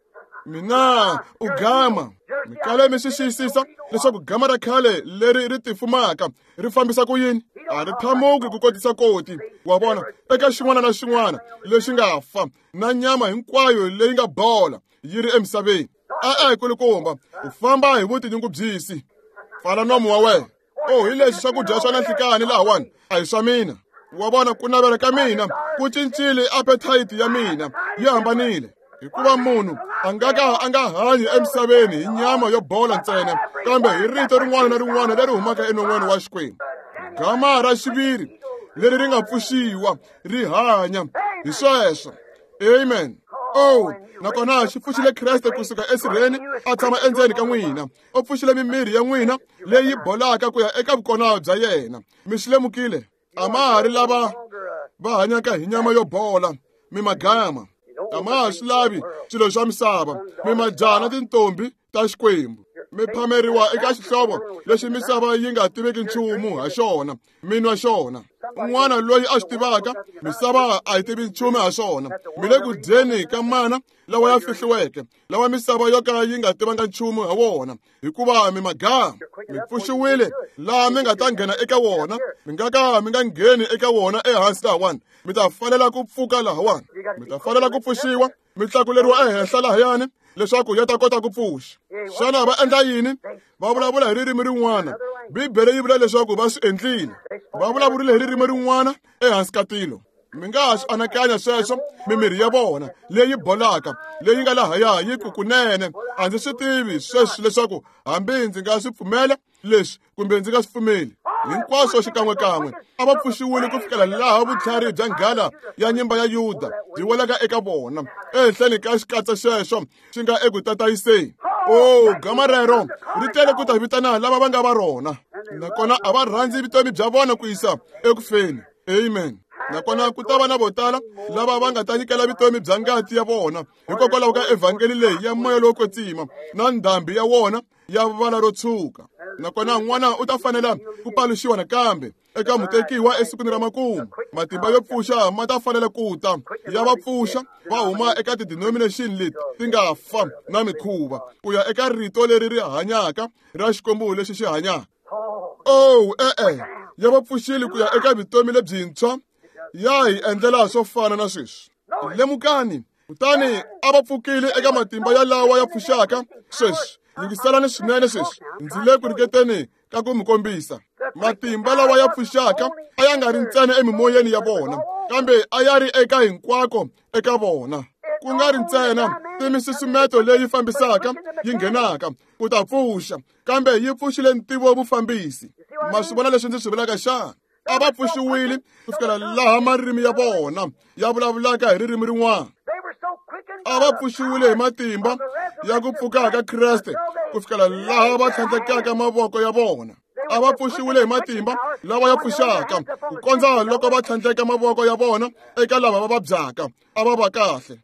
Mina u gama. Mi kale mi swi xiyisisa leswaku gama ra khale leri ri tifumaka ri fambisa ku yini? A ri thamuki ku kotisa koti. Wa vona eka xin'wana na xin'wana lexi nga fa na nyama hinkwayo leyi nga bola yi ri emisaveni. Hi kulukumba u famba hi vutinyungubyisi. Pfala nomo wa wena. Oh hi leswi swakudya swa nanhlikani lahawani a hi swa mina. Wa vona ku navela ka mina ku cincile, appetite ya mina yi hambanile. Hikuva munhu a nga hanyi emisaveni hi nyama yo bola ntsena, kambe hi rito rin'wana na rin'wana leri humaka enon'weni wa Xikwembu. Gama ra xiviri leri ri nga pfuxiwa ri hanya hi sweswo. Amen. Oh nakona xi pfuxile Kreste kusuka esirheni a tshama endzeni ka n'wina. U pfuxile mimiri ya n'wina leyi bolaka ku ya eka vukona bya yena. Mi swi lemukile? A ma ha ri lava va hanyaka hi nyama yo bola, mi magama. A ma ha swi lavi swilo swa misava, mi majaha na tintombi ta Xikwembu. Mi phameriwa eka xihlovo lexi misava yi nga tiveki nchumu ha xona, minwa xona. Un'wana loyi a swi tivaka, misava a yi tivi nchumu ha xona. Mi le ku dyeni ka mana lawa ya fihliweke, lawa misava yo ka yi nga tivanga nchumu ha wona, hikuva mi magaha. Mi pfuxiwile laha mi nga ta nghena eka wona, mi nga ngheni eka wona ehansi lahawani. Mi ta fanela ku pfuka lahawani. Mi ta fanela ku pfuxiwa, mi tlakuleriwa ehenhla lahayani leswaku ya ta kota ku pfuxa. Xana va endla yini? Va vulavula hi ririmi rin'wana. Bibele yi vula leswaku va swi endlile. Va vulavurile hi ririmi rin'wana ehansi ka tilo. mi nga ha swi anakanya sweswo mimiri ya vona leyi bolaka leyi nga lahaya yi ku kunene a ndzi swi tivi sweswi leswaku hambi ndzi nga swi pfumela leswi kumbe ndzi nga swi pfumeli hinkwaswo xikan'wekan'we a va pfuxiwile ku fikela laha vutlhari bya nghala ya nyimba ya Yuda byi welaka eka vona ehenhleni ka xikatsa xexo xi nga eku tatayiseni. Gama rero ri tele ku ta vitana lava va nga va rona, nakona a va rhandzi vutomi bya vona ku yisa ekufeni. Amen. Nakona ku ta va na vo tala lava va nga ta nyikela vutomi bya ngati ya vona hikokwalaho ka evhangeli leyi ya moya lowo kwetsima na ndhambi ya wona ya vala ro tshuka. Nakona n'wana u ta fanela ku paluxiwa nakambe eka mutekiwa esikwini ra makumu. Matimba yo pfuxa ma ta fanela ku ta ya va pfuxa va huma eka ti-denomination leti ti nga fa na mikhuva ku ya eka rito leri ri hanyaka ra Xikwembu lexi xi hanyaka. Ya va pfuxile ku ya eka vutomi lebyintshwa ya hi endlela swo fana na sweswi. Lemukani kutani a va pfukile eka matimba ya lawa ya pfuxaka sweswi. Yingiselani swinene sweswi ndzi le ku ringeteni ka ku mi kombisa. Matimba lawa ya pfuxaka a ya nga ri ntsena emimoyeni ya vona kambe a ya ri eka hinkwako eka vona. Ku nga ri ntsena timisusumeto leyi fambisaka yi nghenaka ku ta pfuxa kambe yi pfuxile ntivo vufambisi. Ma swi vona leswi ndzi swi vulaka xana? A va pfuxiwile ku fikela laha marimi ya vona ya vulavulaka hi ririmi rin'wana. A va pfuxiwile hi matimba ya ku pfuka ka Kreste ku fikela laha va tlhandlekaka mavoko ya vona. A va pfuxiwile hi matimba lawa ya pfuxaka ku kondza loko va tlhandleka mavoko ya vona eka lava va vabyaka a va va kahle.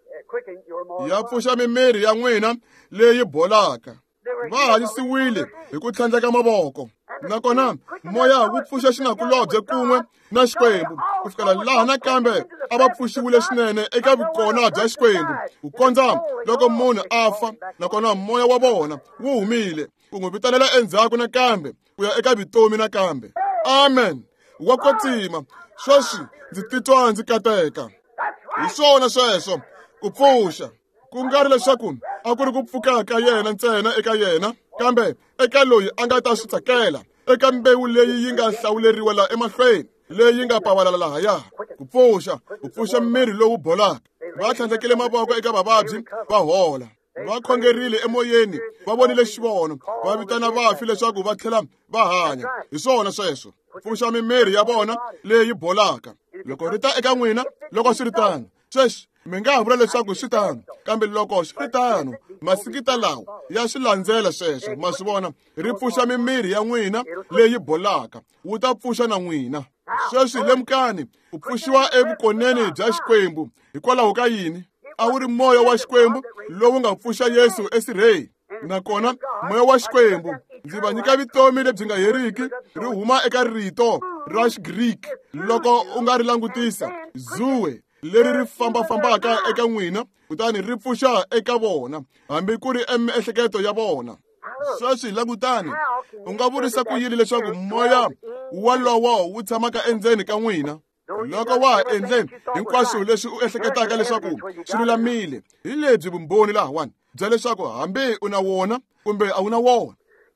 Ya pfuxa mimiri ya n'wina leyi bolaka. Va hanyisiwile hi ku tlhandleka mavoko. Nakona moya wu pfuxa xinakulobye kun'we na Xikwembu ku fikela laha nakambe a va pfuxiwile swinene eka vukona bya Xikwembu ku kondza loko munhu a fa. Nakona moya wa vona wu humile ku n'wi vitanela endzhaku nakambe ku ya eka vutomi nakambe. Amen. Wa kwetsima sweswi ndzi titwa ndzi kateka. Hi swona sweswo ku pfuxa ku nga ri leswaku a ku ri ku pfuka ka yena ntsena eka yena kambe eka loyi a nga ta swi tsakela eka mbewu leyi yi nga hlawuleriwa la emahlweni leyi nga pavalala lahaya. Ku pfuxa miri lowu bolaka. Va tlhandlekile mavoko eka vavabyi va hola. Va khongerile emoyeni va vonile xivono va vitana vafi leswaku va tlhela va hanya. Hi swona sweswo pfuxa mimiri ya vona leyi bolaka. Loko ri ta eka n'wina loko swi ri tano sweswi mi nga vula leswaku swi tano kambe loko swi ri tano masikita lawa ya swi landzela sweswo ma swi vona ri pfuxa mimiri ya n'wina leyi bolaka wu ta pfuxa na n'wina. Sweswi lemukani ku pfuxiwa evukoneni bya Xikwembu hikwalaho ka yini? A wu ri moya wa Xikwembu lowu nga pfuxa Yesu esirheni. Nakona moya wa Xikwembu ndzi va nyika vutomi lebyi nga heriki ri huma eka rito ra Xigriki loko u nga ri langutisa zuwe leri ri fambafambaka eka n'wina kutani ri pfuxa eka vona hambi ku ri emiehleketo ya vona. Sweswi langutani u nga vurisa ku yini leswaku moya walowo wu tshamaka endzeni ka n'wina loko wa ha endle hinkwaswo leswi u ehleketaka leswaku swi lulamile. Hi lebyi vumbhoni lahawani bya leswaku hambi u na wona kumbe a wu na wona.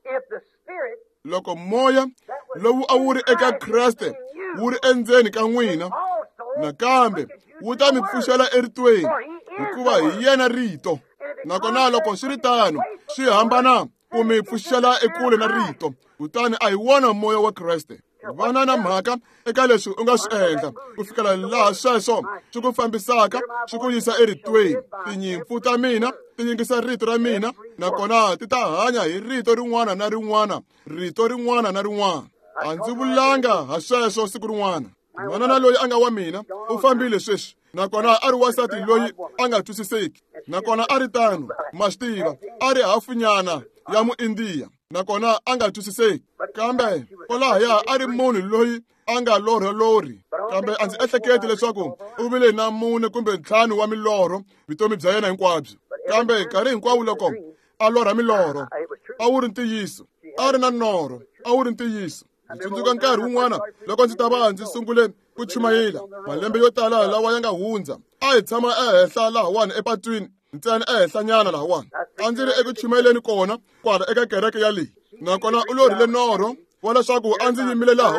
Loko moya lowu a wu ri eka Kreste wu ri endzeni ka n'wina nakambe wu ta mi pfuxela eritweni hikuva hi yena rito. Nakona loko swi ri tano swi hambana ku mi pfuxela ekule na rito kutani a hi wona moya wa Kreste. Vana na mhaka eka leswi u nga swi endla ku fikela laha sweswo swi ku fambisaka swi ku yisa eritweni. Tinyimpfu ta mina ti yingisa rito ra mina nakona ti ta hanya hi rito rin'wana na rin'wana, rito rin'wana na rin'wana. A ndzi vulanga ha sweswo siku rin'wana. N'wanana loyi a nga wa mina u fambile sweswi nakona a ri wasati loyi a nga twisiseki. Nakona a ri tano ma swi tiva a ri hafunyana ya mu-Indiya nakona a nga twisiseki kambe kwalahaya a ri munhu loyi a nga lorholori. Kambe a ndzi ehleketi leswaku u vile na 4 kumbe 5 wa milorho vutomi bya yena hinkwabyo. Kambe nkarhi hinkwawo loko a lorha milorho a wu ri ntiyiso. A ri na norho a wu ri ntiyiso. Ndzi tsundzuka nkarhi wun'wana loko ndzi ta va ndzi sungule ku chumayela malembe yo tala lawa ya nga hundza a hi tshama ehenhla lahawani epatwini ntsena ehenhla nyana lahawani. A ndzi ri eku chumayeleni kona kwala eka kereke ya leyi nakona u lorile norho wa leswaku a ndzi yimile lahawani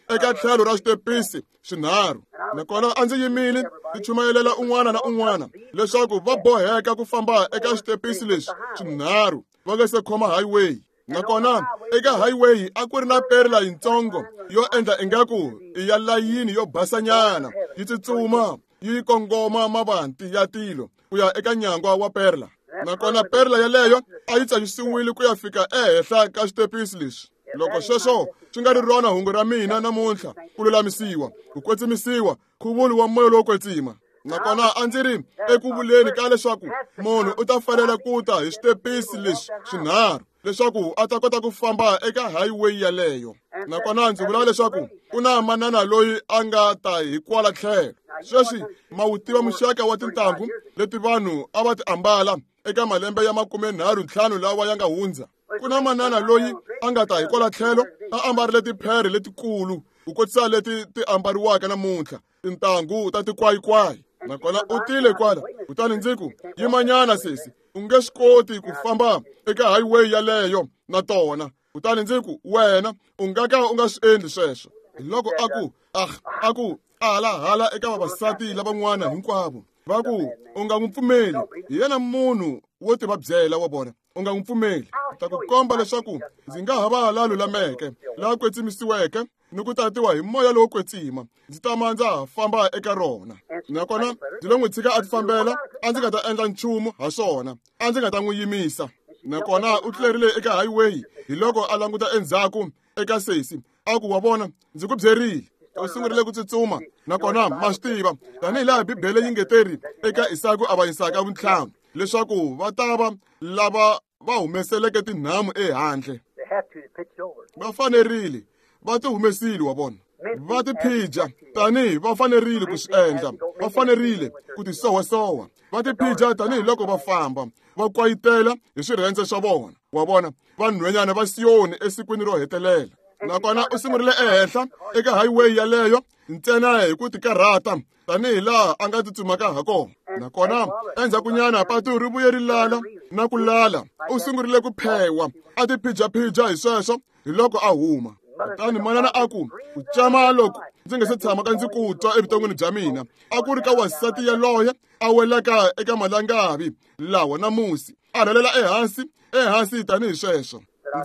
eka tlhelo ra xitepisi xinharhu. Nakona a ndzi yimile ndzi chumayelela un'wana na un'wana leswaku va boheka ku famba eka xitepisi lexi xinharhu va nga se khoma highway. Nakona eka highway a ku ri na perla yintsongo yo endla ingaku i ya layini yo basanyana yi tsutsuma yi kongoma mavanti ya tilo ku ya eka nyangwa wa perla. Nakona perla yaleyo a yi tsakisiwile ku ya fika ehenhla ka xitepisi lexi. Loko sweswo swi nga ri rona hungu ra mina namuntlha ku lulamisiwa ku kwetsimisiwa nkhuvulo wa moya lowo kwetsima. Nakona a ndzi ri eku vuleni ka leswaku munhu u ta fanele ku ta hi xitepisi lexi xinharhu leswaku a ta kota ku famba eka highway yaleyo. Nakona ndzi vula leswaku ku na manana loyi a nga ta hi kwala tlhelo. Sweswi ma wu tiva muxaka wa tintangu leti vanhu a va ti ambala eka malembe ya 35 lawa ya nga hundza. Ku na manana loyi a nga ta hi kwala tlhelo a ambarile tipheri letikulu ku kotisa leti ti ambariwaka namuntlha, tintangu ta tikwayikwayi. Nakona u tile kwala kutani ndzi ku yimanyana sesi u nge swi koti ku famba eka highway yaleyo na tona. Kutani ndzi ku wena u nga ka u nga swi endli sweswo. Loko a ku hala eka vavasati lavan'wana hinkwavo va ku u nga n'wi pfumeli hi yena munhu wo ti va byela wa vona u nga n'wi pfumeli. Ta ku komba leswaku ndzi nga hava la lulameke la kwetsimisiweke ni ku tatiwa hi moya lowo kwetsima ndzi tama ndza ha famba eka rona. Nakona ndzi lo n'wi tshika a ti fambela a ndzi nga ta endla nchumu ha swona a ndzi nga ta n'wi yimisa. Nakona u tlerile eka highway hi loko a languta endzhaku eka sesi a ku wa vona ndzi ku byerile u sungurile ku tsutsuma. Nakona ma swi tiva tanihi laha Bibele yi ngeteri eka Isaku avanyisaka vuntlhanu leswaku va ta va lava va humeseleke tinhamu ehandle. Va fanerile va ti humesile wa vona va ti phija tanihi va fanerile ku swi endla. Va fanerile ku ti sowasowa va ti phija tanihi loko va famba va kwayitela hi swirhendze swa vona wa vona vanhwanyana va Siyoni esikwini ro hetelela. Nakona u sungurile ehenhla eka highway yaleyo ntsena hi ku tikarhata tanihi laha a nga tsutsumaka ha kona. Nakona endzhakunyana patu ri vuye ri lala na ku lala u sungurile ku phewa a ti phijaphija hi sweswo hi loko a huma. Kutani manana a ku cama loko ndzi nga se tshamaka ndzi ku twa evuton'wini bya mina a ku ri ka wasati yaloye a welaka eka malangavi lawa na musi a rhelela ehansi tanihi sweswo.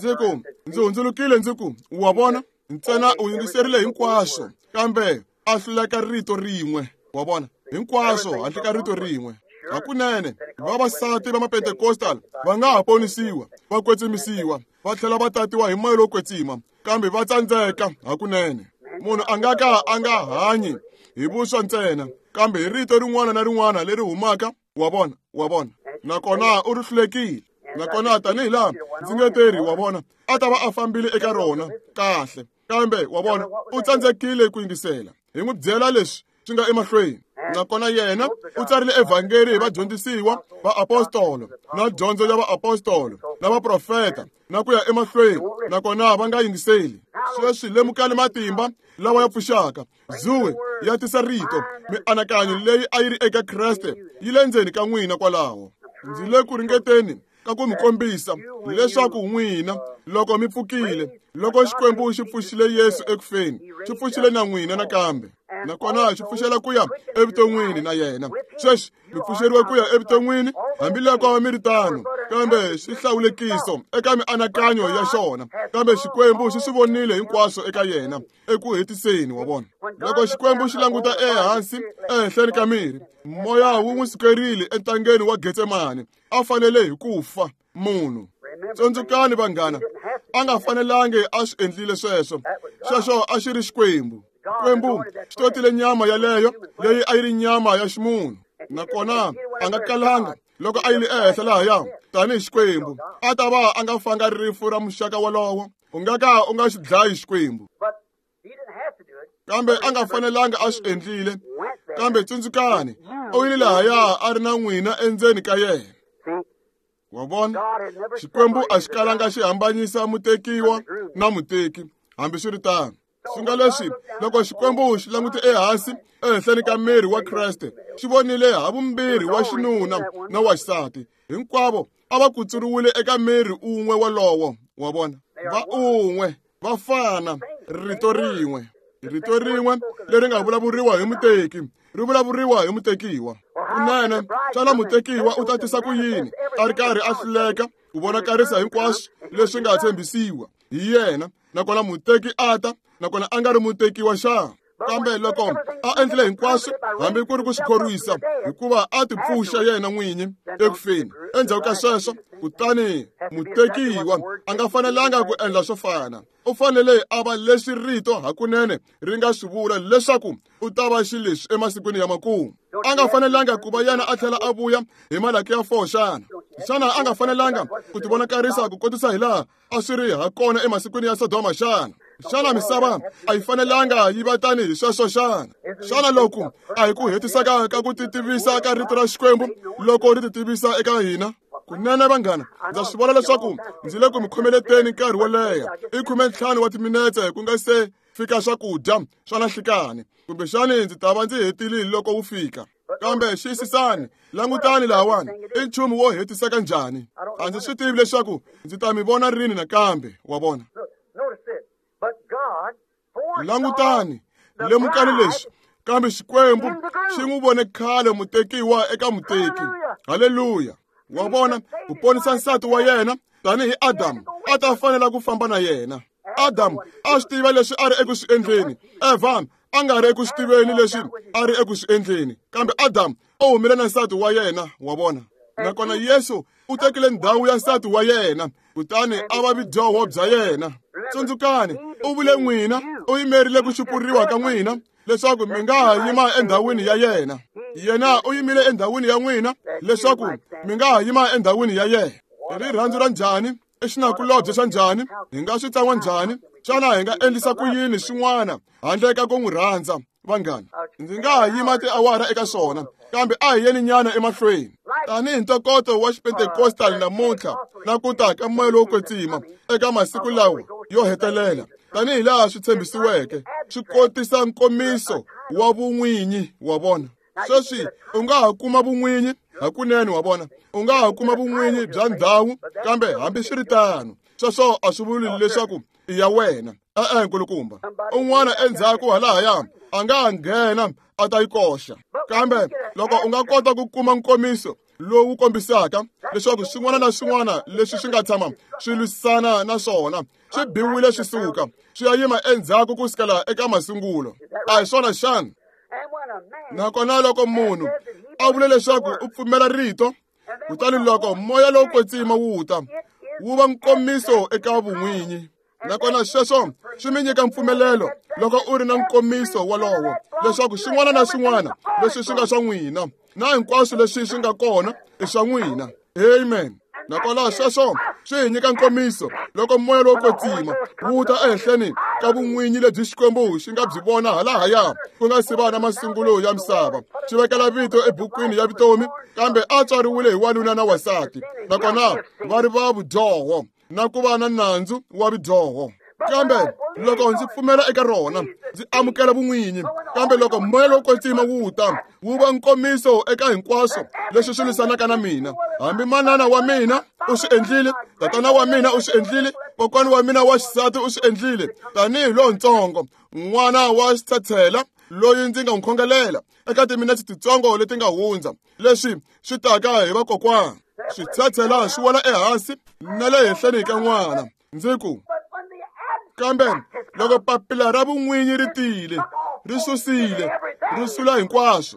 Ndzi hundzulukile ndzi ku wa vona ntsena u yingiserile hinkwaswo kambe a hluleka rito rin'we wa vona hinkwaswo handle ka rito rin'we. Hakunene vavasati va mapentekostal va nga ha ponisiwa va kwetsimisiwa va tlhela va tatiwa hi moya lowo kwetsima kambe va tsandzeka hakunene. Munhu a nga ka a nga hanyi hi vuswa ntsena kambe hi rito rin'wana na rin'wana leri humaka wa vona nakona u ri hlulekile. Nakona tanihi laha ndzi ngeteri wa vona a ta va a fambile eka rona kahle kambe wa vona u tsandzekile ku yingisela hi n'wi byela leswi swi nga emahlweni. Nakona yena u tsarile evhangeli hi vadyondzisiwa va apostolo na dyondzo ya vaapostolo na vaprofeta na ku ya emahlweni nakona va nga yingiseli. Sweswi lemukani matimba lawa ya pfuxaka zuwe ya tisa rito mianakanyo leyi a yi ri eka Kreste yi le ndzeni ka n'wina kwalaho. Ndzi le ku ringeteni ka ku mi kombisa leswaku n'wina loko mi pfukile loko Xikwembu xi pfuxile Yesu ekufeni xi pfuxile na n'wina nakambe. Nakona xi pfuxela ku ya evuton'wini na yena. Sweswi mi pfuxeriwe ku ya evuton'wini hambiloko mi ri tano kambe swi hlawulekiso eka mianakanyo ya xona kambe Xikwembu xi swi vonile hinkwaswo eka yena eku hetiseni wa vona. Loko Xikwembu xi languta ehansi ehenhleni ka miri moya wu n'wi sukerile entangeni wa Getsemani a fanele hi ku fa munhu. Tsundzukani vanghana a nga fanelangi a swi endlile sweswo a xi ri Xikwembu. Xikwembu xi totile nyama yaleyo leyi a yi ri nyama ya ximunhu. Nakona a nga kalanga loko a yi li ehenhla lahaya tanihi Xikwembu a ta va a nga fanga rifu ra muxaka wolowo u nga ka u nga xi dlayi Xikwembu kambe a nga fanelanga a swi endlile. Kambe tsundzukani u yile lahaya a ri na n'wina endzeni ka yena wa vona. Xikwembu a xi kalanga xi hambanyisa mutekiwa na muteki hambi swi ri tano. Swi nga leswi loko Xikwembu xi langute ehansi ehenhleni ka miri wa Kreste xi vonile havumbirhi wa xinuna na wa xisati hinkwavo a va kutsuriwile eka miri un'we wolowo wa vona va un'we va fana rito rin'we. rito rin'we leri nga vulavuriwa hi muteki ri vulavuriwa hi mutekiwa. Kunene xana mutekiwa u ta tisa ku yini a ri karhi a hluleka ku vonakarisa hinkwaswo leswi nga tshembisiwa hi yena, nakona muteki a ta nakona a nga ri mutekiwa xana? Kambe loko a endlile hinkwaswo hambi ku ri ku swi khorwisa hikuva a ti pfuxa yena n'winyi ekufeni, endzhaku ka sweswo kutani mutekiwa a nga fanelanga ku endla swo fana. U fanele a va leswi rito hakunene ri nga swi vula leswaku u ta va xileswi emasikwini ya makumu. A nga fanelanga ku va yena a tlhela a vuya hi malaki ya 4 xana? Xana a nga fanelanga ku ti vonakarisa ku kotisa hi laha a swi ri ha kona emasikwini ya Sodoma xana? Xana misava a yi fanelanga yi va tani hi sweswo xana? Xana loko a hi ku hetiseka ka ku titivisa ka rito ra Xikwembu loko ri titivisa eka hina? Kunene vanghana, ndza swi vona leswaku ndzi le ku mi khomeleteni nkarhi wo leha, i 15 wa timinetse ku nga se fika swakudya swa nanhlikani, kumbexani ndzi ta va ndzi hetile loko wu fika. Kambe xiyisisani, langutani lahawani, i nchumu wo hetiseka njhani. A ndzi swi tivi leswaku ndzi ta mi vona rini nakambe, wa vona. Langutani, lemukani leswi, kambe Xikwembu xi n'wi vone khale mutekiwa eka muteki. Haleluya. Wa vona, ku ponisa nsati wa yena tanihi Adamu a ta fanela ku famba na yena. Adamu a swi tiva leswi a ri eku swi endleni, Eva a nga ri eku swi tiveni leswi a ri eku swi endleni, kambe Adamu u humile na nsati wa yena, wa vona. Nakona Yesu u tekile ndhawu ya nsati wa yena kutani a va vidyoho bya yena. Tsundzukani, u vule n'wina u yimerile ku xupuriwa ka n'wina leswaku mi nga ha yima endhawini ya yena. Yena u yimile endhawini ya n'wina leswaku mi nga ha yima endhawini ya yena. Hi rirhandzu ra njhani, i xinakulobye xa njhani, hi nga swi tsan'wa njhani, xana hi nga endlisa ku yini swin'wana handle ka ku n'wi rhandza? Vanghana, ndzi nga ha yima tiawara eka swona, kambe a hi yeni nyana emahlweni. Tanihi ntokoto wa Xipentekostali namuntlha na ku ta ka moya lowo kwetsima eka masiku lawa yo hetelela, tanihi laha swi tshembisiweke, swi kotisa nkomiso wa vun'winyi, wa vona. Sweswi u nga ha kuma vun'winyi hakunene, wa vona. U nga ha kuma vun'winyi bya ndhawu, kambe hambi swi ri tano sweswo a swi vuli leswaku i ya wena. Nkulukumba, un'wana endzhaku halahaya a nga ha nghena a ta yi koxa. Kambe loko u nga kota ku kuma nkomiso lowu kombisaka leswaku swin'wana na swin'wana leswi swi nga tshama swi lwisana na swona swi biwile swi suka swi ya yima endzhaku ku sukela eka masungulo, a hi swona xana? Nakona loko munhu a vule leswaku u pfumela rito, kutani loko moya lowo kwetsima wu ta, wu va nkomiso eka vun'winyi. Nakona sweswo swi mi nyika mpfumelelo loko u ri na nkomiso wolowo leswaku swin'wana na swin'wana leswi swi nga swa n'wina na hinkwaswo leswi swi nga kona i swa n'wina. Amen. Nakona sweswo swi hi nyika nkomiso loko moya lowo kwetsima wu ta ehenhleni ka vun'winyi lebyi Xikwembu xi nga byi vona halahaya ku nga si va na masungulo ya misava. Xi vekela vito ebukwini ya vutomi, kambe a tswariwile hi wanuna na wasati, nakona va ri va vudyoho na ku va na nandzu wa vidyoho. Kambe loko ndzi pfumela eka rona, ndzi amukela vun'winyi. Kambe loko moya lowo kwetsima wu ta, wu va nkomiso eka hinkwaswo leswi swi lwisanaka na mina. Hambi manana wa mina u swi endlile, tatana wa mina u swi endlile, kokwana wa mina wa xisati u swi endlile, tanihi lontsongo, n'wana wa xitshetshela loyi ndzi nga n'wi khongelela eka timinete titsongo leti nga hundza. Leswi swi taka hi vakokwana. Switshetshela swi wela ehansi na le henhleni ka n'wana. Ndzi ku, kambe loko papila ra vun'winyi ri tile, ri susile, ri sula hinkwaswo.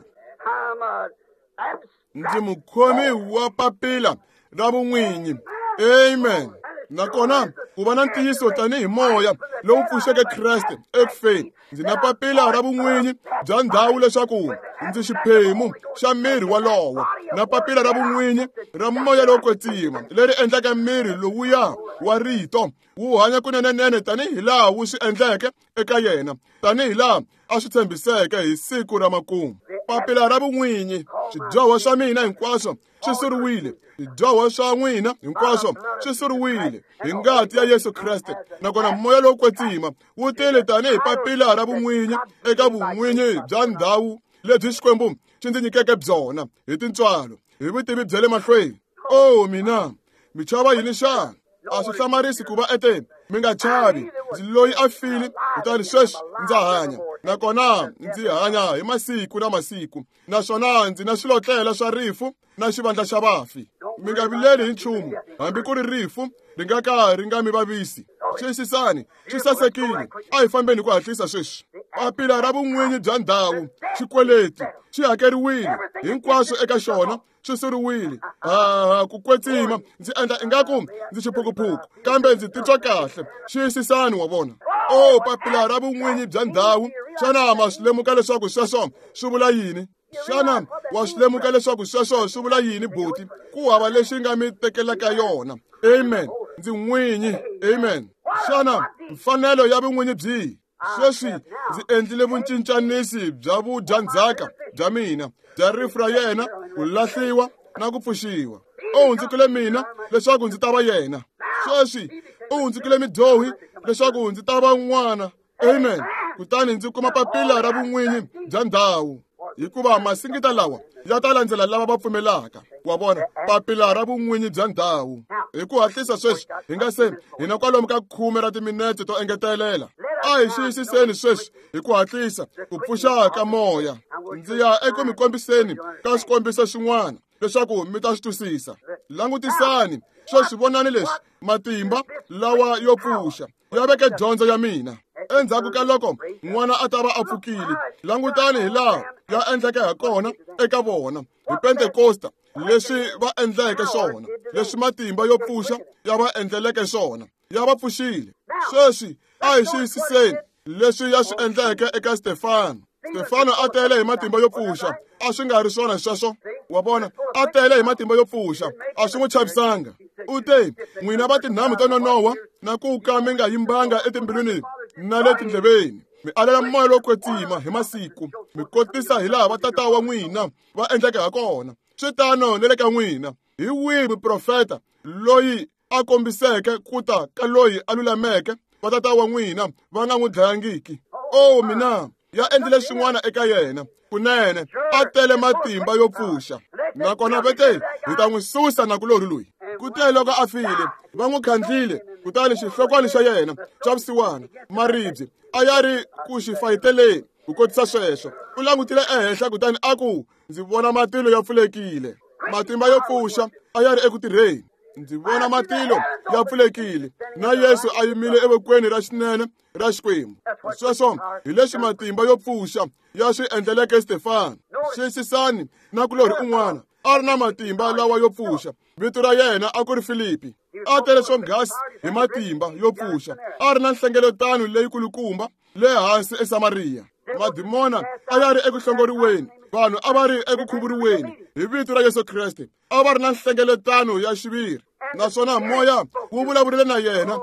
Ndzi mukhomi wa papila ra vun'winyi. Amen. Nakona ku va na ntiyiso tanihi moya lowu pfuxeke Kreste ekufeni, ndzi na papila ra vun'winyi bya ndhawu leswaku ndzi xiphemu xa miri walowo, na papila ra vun'winyi ra moya lowo kwetsima leri endlaka miri lowuya wa rito wu hanya kunenenene tanihi laha wu swi endleke eka yena, tanihi laha a swi tshembiseke hi siku ra makumu. Papila ra vun'winyi, swidyoho swa mina hinkwaswo swi suriwile, swidyoho swa n'wina hinkwaswo swi suriwile hi ngati ya Yesu Kriste. Nakona moya lowo kwetsima wu tile tanihi papila ra vun'winyi eka vun'winyi bya ndhawu lebyi Xikwembu xi ndzi nyikeke byona hi tintswalo, hi vutivi bya le mahlweni. Mina mi chava yini xana? A swi hlamarisi ku va eteni mi nga chavi, ndzi loyi a file kutani sweswi ndza hanya nakona ndzi hanya hi masiku na masiku naswona ndzi na swilotlela swa rifu na xivandla xa vafi mi nga vileli hi nchumu hambi ku ri rifu ri nga ka ri nga mi vavisi xiyisisani swi sasekile a hi fambeni ku hatlisa sweswi papila ra vun'winyi bya ndhawu xikweleti xi hakeriwile hinkwaswo eka xona swi suriwile ku kwetsima ndzi endla ingaku ndzi xiphukuphuku kambe ndzi titwa kahle xiyisisani wa vona papila ra vun'winyi bya ndhawu xana ma swi lemuka leswaku sweswo swi vula yini xana wa swi lemuka leswaku sweswo swi vula yini buti ku hava lexi nga mi tekelaka yona amen ndzi n'winyi amen xana mfanelo ya vun'winyi byihi sweswi ndzi endlile vuncincanisi bya vudyandzhaka bya mina bya rifu ra yena ku lahliwa na ku pfuxiwa hundzukile mina leswaku ndzi ta va yena sweswi hundzukile midyohi leswaku ndzi ta va n'wana amen kutani ndzi kuma papila ra vun'winyi bya ndhawu hikuva masingita lawa ya ta landzela lava va pfumelaka wa vona papila ra vun'winyi bya ndhawu hi ku hatlisa sweswi hi nga se hi na kwalomu ka 10 ra timinete to engetelela a hi xiyisiseni sweswi hi ku hatlisa ku pfuxa ka moya ndzi ya eku mi kombiseni ka swikombiso swin'wana leswaku mi ta swi twisisa langutisani sweswi vonani leswi matimba lawa yo pfuxa ya veke dyondzo ya mina endzhaku ka loko n'wana a ta va a pfukile langutani hi laha ya endleke ha kona eka vona hi pentekosta leswi va endleke swona leswi matimba yo pfuxa ya va endleleke swona ya va pfuxile sweswi a hi xiyisiseni leswi ya swi endleke eka Stefano a tele hi matimba yo pfuxa a swi nga ri swona sweswo wa vona a tele hi matimba yo pfuxa a swi n'wi chavisanga u te n'wina va tinhamu to nonoha na ku ka mi nga yimbanga etimbilwini na le tindleveni mi alela moya lo kwetsima hi masiku mi kotisa hi laha va tata wa n'wina va endleke ha kona swi tano ni le ka n'wina hi wihi muprofeta loyi a kombiseke ku ta ka loyi a lulameke va tata wa n'wina va nga n'wi dlayangiki mina ya endlile swin'wana eka yena kunene a tele matimba yo pfuxa nakona vete hi ta n'wi susa na kulori loyi kute loko a file va n'wi khandlile kutani xihlokwana xa yena xa vusiwana maribye a ya ri ku xi fayiteleni ku kotisa sweswo u langutile ehenhla kutani a ku ndzi vona matilo ya pfulekile matimba yo pfuxa a ya ri eku tirheni ndzi vona matilo ya pfulekile na Yesu a yimile evokweni ra xinene ra Xikwembu sweswo hi leswi matimba yo pfuxa ya swi endleleke Stefano xiyisisani na kulori un'wana a ri na matimba lawa yo pfuxa vito ra yena a ku ri Filipi a tele swonghasi hi matimba yo pfuxa a ri na nhlengeletano leyikulukumba le hansi eSamariya madimona a ya ri eku hlongoriweni vanhu a va ri eku khuvuriweni hi vito ra Yesu Kriste a va ri na nhlengeletano ya xiviri naswona moya wu vulavurile na yena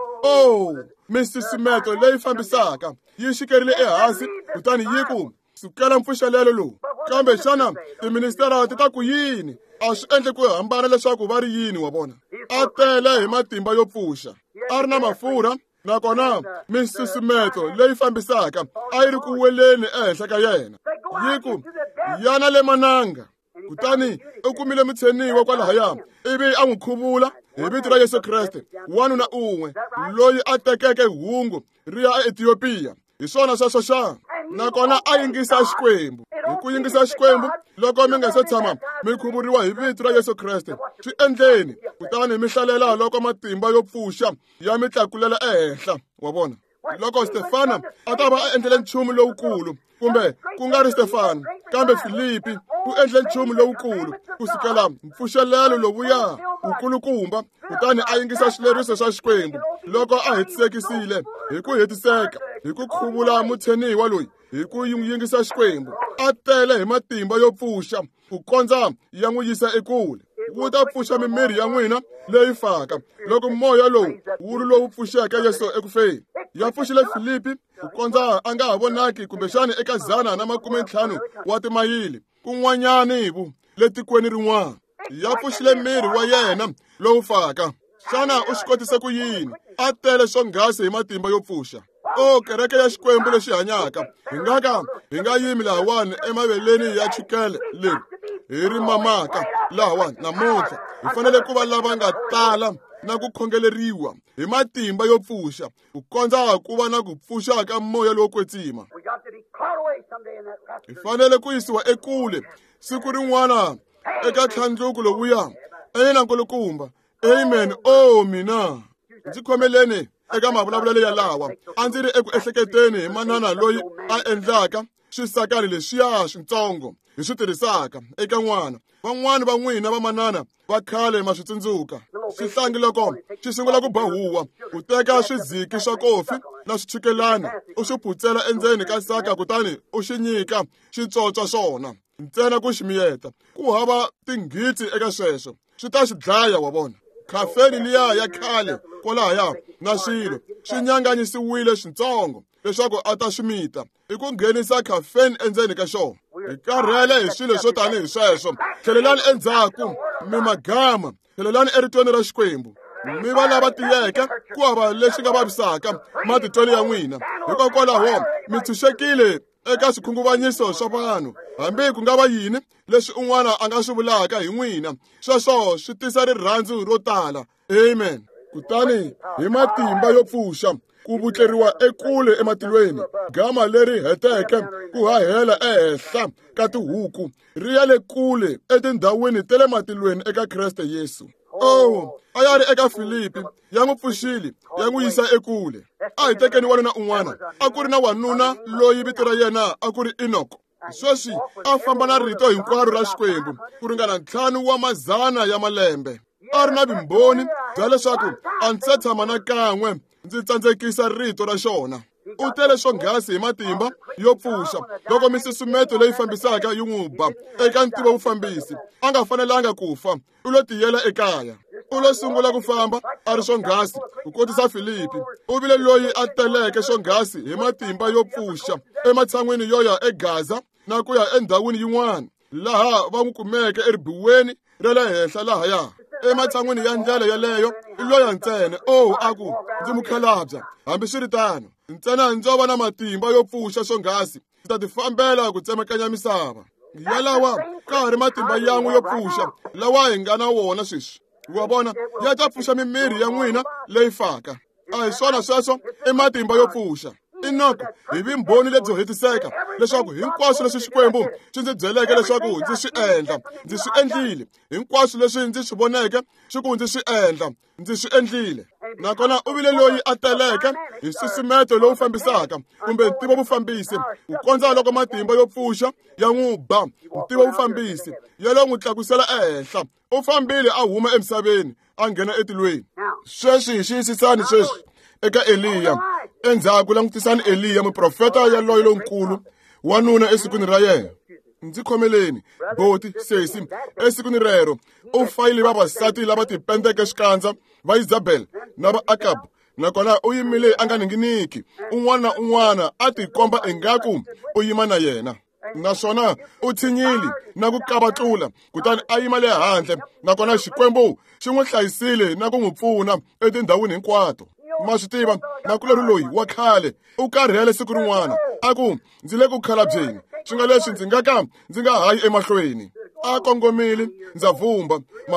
misisimeto leyi fambisaka yi xikerile ehansi kutani yi ku sukela mpfuxelelo lowu kambe xana tiministera ti ta ku yini a swi endle ku hambana leswaku va ri yini wa vona a tele hi matimba yo pfuxa a ri na mafurha nakona misisimeto leyi fambisaka a yi ri ku weleni ehenhla ka yena yi ku yana le mananga kutani u kumile mutsheniwa kwalahaya ivi a n'wi khuvula hi vito ra Yesu Kriste wanuna un'we loyi a tekeke hungu ri ya eEthiopia hi swona sweswo xa nakona a yingisa Xikwembu hi ku yingisa Xikwembu loko mi nga se tshama mi khuvuriwa hi vito ra Yesu Kriste swi endleni kutani mi hlalela loko matimba yo pfuxa ya mi tlakulela ehenhla wa vona loko Stefano a ta va a endlele nchumu lowukulu kumbe ku nga ri Stefano kambe Filipi u endle nchumu lowukulu kusukela mpfuxelelo lowuya ukulukumba kutani a yingisa xileriso xa Xikwembu loko a hetisekisile hi ku hetiseka hi ku khuvula mutsheniwa loyi hi ku yingisa Xikwembu a tele hi matimba yo pfuxa ku kondza ya n'wi yisa ekule wu ta pfuxa mimiri ya n'wina leyi faka loko moya lowu wu ri lowu pfuxeke Yesu ekufeni ya pfuxile Filipi ku kondza a nga ha vonaki kumbexani eka 150 wa timayili kun'wanyani le tikweni rin'wana ya pfuxile miri wa yena lowu faka xana u swi kotise ku yini a tele swonghasi hi matimba yo pfuxa kereke ya Xikwembu lexi hanyaka hi nga yimi lahawani emaveleni ya chukele leri hi ri mamaka lahawani namuntlha hi fanele ku va lava nga tala na ku khongeleriwa hi matimba yo pfuxa ku kondza ku va na ku pfuxa ka moya lowo kwetsima. Hi fanele ku yisiwa ekule siku rin'wana eka tlhandluko lowuya. Ina nkulukumba. Amen. Mina ndzi khomeleni eka mavulavulelo ya lawa. A ndzi ri eku ehleketeni hi manana loyi a endlaka swisakani leswiya swintsongo hi swi tirhisaka eka n'wana. Van'wani va n'wina va manana va khale ma swi tsundzuka. Swihlangi loko swi sungula ku bahuwa, u teka swiziki swa kofi na swichukelani u swi phutsela endzeni ka saka kutani u xi nyika xitswotswa swona. Ntsena ku xi miyeta. Ku hava tinghitsi eka sweswo. Swi ta xi dlaya wa vona. Khafeni liya ya khale kwalaya na swilo swi nyanganyisiwile swintsongo leswaku a ta swi mita. I ku nghenisa khafeni endzeni ka xona. Hi karhele hi swilo swo tanihi sweswo. Tlhelelani endzhaku mi magama. Tlhelelani eritweni ra Xikwembu. Mi va lava tiyeke ku hava leswi nga vavisaka matitwelo ya n'wina. Hikokwalaho mi tshunxekile eka swikhunguvanyiso swa vanhu. Hambi ku nga va yini leswi un'wana a nga swi vulaka hi n'wina, sweswo swi tisa rirhandzu ro tala. Amen. Kutani hi matimba yo pfuxa ku vutleriwa ekule ematilweni, gama leri heteke ku hahela ehenhla ka tihuku ri ya le kule etindhawini ta le matilweni eka Kreste Yesu. A ya ri eka Filipi, ya n'wi pfuxile, ya n'wi yisa ekule. A hi tekeni wanuna un'wana. A ku ri na wanuna loyi vito ra yena a ku ri Enoko. Sweswi a famba na rito hinkwaro ra Xikwembu ku ringana 500 ya malembe. A ri na vumbhoni bya leswaku a ndzi se tshama na kan'we ndzi tsandzekisa rito ra xona. U tele swonghasi hi matimba yo pfuxa loko misusumeto leyi fambisaka yi n'wi ba eka ntivo vufambisi. A nga fanelanga ku fa. U lo tiyela ekaya. U lo sungula ku famba a ri swonghasi ku kotisa Filipi. U vile loyi a teleke swonghasi hi matimba yo pfuxa ematshan'wini yo ya eGaza na ku ya endhawini yin'wana laha va n'wi kumeke eribuweni ra le henhla lahaya. Ematshan'wini ya ndlela yaleyo i loya ntsena. Aku ndzi mukhalabya. Hambi swi ri tano ntsena ndzo va na matimba yo pfuxa swonghasi ndzi ta tifambela ku tsemakanya misava. Yalawa ka ha ri matimba yan'we yo pfuxa lawa hi nga na wona sweswi. Wa vona ya ta pfuxa mimiri ya n'wina leyi faka. A hi swona sweswo i matimba yo pfuxa. Enoko hi vumbhoni lebyo hetiseka leswaku hinkwaswo leswi Xikwembu swi ndzi byeleke leswaku ndzi swi endla, ndzi swi endlile. Hinkwaswo leswi ndzi swi voneke swi ku ndzi swi endla, ndzi swi endlile. Nakona u vile loyi a teleke hi nsusumeto lowu fambisaka kumbe ntivo vufambisi ku kondza loko matimba yo pfuxa ya n'wi ba. Ntivo vufambisi ya lo n'wi tlakusela ehenhla. U fambile a huma emisaveni a nghena etilweni. Sweswi hi xiyisisani sweswi eka Eliya. Endzhaku langutisani Eliya muprofeta yaloye lonkulu wanuna esikwini ra yena. Ndzi khomeleni boti sesi esikwini rero u fayile vavasati lava tipendeke xikandza va Izabel na va Akabu. Nakona u yimile a nga ninginiki. Un'wana na un'wana a tikomba ingaku u yima na yena. Naswona u tshinyile na ku kavatlula kutani a yima le handle. Nakona Xikwembu xi n'wi hlayisile na ku n'wi pfuna etindhawini hinkwato. Ma swi tiva nakulori loyi wa khale u karhele siku rin'wana a ku ndzi le ku khalabyeni swi nga leswi ndzi nga hayi emahlweni. A kongomile ndza vumba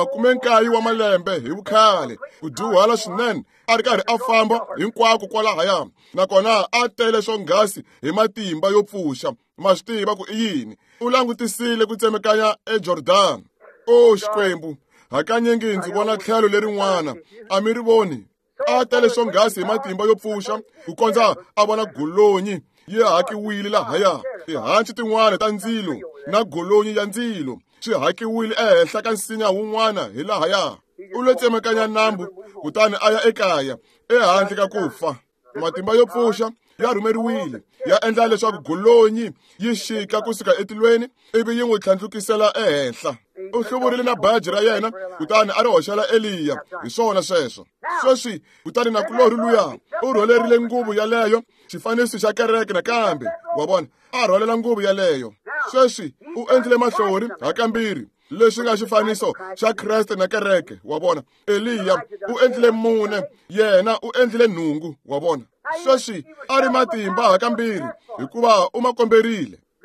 90 wa malembe hi vukhale ku dyuhala swinene a ri karhi a famba hinkwako kwalahaya. Nakona a tele swonghasi hi matimba yo pfuxa. Ma swi tiva ku i yini. U langutisile ku tsemakanya eJordani. Xikwembu hakanyingi ndzi vona tlhelo lerin'wana a mi ri voni. A tele swonghasi hi matimba yo pfuxa ku kondza a vona golonyi yi hakiwile lahaya. Tihanci tin'wana ta ndzilo na golonyi ya ndzilo swi hakiwile ehenhla ka nsinya wun'wana hi lahaya. U lo tsemakanya nambu kutani a ya ekaya ehandle ka kufa. Matimba yo pfuxa ya rhumeriwile ya endla leswaku golonyi yi xika kusuka etilweni ivi yi n'wi tlhandlukisela ehenhla. U hluvurile na baji ra yena kutani a ri hoxela Eliya hi swona sweswo. Sweswi kutani nakulori luya u rhwalerile nguvu yaleyo xifaniso xa kereke nakambe. Wa vona a rhwalela nguvu yaleyo. Sweswi u endlile mahlori hakambirhi leswi nga xifaniso xa Kreste na kereke. Wa vona Eliya u endlile mune, yena u endlile nhungu. Wa vona sweswi a ri matimba hakambirhi hikuva u ma komberile.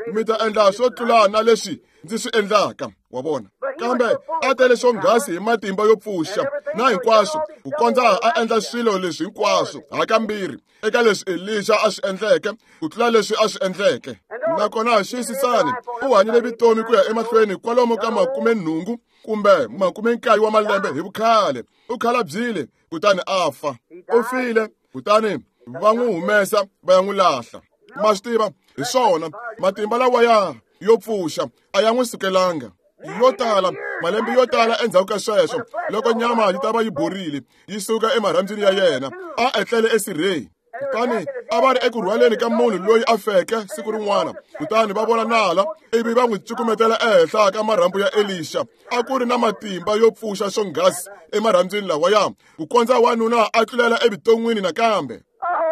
mi ta endla swo tlula na leswi ndzi swi endlaka, wa vona. Kambe a tele swonghasi hi matimba yo pfuxa na hinkwaswo ku kondza a endla swilo leswi hinkwaswo hakambirhi eka leswi Elisha a swi endleke ku tlula leswi a swi endleke. Nakona xiyisisani u hanyile vutomi ku ya emahlweni kwalomu ka 80 kumbe 90 wa malembe hi vukhale. U khalabyile kutani a fa. U file kutani va n'wi humesa va ya n'wi lahla. Ma swi tiva hi swona matimba lawaya yo pfuxa a ya n'wi sukelanga. Yo tala malembe yo tala endzhaku ka sweswo loko nyama yi ta va yi borile yi suka emarhambyini ya yena a etlele esirheni. Kutani a va ri eku rhwaleni ka munhu loyi a feke siku rin'wana. Kutani va vona nala ivi va n'wi cukumetela ehenhla ka marhambu ya Elisha. A ku ri na matimba yo pfuxa swonghasi emarhambyini lawaya ku kondza wanuna a tlulela evuton'wini nakambe.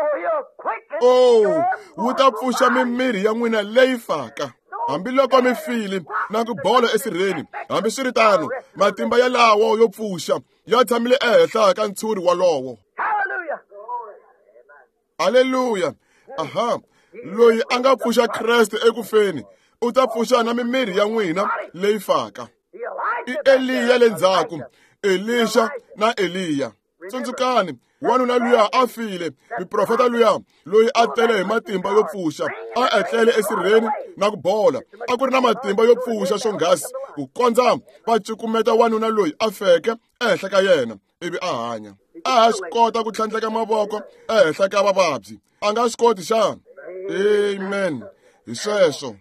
Wu ta pfuxa mimiri ya n'wina leyi faka. Hambiloko mi file na ku bola esirheni, hambi swi ri tano matimba ya lawo yo pfuxa ya tshamile ehenhla ka ntshuri walowo. Haleluya. Aha. Loyi a nga pfuxa Kreste ekufeni u ta pfuxa na mimiri ya n'wina leyi faka. I Eliya le ndzhaku, Elisha na Eliya. Tsundzukani wanuna luya a file, miprofeta luya loyi a tele hi matimba yo pfuxa a etlele esirheni na ku bola. A ku ri na matimba yo pfuxa swonghasi ku kondza va cukumeta wanuna loyi a feke ehenhla ka yena ivi a hanya. A ha swi kota ku tlhandleka mavoko ehenhla ka vavabyi. A nga swi koti xana? Amen. Hi sweswo.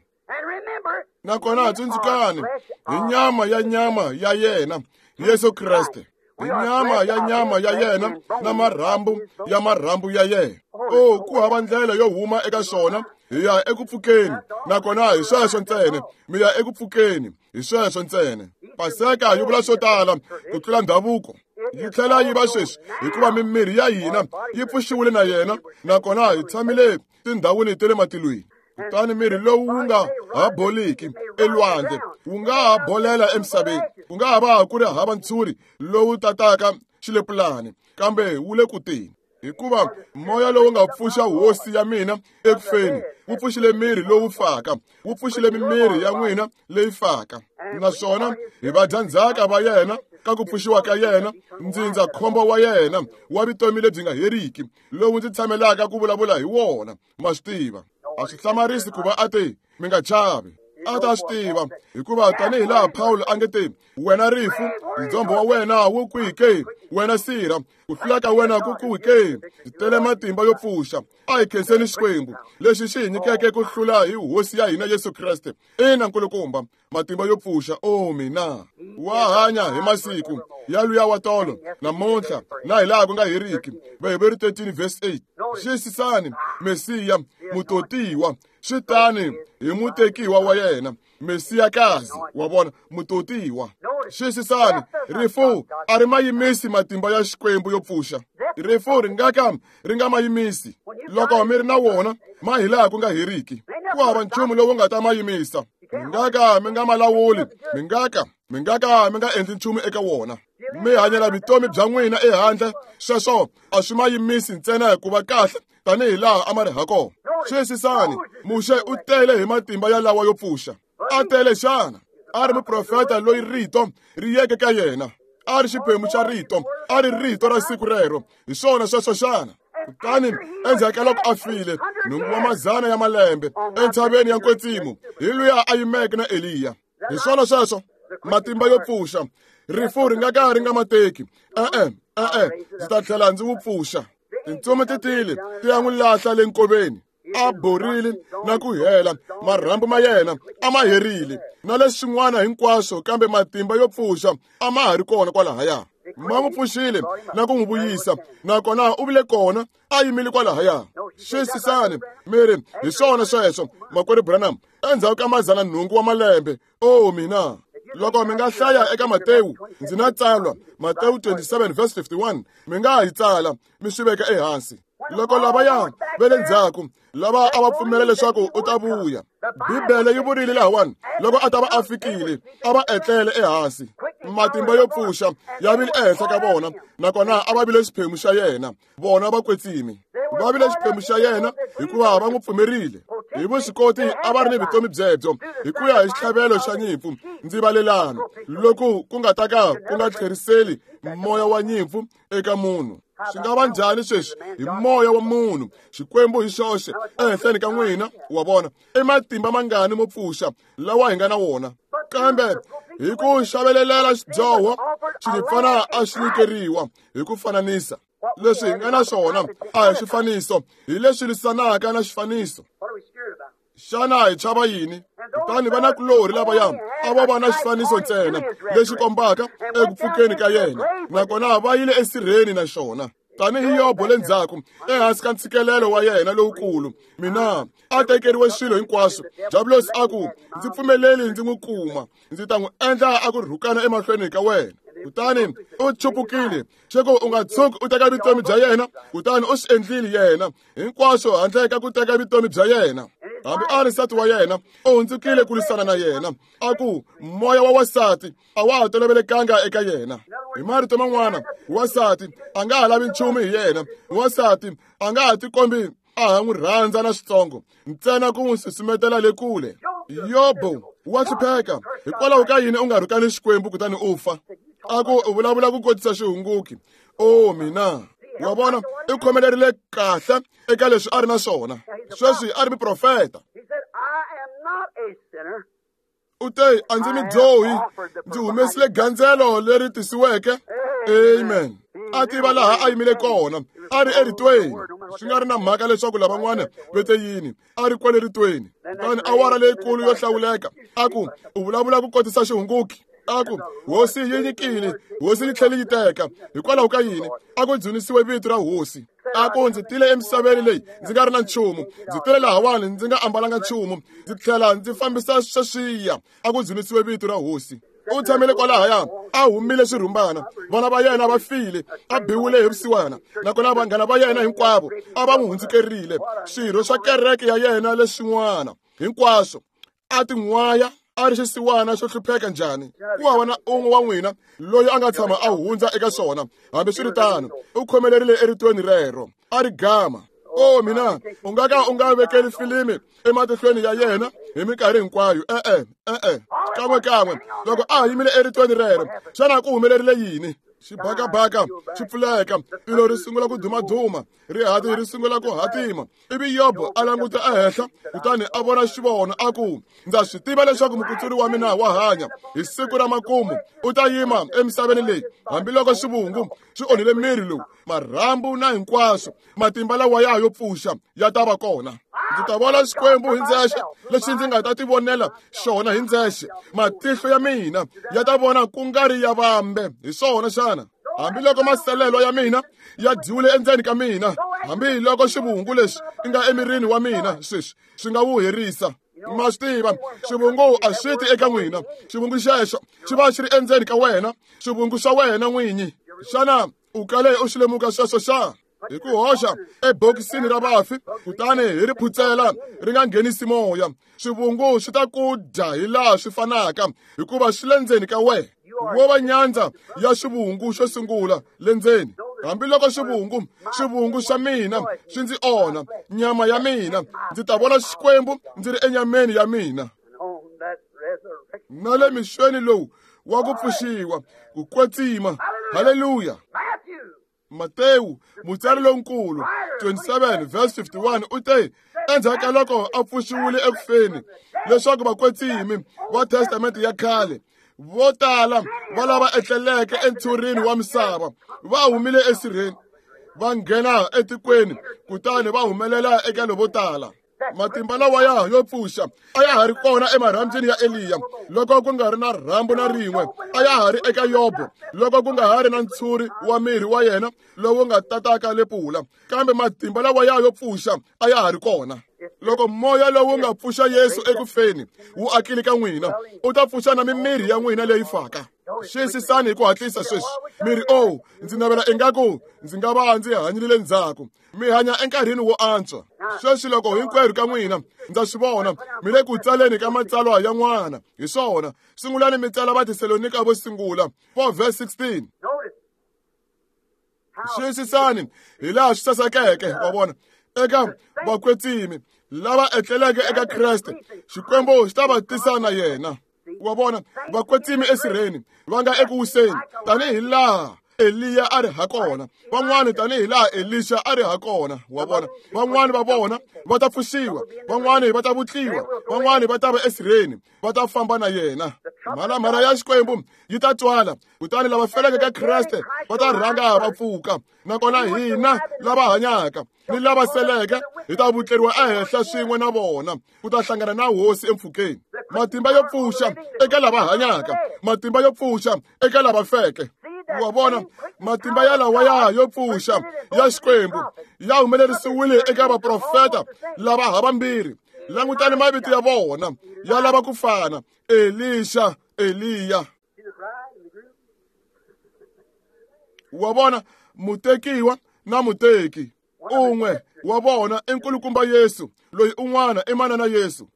Nakona tsundzukani hi nyama ya yena Yesu Kreste. Nyama ya yena na marhambu ya yena. Ku hava ndlela yo huma eka swona. Hi ya eku pfukeni. Nakona hi sweswo ntsena. Mi ya eku pfukeni. Hi sweswo ntsena. Paseka yi vula swo tala ku tlula ndhavuko. Yi tlhela yi va sweswi hikuva mimiri ya hina yi pfuxiwile na yena. Nakona hi tshamile tindhawini ta le matilweni. Kutani miri lowu wu nga ha boliki elwandle wu nga ha bolela emisaveni. Ku nga ha va ku ri hava ntshuri lowu tataka xilepulani kambe wu le kuteni. Hikuva moya lowu nga pfuxa hosi ya mina ekufeni wu pfuxile miri lowu faka, wu pfuxile mimiri ya n'wina leyi faka. Naswona hi vadyandzhaka va yena ka ku pfuxiwa ka yena, ndzindzakhombo wa yena wa vutomi lebyi nga heriki lowu ndzi tshamelaka ku vulavula hi wona. Ma swi tiva. A swi hlamarisi ku va a te mi nga chavi. A ta swi tiva hikuva tanihi laha Pawulo a nge te wena rifu ndzombo wa wena wu kwihi ke, wena sirha ku hlula ka wena ku kwihi ke. Hi tele matimba yo pfuxa. A hi khenseni xikwembu lexi xi hi nyikeke ku hlula hi hosi ya hina Yesu Kreste. Ina nkulukumba matimba yo pfuxa. Mina wa hanya hi masiku ya luya wa tolo namuntlha na hi laha ku nga heriki. Vahiberi 13 verse 8. Xiyisisani Mesiya mutotiwa swi tani hi mutekiwa wa yena, Mesiyakazi, wa vona, mutotiwa. Xiyisisani rifu a ri ma yimisi matimba ya xikwembu yo pfuxa. Rifu ri nga ma yimisi. Loko mi ri na wona ma hi laha ku nga heriki. Ku hava nchumu lowu nga ta ma yimisa. Mi nga ma lawuli. Mi nga endli nchumu eka wona. Mi hanyela vutomi bya n'wina ehandle. Sweswo a swi ma yimisi ntsena hikuva kahle tanihi laha a ma ri ha kona. Xiyisisani Muxe u tele hi matimba ya lawa yo pfuxa. A tele xana a ri muprofeta loyi rito ri yeke ka yena. A ri xiphemu xa rito. A ri rito ra siku rero. Hi swona sweswo xana. Kutani endzhaku ka loko a file nhungu wa 100 ya malembe entshaveni ya nkwetsimu hi luya a yimeke na Eliya. Hi swona sweswo matimba yo pfuxa. Rifu ri nga mateki. Ndzi ta tlhela ndzi wu pfuxa. Tintsumi titile ti ya n'wi lahla le nkoveni. A borile na ku hela marhambu ma yena a ma herile na leswin'wana hinkwaswo kambe matimba yo pfuxa a ma ha ri kona kwalahaya. Ma n'wi pfuxile na ku n'wi vuyisa nakona u vile kona a yimile kwalahaya. Xiyisisani miri hi swona sweswo makwerhu Branham endzhaku ka 100 wa malembe. Mina loko mi nga hlaya eka Matewu ndzi na tsalwa Matewu 27 verse 51 mi nga yi tsala mi swi veka ehansi. Loko lavaya va le ndzhaku lava a va pfumela leswaku u ta vuya, Bibele yi vurile lahawani loko a ta va a fikile a va etlele ehansi. Matimba yo pfuxa ya vile ehenhla ka vona nakona a va vile xiphemu xa yena. Vona va kwetsimi va vile xiphemu xa yena hikuva va n'wi pfumerile. hi vuswikoti a va ri ni vutomi byebyo hi ku ya hi xitlhavelo xa nyimpfu ndzivalelano loku ku nga ta ka ku nga tlheriseli moya wa nyimpfu eka munhu. Swi nga va njhani sweswi? Hi moya wa munhu, Xikwembu hi xoxe ehenhleni ka n'wina, wa vona. I matimba mangani mo pfuxa lawa hi nga na wona. Kambe hi ku xavelelela xidyoho xinipfana a xi nyikeriwa hi ku fananisa. Leswi hi nga na swona a hi swifaniso, hi leswi lwisanaka na xifaniso. Xana hi chava yini? Kutani vanakulorhi lavaya a va va na xifaniso ntsena lexi kombaka eku pfukeni ka yena, nakona va yile esirheni na xona. Tanihi Yobo le ndzhaku ehansi ka ntshikelelo wa yena lowukulu, mina a tekeriwe swilo hinkwaswo. Jabulosi a ku, ndzi pfumeleli ndzi n'wi kuma, ndzi ta n'wi endla a ku rhukana emahlweni ka wena. Kutani u chupukile xeku u nga tshuki u teka vutomi bya yena, kutani u swi endlile yena hinkwaswo handle ka ku teka vutomi bya yena. Hambi a ri nsati wa yena u hundzukile ku lwisana na yena. A ku moya wa wasati a wa ha tolovelekanga eka yena. Hi marito man'wana, wasati a nga ha lavi nchumu hi yena. Wasati a nga ha tikombi a ha n'wi rhandza na switsongo, ntsena ku n'wi susumetela le kule. Yobo wa hlupheka hikwalaho ka yini u nga rhukani Xikwembu kutani u fa? A ku u vulavula ku kotisa xihunguki. O mina, wa vona i khomelerile kahle eka leswi a ri na swona. Sweswi a ri muprofeta. U te, a ndzi mi dyohi, ndzi humesile gandzelo leri tisiweke. Amen. A tiva laha a yimile kona, a ri eritweni. Swi nga ri na mhaka leswaku lavan'wana vete yini, a ri kwale ritweni. Kutani awara leyikulu yo hlawuleka. A ku u vulavula ku kotisa xihunguki. A ku hosi yi nyikile, hosi yi tlhele yi teka. Hikwalaho ka yini a ku dzunisiwe vito ra hosi. A ku ndzi tile emisaveni leyi ndzi nga ri na nchumu, ndzi tile lahawani ndzi nga ambalanga nchumu, ndzi tlhela ndzi fambisa sweswiya. A ku dzunisiwe vito ra hosi. U tshamile kwalahaya a humile swirhumbana, vana va yena va file, a biwile hi vusiwana, nakona vanghana va yena hinkwavo a va n'wi hundzukerile. Swirho swa kereke ya yena leswin'wana hinkwaswo a tin'waya a ri xisiwana xo hlupheka njhani. Ku hava na un'we wa n'wina loyi a nga tshama a hundza eka swona. Hambi swi ri tano u khomelerile eritweni rero, a ri gama. O mina, u nga ka u nga vekeli filimi ematihlweni ya yena hi minkarhi hinkwayo. Kan'we loko a yimile eritweni rero, xana ku humelerile yini? Xibakabaka xi pfuleka, tilo ri sungula ku dumaduma, rihati ri sungula ku hatima. Ivi Yobo a languta ehenhla, kutani a vona xivono. A ku, ndza swi tiva leswaku mukutsuri wa mina wa hanya. Hi siku ra makumu u ta yima emisaveni leyi. Hambiloko xivungu xi onhile miri lowu, marhambu na hinkwaswo, matimba lawa ya yo pfuxa ya ta va kona. Ndzi ta vona Xikwembu hi ndzexe, lexi ndzi nga ta tivonela xona hi ndzexe. Matihlo ya mina ya ta vona ku nga ri ya vambe. Hi swona xana. Hambiloko maselelo ya mina ya dyiwile endzeni ka mina, hambiloko xivungu lexi i nga emirini wa mina sweswi swi nga wu herisa. Ma swi tiva, xivungu a xi ti eka n'wina. Xivungu xexo xi va xi ri endzeni ka wena, swivungu swa wena n'winyi. Xana u kale u xi lemuka sweswo xa? Hi ku hoxa ebokisini ra vafi, kutani hi ri phutsela ri nga nghenisi moya. Swivungu swi ta ku dya hi laha swi fanaka, hikuva swi le ndzeni ka wena. Wo va nyandza ya xivungu xo sungula le ndzeni. Hambiloko swivungu swa mina swi ndzi onha, nyama ya mina, ndzi ta vona Xikwembu ndzi ri enyameni ya mina. Na le mixweni lowu wa ku pfuxiwa, ku kwetsima. Haleluya. Matewu mutsari lonkulu 27 verse 51 u te, endzhaku ka loko a pfuxiwile ekufeni, leswaku vakwetsimi va testamenti ya khale vo tala va lava etleleke entshurini wa misava va humile esirheni, va nghena etikweni, kutani va humelela eka lovo tala. Matimba lawaya yo pfuxa a ya ha ri kona emarhambyini ya Eliya loko ku nga ri na rhambu na rin'we. A ya ha ri eka Yobo loko ku nga ha ri na ntshuri wa miri wa yena lowu nga tataka lepula. Kambe matimba lawaya yo pfuxa a ya ha ri kona. Loko moya lowu nga pfuxa Yesu ekufeni wu akile ka n'wina, u ta pfuxa na mimiri ya n'wina leyi faka. Xiyisisani hi ku hatlisa sweswi. Miri ndzi navela ingaku ndzi nga va ndzi hanyile ndzhaku. Mi hanya enkarhini wo antswa. Sweswi loko hinkwerhu ka n'wina ndza swi vona mi le ku tsaleni ka matsalwa ya n'wana. Hi swona sungulani mi tsala vaTesalonika vo sungula 4 verse 16. Xiyisisani hi laha swi sasekeke, wa vona, eka vakwetsimi lava etleleke eka Kreste Xikwembu xi ta va tisa na yena. Wa vona vakwetsimi esirheni va nga eku wiseni tanihi laha Eliya a ri ha kona, van'wani tanihi laha Elisha a ri ha kona. Wa vona van'wani va vona va ta pfuxiwa, van'wani va ta vutliwa, van'wani va ta va esirheni va ta famba na yena. Mhalamhala ya Xikwembu yi ta twala, kutani lava feleke ka Kreste va ta rhanga va pfuka, nakona hina lava hanyaka ni lava seleke hi ta vutleriwa ehenhla swin'we na vona ku ta hlangana na hosi empfhukeni. Matimba yo pfuxa eka lava hanyaka, matimba yo pfuxa eka lava feke. Wa vona matimba ya lawa yo pfuxa ya Xikwembu ya humelerisiwile eka vaprofeta lava havambirhi. Langutani mavito ya vona ya lava ku fana: Elisha, Eliya. Wa vona mutekiwa na muteki un'we wa vona i nkulukumba Yesu, loyi un'wana i manana Yesu.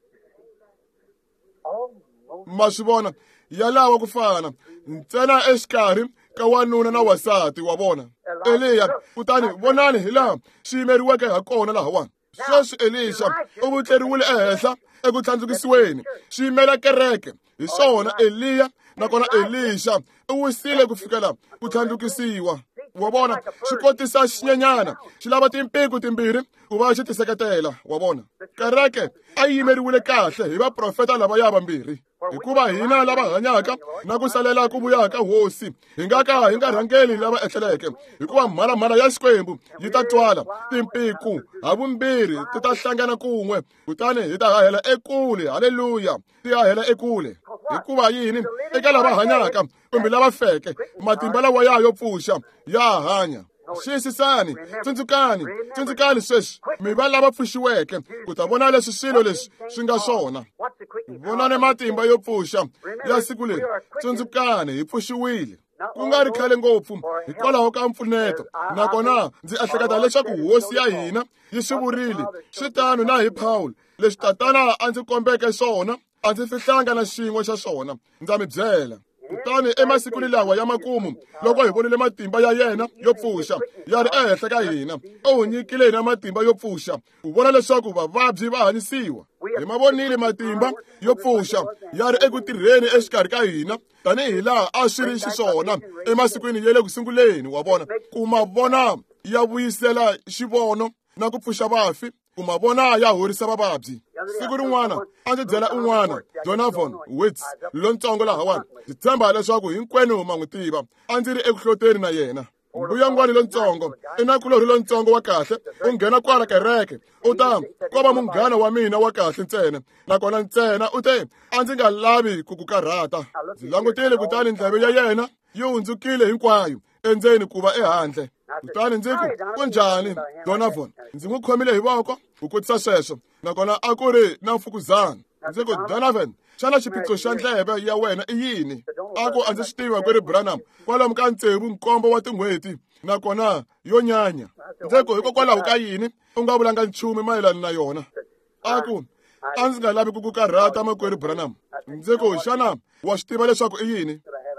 Ma swi vona ya lava ku fana ntsena exikarhi ka wanuna na wasati. Wa vona Eliya, kutani vonani hi laha swi yimeriweke ha kona lahawani. Sweswi Elisha u vutleriwile ehenhla eku tlhandlukisiweni, swi yimela kereke. Hi swona Eliya nakona Elisha u wisile ku fikela ku tlhandlukisiwa. Wa vona swi kotisa xinyenyana xi lava timpiku timbirhi ku va xi tiseketela. Wa vona kereke a yi yimeriwile kahle hi vaprofeta lava ya vambirhi, hikuva hina lava hanyaka na ku salela ku vuya ka hosi hi nga ka hi nga rhangeli lava etleleke, hikuva mhalamhala ya Xikwembu yi ta twala, timpiku havumbirhi ti ta hlangana kun'we, kutani hi ta hahela ekule. Haleluya, ti hahela ekule. Hikuva yini? Eka lava hanyaka kumbe lava feke matimba lawa yo pfuxa ya hanya. Xiyisisani, tsundzukani sweswi mi va lava pfuxiweke ku ta vona leswi swilo leswi swi nga swona. Vonani matimba yo pfuxa ya siku leri. Tsundzukani, hi pfuxiwile ku nga ri khale ngopfu hikwalaho ka mpfuneto, nakona ndzi ehleketa leswaku hosi ya hina yi swi vurile. Swi tano na hi Pawulo, leswi tatana a ndzi kombeke swona a ndzi fihlanga na xin'we xa swona, ndza mi byela. Kutani emasikwini lawa ya makumu, loko hi vonile matimba ya yena yo pfuxa ya ri ehenhla ka hina, u hi nyikile hina matimba yo pfuxa ku vona leswaku vavabyi va hanyisiwa. Hi mavonile matimba yo pfuxa ya ri eku tirheni exikarhi ka hina tanihi laha a swi ri xiswona emasikwini ya le ku sunguleni. Wa vona ku ma vona ya vuyisela xivono na ku pfuxa vafi, ku ma vona ya horisa vavabyi. Siku rin'wana a ndzi byela un'wana, Donovan Wits, lontsongo lahawani, ndzi tshemba leswaku hinkwenu ma n'wi tiva, a ndzi ri eku hloteni na yena. Mbuyangwani lontsongo i na kulorhi lontsongo wa kahle, u nghena kwala kereke u ta ko va munghana wa mina wa kahle ntsena, nakona ntsena u te a ndzi nga lavi ku ku karhata. Ndzi langutile kutani ndleve ya yena yi hundzukile hinkwayo endzeni ku va ehandle. Kutani ndzi ku njhani Donovan? Ndzi n'wi khomile hi voko ku kotisa sweswo, nakona a ku ri na mfukuzana. Ndzi ku Donovan, xana xiphiqo xa ndleve ya wena i yini? A ku a ndzi swi tiva ku ri Branham kwalomu ka 7 wa tin'hweti, nakona yo nyanya. Ndzi ku hikokwalaho ka yini u nga vulanga nchumu mayelana na yona? A ku a ndzi nga lavi ku ku karhata makwerhu Branham. Ndzi ku xana wa swi tiva leswaku i yini?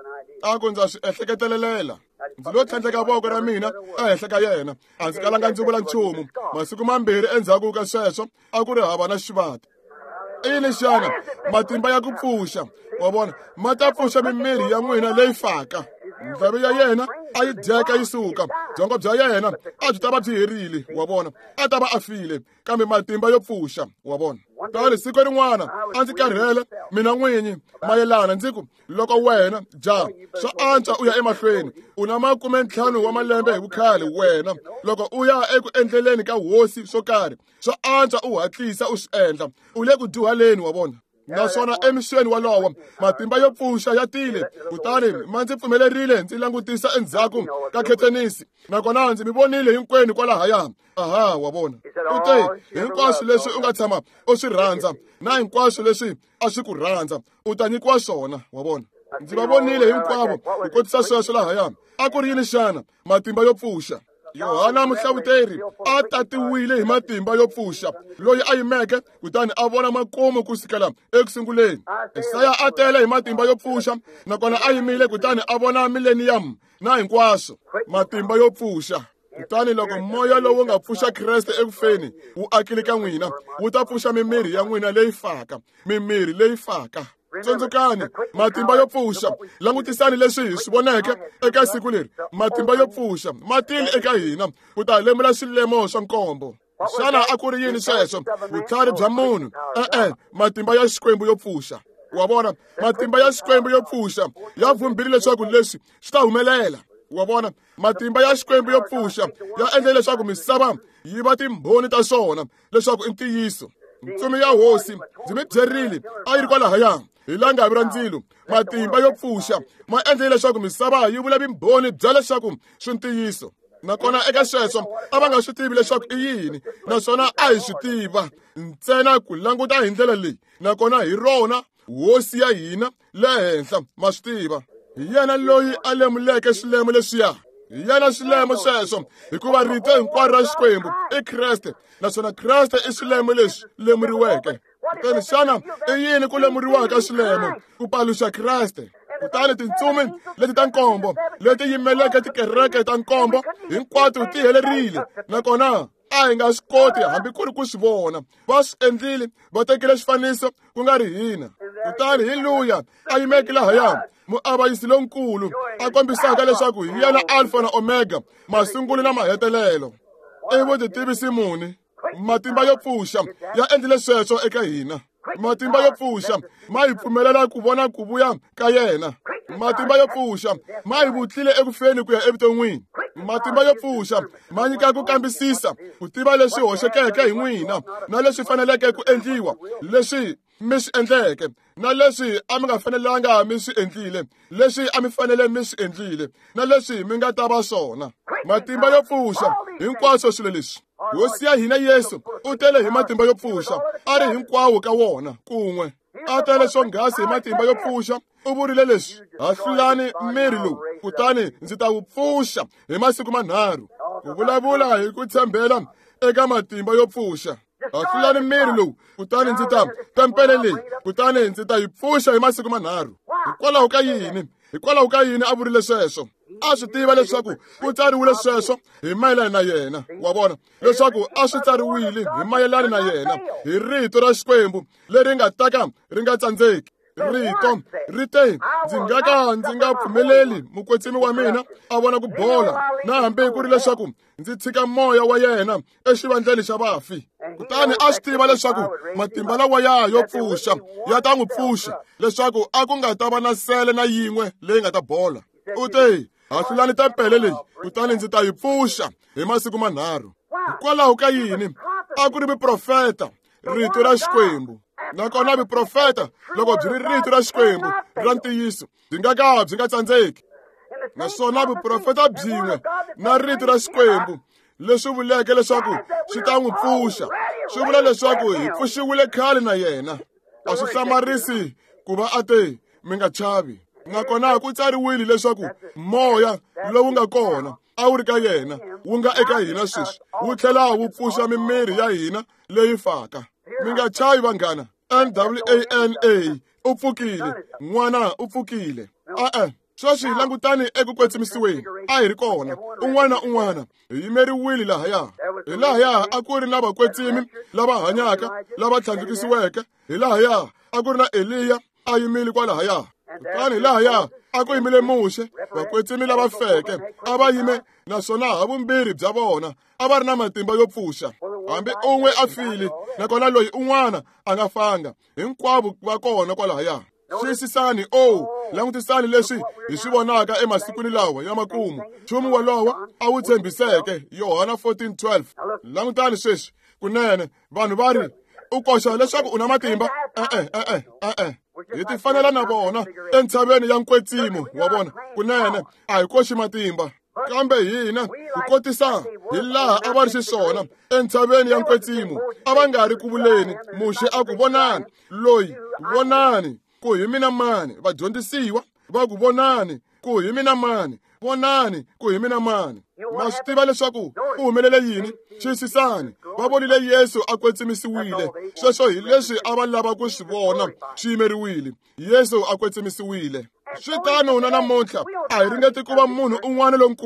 A ku ndza swi ehleketelelela. Ndzi lo tlhandleka voko ra mina ehenhla ka yena, a ndzi kalanga ndzi vula nchumu. Masiku mambirhi endzhaku ka sweswo a ku ri hava na xivati. I yini xana? Matimba ya ku pfuxa. Wa vona ma ta pfuxa mimiri ya n'wina leyi faka. Ndleve ya yena a yi dyeka yi suka, byongo bya yena a byi ta va byi herile. Wa vona a ta va a file, kambe matimba yo pfuxa. Wa vona tani siku rin'wana a ndzi karhele mina n'winyi mayelana, ndzi ku loko wena jaha swa antswa u ya emahlweni, u na 50 wa malembe hi vukhale wena, loko u ya eku endleleni ka hosi swo karhi swa antswa u hatlisa u swi endla, u le ku dyuhaleni. Wa vona naswona emixweni walowo matimba yo pfuxa ya tile, kutani ma ndzi pfumelerile ndzi langutisa endzhaku ka khethenisi, nakona ndzi mi vonile hinkwenu kwalahaya. Aha, wa vona u te hinkwaswo leswi u nga tshama u swi rhandza na hinkwaswo leswi a swi ku rhandza u ta nyikiwa swona. Wa vona ndzi va vonile hinkwavo ku kotisa sweswo lahaya. A ku ri yini xana? Matimba yo pfuxa. Yohana Muhlavuteri a tatiwile hi matimba yo pfuxa, loyi a yimeke kutani a vona makumu ku sukela ekusunguleni. Isaya a tele hi matimba yo pfuxa, nakona a yimile kutani a vona millennium na hinkwaswo. Matimba yo pfuxa. kutani loko moya lowu nga pfuxa Kreste ekufeni wu akile ka n'wina wu ta pfuxa mimiri ya n'wina leyi faka, mimiri leyi faka. Tsundzukani matimba yo pfuxa, langutisani leswi hi swi voneke eka siku leri. Matimba yo pfuxa matile eka hina ku ta lemula swilemo swa nkombo. Xana a ku ri yini sweswo? Vutlhari bya munhu? Matimba ya Xikwembu yo pfuxa. Wa vona, matimba ya Xikwembu yo pfuxa ya vumbile leswaku leswi swi ta humelela. Wa vona, matimba ya Xikwembu yo pfuxa ya endle leswaku misava yi va timbhoni ta swona leswaku i ntiyiso. Ntsumi ya hosi ndzi mi byerile a yi ri kwalahaya hi langavi ra ndzilo. Matimba yo pfuxa ma endle leswaku misava yi vula vumbhoni bya leswaku swi ntiyiso. Nakona eka sweswo a va nga swi tivi leswaku i yini, naswona a hi swi tiva ntsena ku languta hi ndlela leyi. Nakona hi rona hosi ya hina le henhla ma swi tiva. Hi yena loyi a lemuleke swilemo leswiya. Hi yena swilemo sweswo hikuva rito hinkwaro ra Xikwembu i Kreste, naswona Kreste i swilemo leswi lemuriweke. Kutani xana i yini ku lemuriwaka swilemo? Ku paluxa Kreste. Kutani tintsumi leti ta nkombo leti yimeleke tikereke ta nkombo hinkwato ti helerile, nakona a hi nga swi koti hambi ku ri ku swi vona. Va swi endlile, va tekile xifaniso ku nga ri hina. Kutani hi luya a yimeke lahaya, muavanyisi lonkulu a kombisaka leswaku hi yena Alfa na Omega, masungulo na mahetelelo. I vutitivisi muni? Matimba yo pfuxa ya endlile sweswo eka hina. Matimba yo pfuxa ma hi pfumelela ku vona ku vuya ka yena. Matimba yo pfuxa ma hi vutlile ekufeni ku ya evuton'wini. Matimba yo pfuxa ma nyika ku kambisisa, ku tiva leswi hoxekeke hi n'wina na leswi faneleke ku endliwa, leswi mi swi endleke na leswi a mi nga fanelanga mi swi endlile, leswi a mi fanele mi swi endlile na leswi mi nga ta va swona. Matimba yo pfuxa hinkwaswo swilo leswi. Hosi ya hina Yesu u tele hi matimba yo pfuxa, a ri hinkwawo ka wona kun'we. A tele swonghasi hi matimba yo pfuxa. U vurile leswi, hahlulani miri lowu kutani ndzi ta wu pfuxa hi masiku manharhu. Ku vulavula hi ku tshembela eka matimba yo pfuxa. Hahlulani miri lowu kutani ndzi ta tempele leyi kutani ndzi ta yi pfuxa hi masiku manharhu. Hikwalaho ka yini? Hikwalaho ka yini a vurile sweswo? A swi tiva leswaku ku tsariwile sweswo hi mayelana na yena. Wa vona leswaku a swi tsariwile hi mayelana na yena hi rito ra Xikwembu leri nga taka ri nga tsandzeki. Rito ri te, ndzi nga pfumeleli mukwetsimi wa mina a vona ku bola, na hambi ku ri leswaku ndzi tshika moya wa yena exivandleni xa vafi. Kutani a swi tiva leswaku matimba lawaya yo pfuxa ya ta n'wi pfuxa, leswaku a ku nga ta va na sele na yin'we leyi nga ta bola. U te, hahlulani tempele leyi kutani ndzi ta yi pfuxa hi masiku manharhu. Hikwalaho ka yini? A ku ri vuprofeta, rito ra Xikwembu. Nakona vuprofeta loko byi ri rito ra Xikwembu ra ntiyiso byi nga tsandzeki. Naswona vuprofeta byin'we na rito ra Xikwembu leswi vuleke leswaku swi ta n'wi pfuxa, swi vula leswaku hi pfuxiwile khale na yena. A swi hlamarisi ku va a te mi nga chavi. Nakona ku tsariwile leswaku moya lowu nga kona a wu ri ka yena wu nga eka hina sweswi, wu tlhela wu pfuxa mimiri ya hina leyi faka. Mi nga chavi vanghana. NWANA u pfukile, n'wana u pfukile. Sweswi langutani eku kwetsimisiweni a hi ri kona. Un'wana na un'wana hi yimeriwile lahaya. Hi lahaya a ku ri na vakwetsimi lava hanyaka, lava tlhandlukisiweke. Hi lahaya a ku ri na Eliya a yimile kwalahaya. Kutani lahaya a ku yimile Moshe, vakwetsimi lava feke a va yime, naswona havumbirhi bya vona a va ri na matimba yo pfuxa. Hambi un'we a file, nakona loyi un'wana a nga fanga. Hinkwavo va kona kwalahaya. Xiyisisani, langutisani leswi hi swi vonaka emasikwini lawa ya makumu. Nchumu wolowo a wu tshembiseke, Yohana 14:12. Langutani sweswi kunene, vanhu va ri, u koxa leswaku u na matimba? Hi ti fanela na vona entshaveni ya nkwetsimo wa vona. Kunene, a hi koxi matimba. Kambe hina hi kotisa hi laha a va ri xiswona entshaveni ya nkwetsimo. A va nga ri ku vuleni, Muxe a ku vonani, loyi vonani, ku hi mina mani. Vadyondzisiwa va ku vonani, ku hi mina mani, vonani, ku hi mina mani. Ma swi tiva leswaku u humelele yini? Xiyisisani, va vonile Yesu a kwetsimisiwile. Sweswo hi leswi a va lava ku swi vona swi yimeriwile. Yesu a kwetsimisiwile. Swi tano na namuntlha a hi ringeti ku va munhu un'wana lonkulu.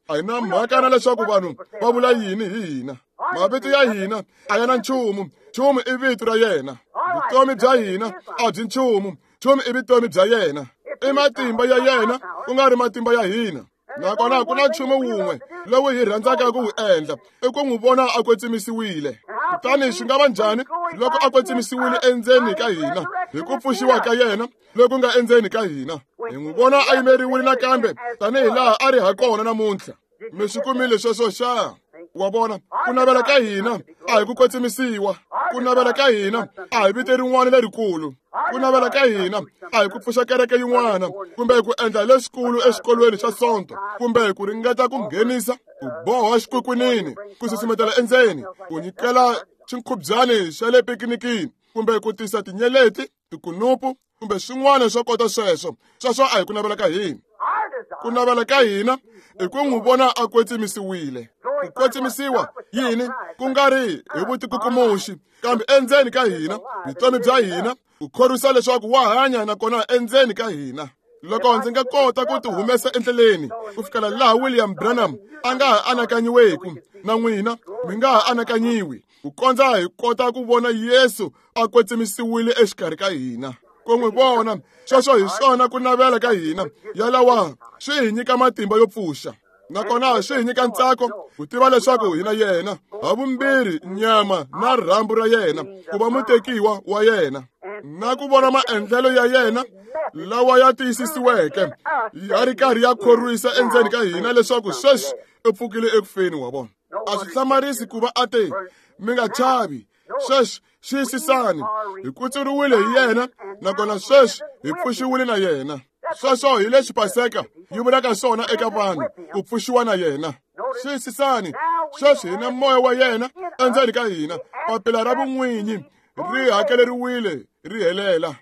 a hi na mhaka na leswaku vanhu va vula yini hi hina. Mavito ya hina a ya na nchumu. Nchumu i vito ra yena. Vutomi bya hina a byi nchumu. Nchumu i vutomi bya yena. I matimba ya yena ku nga ri matimba ya hina. Nakona ku na nchumu wun'we lowu hi rhandzaka ku wu endla i ku n'wi vona a kwetsimisiwile. Kutani swi nga va njhani loko a kwetsimisiwile endzeni ka hina hi ku pfuxiwa ka yena loku nga endzeni ka hina? Hi n'wi vona a yimeriwile nakambe tanihi laha a ri ha kona namuntlha. Mi swi kumile sweswo xa? Wa vona, ku navela ka hina a hi ku kwetsimisiwa. Ku navela ka hina a hi vito rin'wana lerikulu. Ku navela ka hina a hi ku pfuxa kereke yin'wana kumbe ku endla leswikulu exikolweni xa sonto kumbe ku ringeta ku nghenisa ku boha xikwikwinini ku susumetela endzeni ku nyikela xinkhubyani xa le pikinikini kumbe ku tisa tinyeleti tikunupu kumbe swin'wana swo kota sweswo. Sweswo a hi ku navela ka hina. Ku navela ka hina i ku n'wi vona a kwetsimisiwile. Ku kwetsimisiwa yini ku nga ri hi vutikukumuxi kambe endzeni ka hina vutomi bya hina ku khorwisa leswaku wa hanya nakona endzeni ka hina. Loko ndzi nga kota ku ti humesa endleleni ku fikela laha William Branham a nga ha anakanyiweku na n'wina mi nga ha anakanyiwi ku kondza hi kota ku vona Yesu a kwetsimisiwile exikarhi ka hina. Ku n'wi vona sweswo hi swona ku navela ka hina yalawa swi hi nyika matimba yo pfuxa nakona swi hi nyika ntsako ku tiva leswaku hina yena havumbirhi nyama na rhambu ra yena ku va mutekiwa wa yena na ku vona maendlelo ya yena lawa ya tiyisisiweke ya ri karhi ya khorwisa endzeni ka hina leswaku sweswi u pfukile ekufeni wa vona. A swi hlamarisi ku va a te mi nga chavi. Sweswi xiyisisani hi kutsuriwile hi yena nakona sweswi hi pfuxiwile na yena. Sweswo hi leswi Paseka yi vulaka swona eka vanhu ku pfuxiwa na yena. Xiyisisani sweswi hi na moya wa yena endzeni ka hina. Papila ra vun'winyi ri hakeleriwile ri helela.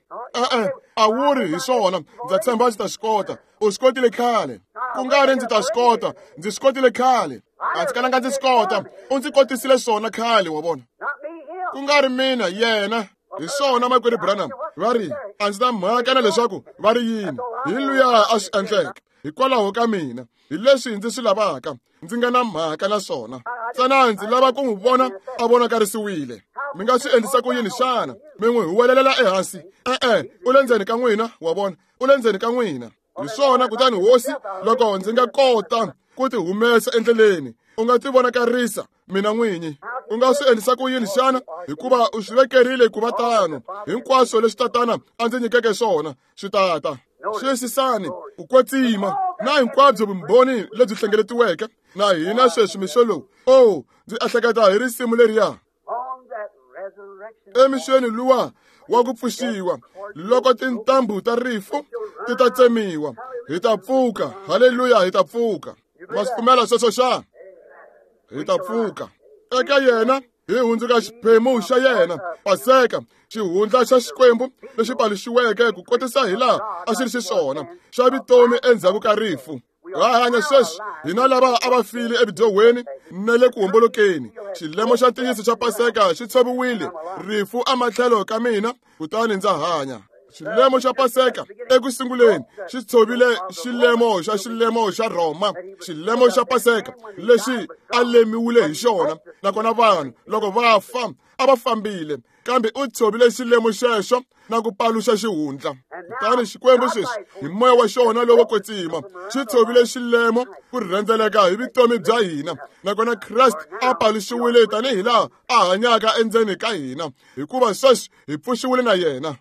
A wuri hi swona ndza tshemba ndzi ta swi kota. U swi kotile khale. Ku nga ri ndzi ta swi kota, ndzi swi kotile khale. A ndzi kalanga ndzi swi kota, u ndzi kotisile swona khale wa vona. Ku nga ri mina yena. Hi swona makwerhu Branham va ri a ndzi na mhaka na leswaku va ri yini hi luya a swi endleke hikwalaho ka mina. Hi leswi ndzi swi lavaka ndzi nga na mhaka na swona. Tsana ndzi lava ku n'wi vona a vonakarisiwile. Mi nga swi endlisa ku yini xana? Mi n'wi huwelelela ehansi? U le ndzeni ka n'wina wa vona. U le ndzeni ka n'wina. Hi swona kutani hosi loko ndzi nga kota ku ti humesa endleleni u nga ti vonakarisa mina n'winyi. U nga swi endlisa ku yini xana? Hikuva u swi vekerile ku va tano. Hinkwaswo leswi tatana a ndzi nyikeke swona swi tata. Xiyisisani ku kwetsima na hinkwabyo vumbhoni lebyi hlengeletiweke na hina sweswi mixo lowu. Ndzi ehleketa hi risimu leriya. Emixweni luwa wa ku pfuxiwa loko tintambu ta rifu ti ta tsemiwa hi ta pfuka. Haleluya, hi ta pfuka. Ma swi pfumela sweswo xana? Hi ta pfuka eka yena hi hundzuka xiphemu xa yena. Paseka xihundla xa xikwembu lexi paluxiweke ku kotisa hi laha a xi ri xiswona xa vutomi endzhaku ka rifu. Ha hanya sweswi hina lava a va file ebidyohweni na le ku hombolokeni. Xilemo xa ntiyiso xa Paseka xi tshoviwile rifu amatlhelo ka mina kutani ndza hanya. Xilemo xa Paseka ekusunguleni xi tshovile xilemo xa Roma. Xilemo xa Paseka lexi a lemiwile hi xona nakona vanhu loko va fa a va fambile kambe u tshovile xilemo xexo na ku paluxa xihundla. Kutani xikwembu sweswi hi moya wa xona lowo kwetsima xi tshovile xilemo ku rhendzeleka hi vutomi bya hina nakona Kreste a paluxiwile tanihi laha a hanyaka endzeni ka hina hikuva sweswi hi pfuxiwile na yena.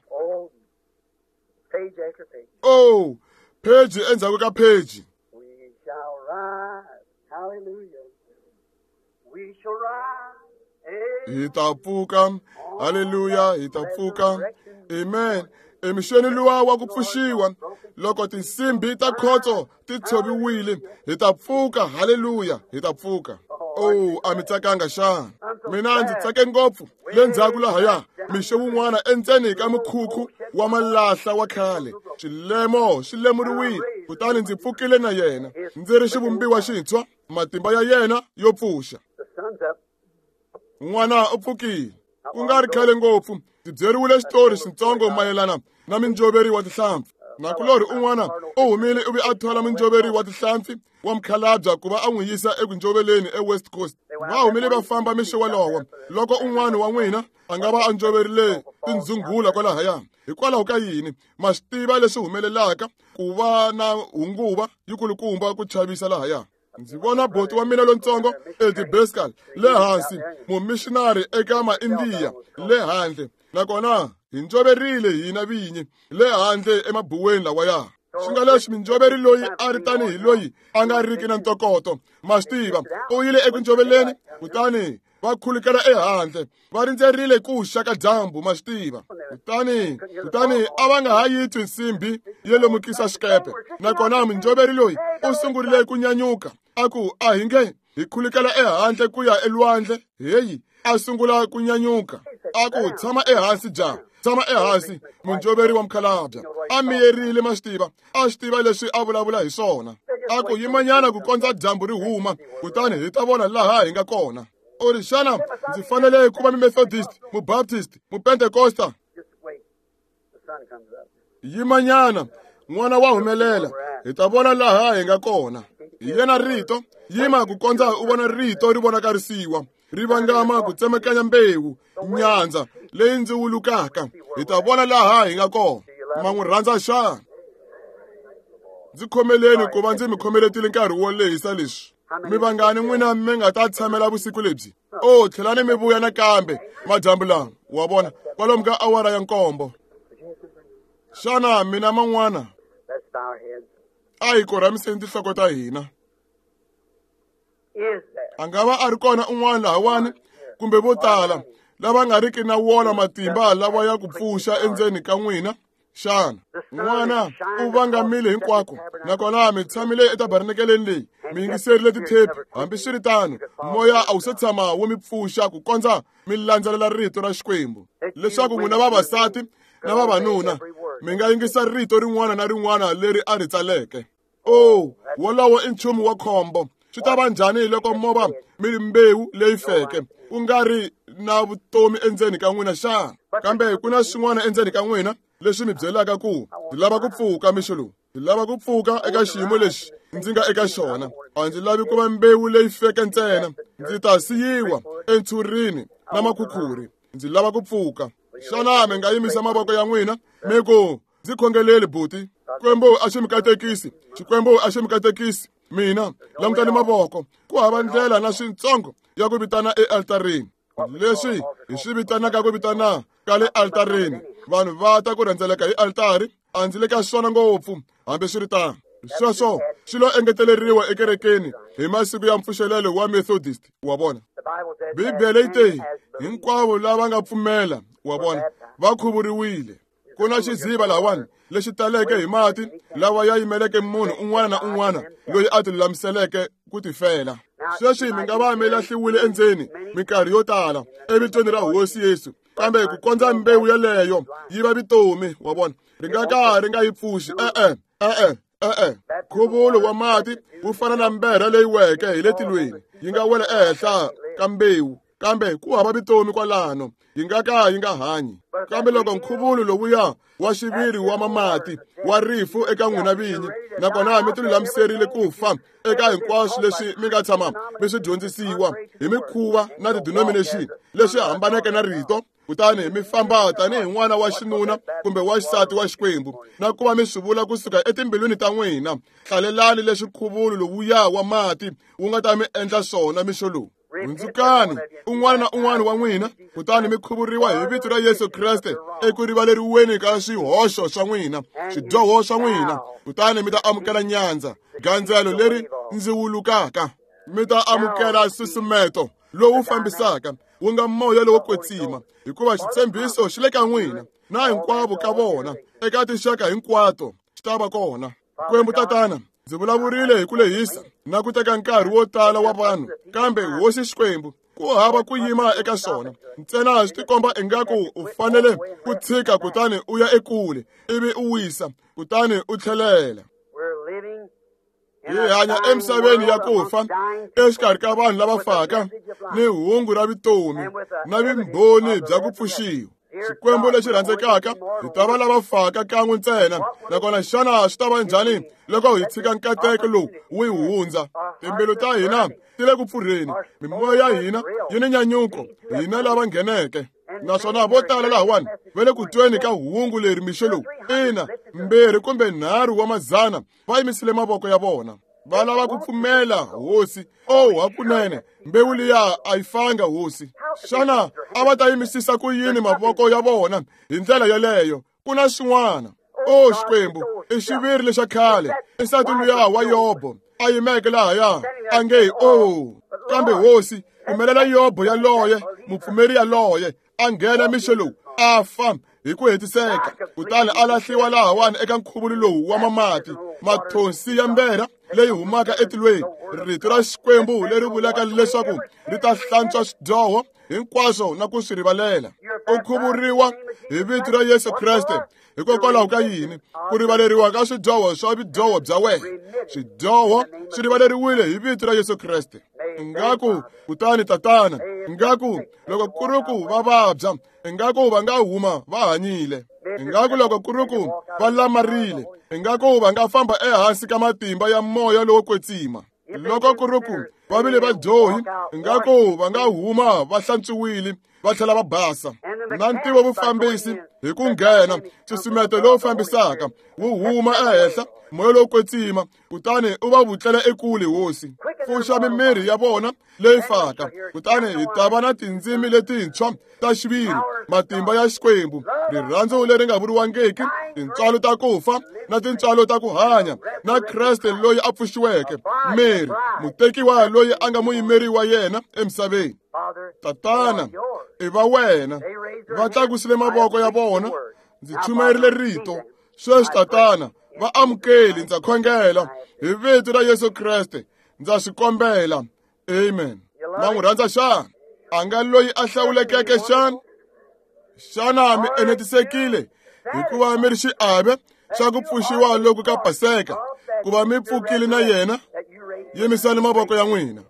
Pheji endzhaku ka pheji. We shall rise, hallelujah. We shall rise. Hi ta pfuka, haleluya, hi ta pfuka. Amen. Emixweni luwa wa ku pfuxiwa loko tinsimbi ta khotso ti tshoviwile hi ta pfuka. Haleluya, hi ta pfuka. A mi tsakanga xana? Mina ndzi tsake ngopfu le ndzhaku lahaya mixo wun'wana endzeni ka mukhukhu wa malahla wa khale. Xilemo xi lemuriwile kutani ndzi pfukile na yena ndzi ri xivumbiwa xintshwa. Matimba ya yena yo pfuxa. N'wana u pfukile ku nga ri khale ngopfu. Ndzi byeriwile xitori xitsongo mayelana na minjhoveri wa tihlampfi. na kulori un'wana u humile ivi a thola muncoveri wa tihlampfi wa mukhalabya ku va a n'wi yisa ekuncoveleni eWest Coast. Va humile va famba mixo walowo loko un'wana wa n'wina a nga va a ncoverile tindzungula kwalahaya. Hikwalaho ka yini? Ma swi tiva leswi humelelaka ku va na hunguva yikulukumba ku chavisa lahaya. Ndzi vona boti wa mina lontsongo Eddie Beskal le hansi, mumissionary eka ma-Indiya le handle, nakona hi ncoverile hina vinyi le handle emabuweni lawaya. Swi nga leswi mincoveri loyi a ri tanihi loyi a nga riki na ntokoto. Ma swi tiva u yile eku ncoveleni kutani va khulukela ehandle va rindzerile ku xa ka dyambu. Ma swi tiva kutani a va nga ha yitwi nsimbi yo lemukisa xikepe, nakona muncoveri loyi u sungurile ku nyanyuka a ku a hi nge hi khulukela ehandle ku ya elwandle. Heyi, a sungula ku nyanyuka a ku tshama ehansi jaha, tshama ehansi. Muncoveri wa mukhalabya a miyerile, ma swi tiva, a swi tiva leswi a vulavula hi swona. A ku yimanyana ku kondza dyambu ri huma kutani hi ta vona laha hi nga kona. U ri xana ndzi fanele ku va mi-Methodist, mu-Baptist, mu-Pentecosta? Yimanyana, n'wana wa humelela, hi ta vona laha hi nga kona. Hi yena rito, yima ku kondza u vona rito ri vonakarisiwa, ri vangama ku tsemakanya mbewu, nyandza leyi ndziwulukaka. Hi ta vona laha hi nga kona. Ma n'wi rhandza xana? Ndzi khomeleni ku va ndzi mi khomeletile nkarhi wo lehisa leswi. Mi vangani n'wina mi nga ta tshamela vusiku lebyi? Tlhelani mi vuya nakambe madyambu lama, wa vona, kwalomu ka awara ya 7. Xana mina man'wana a hi korhamiseni tinhloko ta hina. A nga va a ri kona un'wana lahawani kumbe vo tala lava nga riki na wona matimba lava ya ku pfuxa endzeni ka n'wina? Xana n'wana u vangamile hinkwako, nakona mi tshamile etabaranakeleni leyi mi yingiserile tithepi. Hambi swi ri tano moya a wu se tshama wu mi pfuxa ku kondza mi landzelela rito ra Xikwembu, leswaku n'wina vavasati na vavanuna mi nga yingisa rito rin'wana na rin'wana leri a ri tsaleke. Wolowo i nchumu wa khombo. Swi ta va njhani loko mo va mi ri mbewu leyi feke ku nga ri na vutomi endzeni ka n'wina xana? Kambe ku na swin'wana endzeni ka n'wina leswi mi byelaka ku ndzi lava ku pfuka mixo lowu, ndzi lava ku pfuka eka xiyimo lexi ndzi nga eka xona. A ndzi lavi ku va mbewu leyi feke ntsena, ndzi ta siyiwa entshurini na makhukhuri. Ndzi lava ku pfuka. Xana mi nga yimisa mavoko ya n'wina mi ku ndzi khongeleli buti? Xikwembu a xi mi katekisi, Xikwembu a xi mi katekisi. Mina langutani mavoko, ku hava ndlela na swintsongo ya ku vitana ealtarini. Leswi hi swi vitanaka ku vitana ka le altarini, vanhu va ta ku rhendzeleka hi altari. A ndzi le ka swona ngopfu, hambi swi ri tano sweswo swi lo engeteleriwa ekerekeni hi masiku ya mpfuxelelo wa Methodist, wa vona. Bibele yi te hinkwavo lava nga pfumela, wa vona, va khuvuriwile. Ku na xiziva lawani lexi taleke hi mati lawa ya yimeleke munhu un'wana na un'wana loyi a ti lulamiseleke ku tifela. Sweswi mi nga va mi lahliwile endzeni minkarhi yo tala evitweni ra Hosi Yesu, kambe ku kondza mbewu yaleyo yi va vitomi, wa vona, ri nga ka ri nga yi pfuxi. Nkhuvulo wa mati wu fana na mberha leyi weke hi le tilweni, yi nga wela ehenhla ka mbewu, kambe ku hava vitomi kwalano, yi nga ka yi nga hanyi. Kambe loko nkhuvulo lowuya wa xiviri wa mamati wa rifu eka n'wina vinyi, nakona mi ti lulamiserile ku fa eka hinkwaswo leswi mi nga tshama mi swi dyondzisiwa hi mikhuva na tidenomination leswi hambaneke na rito, kutani mi famba tanihi n'wana wa xinuna kumbe wa xisati wa Xikwembu, na ku va mi swi vula kusuka etimbilwini ta n'wina, hlalelani leswi nkhuvulo lowuya wa mati wu nga ta mi endla swona mixo lowu. Hundzukani un'wana na un'wana wa n'wina, kutani mi khuvuriwa hi vito ra Yesu Kriste eku rivaleriweni ka swihoxo swa n'wina, swidyoho swa n'wina. Kutani mi ta amukela nyandza, gandzelo leri ndziwulukaka. Mi ta amukela susumeto lowu fambisaka, wu nga moya lowo kwetsima, hikuva xitshembiso xi le ka n'wina na hinkwavo ka vona eka tinxaka hinkwato xi ta va kona. Kwembu tatana, ndzi vulavurile hi ku lehisa na ku teka nkarhi wo tala wa vanhu, kambe Hosi Xikwembu ku hava ku yima eka swona. Ntsena swi tikomba ingaku u fanele ku tshika kutani u ya ekule, ivi u wisa, kutani u tlhelela. Hi hanya emisaveni ya ku fa exikarhi ka vanhu lava faka ni hungu ra vutomi na vumbhoni bya ku pfuxiwa. Xikwembu lexi rhandzekaka hi ta va lava faka kan'we ntsena, nakona xana swi ta va njhani loko hi tshika nkateko lowu wu hi hundza? Timbilu ta hina ti le ku pfurheni, mimoya ya hina yi ni nyanyuko, hina lava ngheneke. Naswona vo tala lahawani va le ku tweni ka hungu leri mixo lowu. Ina, 2 kumbe 3 wa mazana va yimisile mavoko ya vona. Va lava ku pfumela hosi. Hakunene, mbewu liya a yi fanga hosi. Xana a va ta yimisisa ku yini mavoko ya vona hi ndlela yaleyo? Ku na swin'wana. Xikwembu i xiviri lexa khale, i nsati luya wa Yobo a yimeke lahaya a nge kambe hosi pfumelela Yobo yaloye, mupfumeri yaloye, a nghena mixo lowu, a fa hi ku hetiseka. Kutani a lahliwa lahawani eka nkhuvulo lowu wa mamati, mathonsi ya mbera leyi humaka etilweni. Rito ra Xikwembu leri vulaka leswaku ri ta hlantswa swidyoho hinkwaswo na ku swi rivalela. U khuvuriwa hi vito ra Yesu Kriste. Hikokwalaho ka yini? Ku rivaleriwa ka swidyoho swa vidyoho bya wena. Swidyoho swi rivaleriwile hi vito ra Yesu Kriste. Ingaku kutani tatana, ingaku loko ku ri ku va vabya, ingaku va nga huma va hanyile, ingaku loko ku ri ku va lamarile, ingaku va nga famba ehansi ka matimba ya moya lowo kwetsima. Loko ku ri ku va vile vadyohi, ingaku va nga huma va hlantswiwile va tlhela va basa. Na ntivo vufambisi hi ku nghena, susumeto lowu fambisaka wu huma ehenhla, moya lowo kwetsima, kutani u va vutlela ekule hosi. Pfuxa mimiri ya vona leyi faka, kutani hi ta va na tindzimi letintshwa ta xiviri, matimba ya Xikwembu, rirhandzu leri nga vuriwangiki, tintswalo ta ku fa na tintswalo ta ku hanya, na Kreste loyi a pfuxiweke, Meri, mutekiwa loyi a nga muyimeri wa yena emisaveni. Tatana, i va wena, va tlakusile mavoko ya vona, ndzi chumerile rito. Sweswi tatana, va amukeli, ndza khongela hi vito ra Yesu Kriste, ndza swi kombela. Amen. Ma n'wi rhandza xana? A nga loyi a hlawulekeke xana? Xana mi enetisekile hikuva mi ri xiave xa ku pfuxiwa loku ka Paseka, ku va mi pfukile na yena? Yimisani mavoko ya n'wina.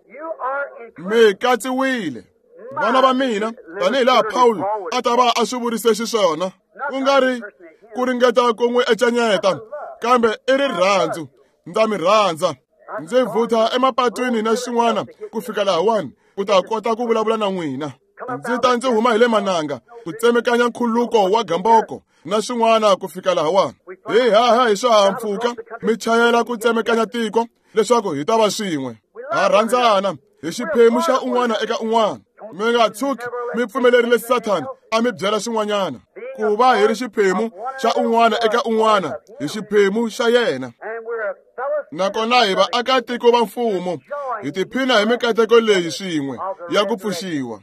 Mi katsiwile. Vana va mina, tanihi laha Paulo a ta va a swi vurise xiswona, ku nga ri ku ringeta ku n'wi ecanyeta, kambe i rirhandzu. Ndza mi rhandza. Ndzi vhutha emapatwini na swin'wana ku fika lahawani ku ta kota ku vulavula na n'wina. Ndzi huma hi le mananga ku tsemekanya nkhuluko wa gamboko na swin'wana ku fika lahawani. Hi haha hi swihahampfhuka mi chayela ku tsemekanya tiko leswaku hi ta va swin'we. Ha rhandzana hi xiphemu xa un'wana eka un'wana. Mi nga tshuki mi pfumelerile Sathani a mi byela swin'wanyana. Ku va hi ri xiphemu xa un'wana eka un'wana hi xiphemu xa yena. Nakona hi vaakatiko va mfumo hi tiphina hi mikateko leyi swin'we ya ku pfuxiwa.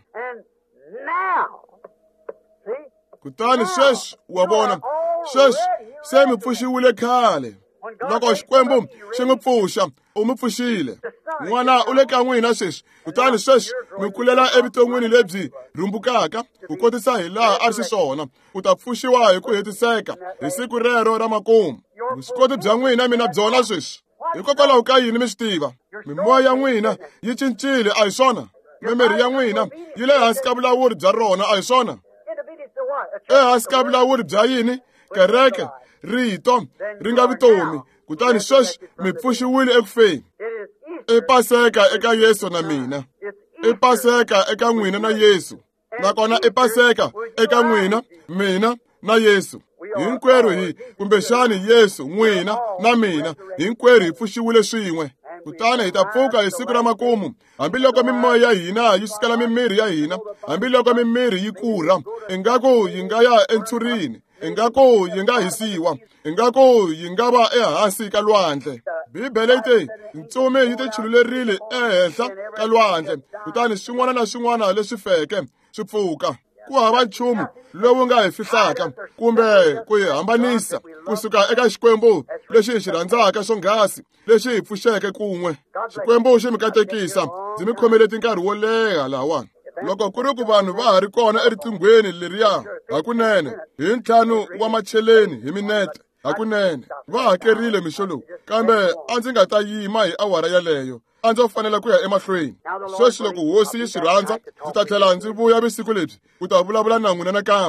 Kutani sweswi wa vona, sweswi se mi pfuxiwile khale. Loko Xikwembu xi n'wi pfuxa, u mi pfuxile. N'wana u le ka n'wina sweswi, kutani sweswi mi kulela evuton'wini lebyi rhumbukaka ku kotisa hi laha a ri xiswona. U ta pfuxiwa hi ku hetiseka hi siku rero ra makumu. Vuswikoti bya n'wina mina byona sweswi. Hikokwalaho ka yini mi swi tiva? Mimoya ya n'wina yi cincile, a hi swona? Mimiri ya n'wina yi le hansi ka vulawuri bya rona, a hi swona? Ehansi ka vulawuri bya yini? Kereke, rito, ri nga vutomi. Kutani sweswi mi pfuxiwile ekufeni. I Paseka eka Yesu na mina. I Paseka eka n'wina na Yesu. Nakona i Paseka eka n'wina, mina na Yesu. Hinkwerhu hi, kumbexani Yesu, n'wina na mina, hinkwerhu hi pfuxiwile swin'we. Kutani hi ta pfuka hi siku ra makumu, hambiloko mimoya ya hina yi sukela mimiri ya hina, hambiloko mimiri yi kurha, ingaku yi nga ya entshurini, ingaku yi nga hisiwa, ingaku yi nga va ehansi ka lwandle. Bibele yi te ntsumi yi ti chululerile ehenhla ka lwandle, kutani swin'wana na swin'wana leswi feke swi pfuka. Ku hava nchumu lowu nga hi fihlaka kumbe ku hi hambanisa kusuka eka Xikwembu lexi hi xi rhandzaka swonghasi, lexi hi pfuxeke kun'we. Xikwembu xi mi katekisa, ndzi mi khomeleti nkarhi wo leha lahawani. Loko ku ri ku vanhu va ha ri kona eriqinghweni leriya, hakunene, hi 5 wa macheleni hi minete, hakunene, va hakerile mixo lowu, kambe a ndzi nga ta yima hi awara yaleyo. A ndzo fanela ku ya emahlweni. Sweswi loko hosi yi swi rhandza, ndzi ta tlhela ndzi vuya vusiku lebyi ku ta vulavula na n'wina nakambe.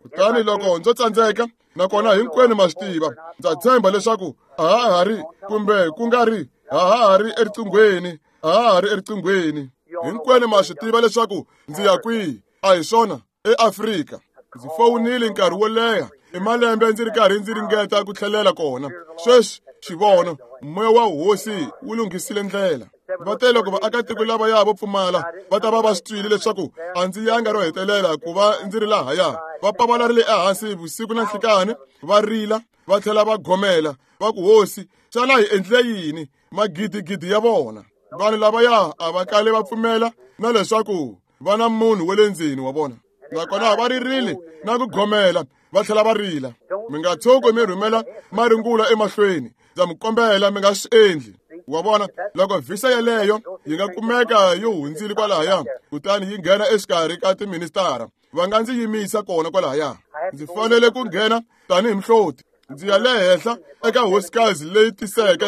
kutani loko ndzo tsandzeka nakona hinkwenu ma swi tiva ndza tshemba leswaku a ha ri kumbe ku nga ri a ha ri eriqinghweni a ha ri eriqinghweni hinkwenu ma swi tiva leswaku ndzi ya kwihi a hi swona eAfrika ndzi fowunile nkarhi wo leha i malembe ndzi ri karhi ndzi ringeta ku tlhelela kona sweswi xivono moya wa hosi wu lunghisile ndlela va te loko vaakatiko lava ya vo pfumala va ta va swi twile leswaku a ndzi yanga ro hetelela ku va ndzi ri lahaya va pavalarile ehansi vusiku na nhlikani va rila va tlhela va gomela va ku hosi xana hi endle yini magidigidi ya vona vanhu lavaya a va kale va pfumela na leswaku va na munhu wa le ndzeni wa vona nakona va ririle na ku gomela va tlhela va rila mi nga tshuki mi rhumela marungula emahlweni ndza mi kombela mi nga swi endli wa vona loko visa yeleyo yi nga kumeka yo hundzile kwalahaya kutani yi nghena exikarhi ka tiministara va nga ndzi yimisa kona kwalahaya ndzi fanele ku nghena tanihi mhloti ndzi ya le henhla eka hosikazi leyi tiseke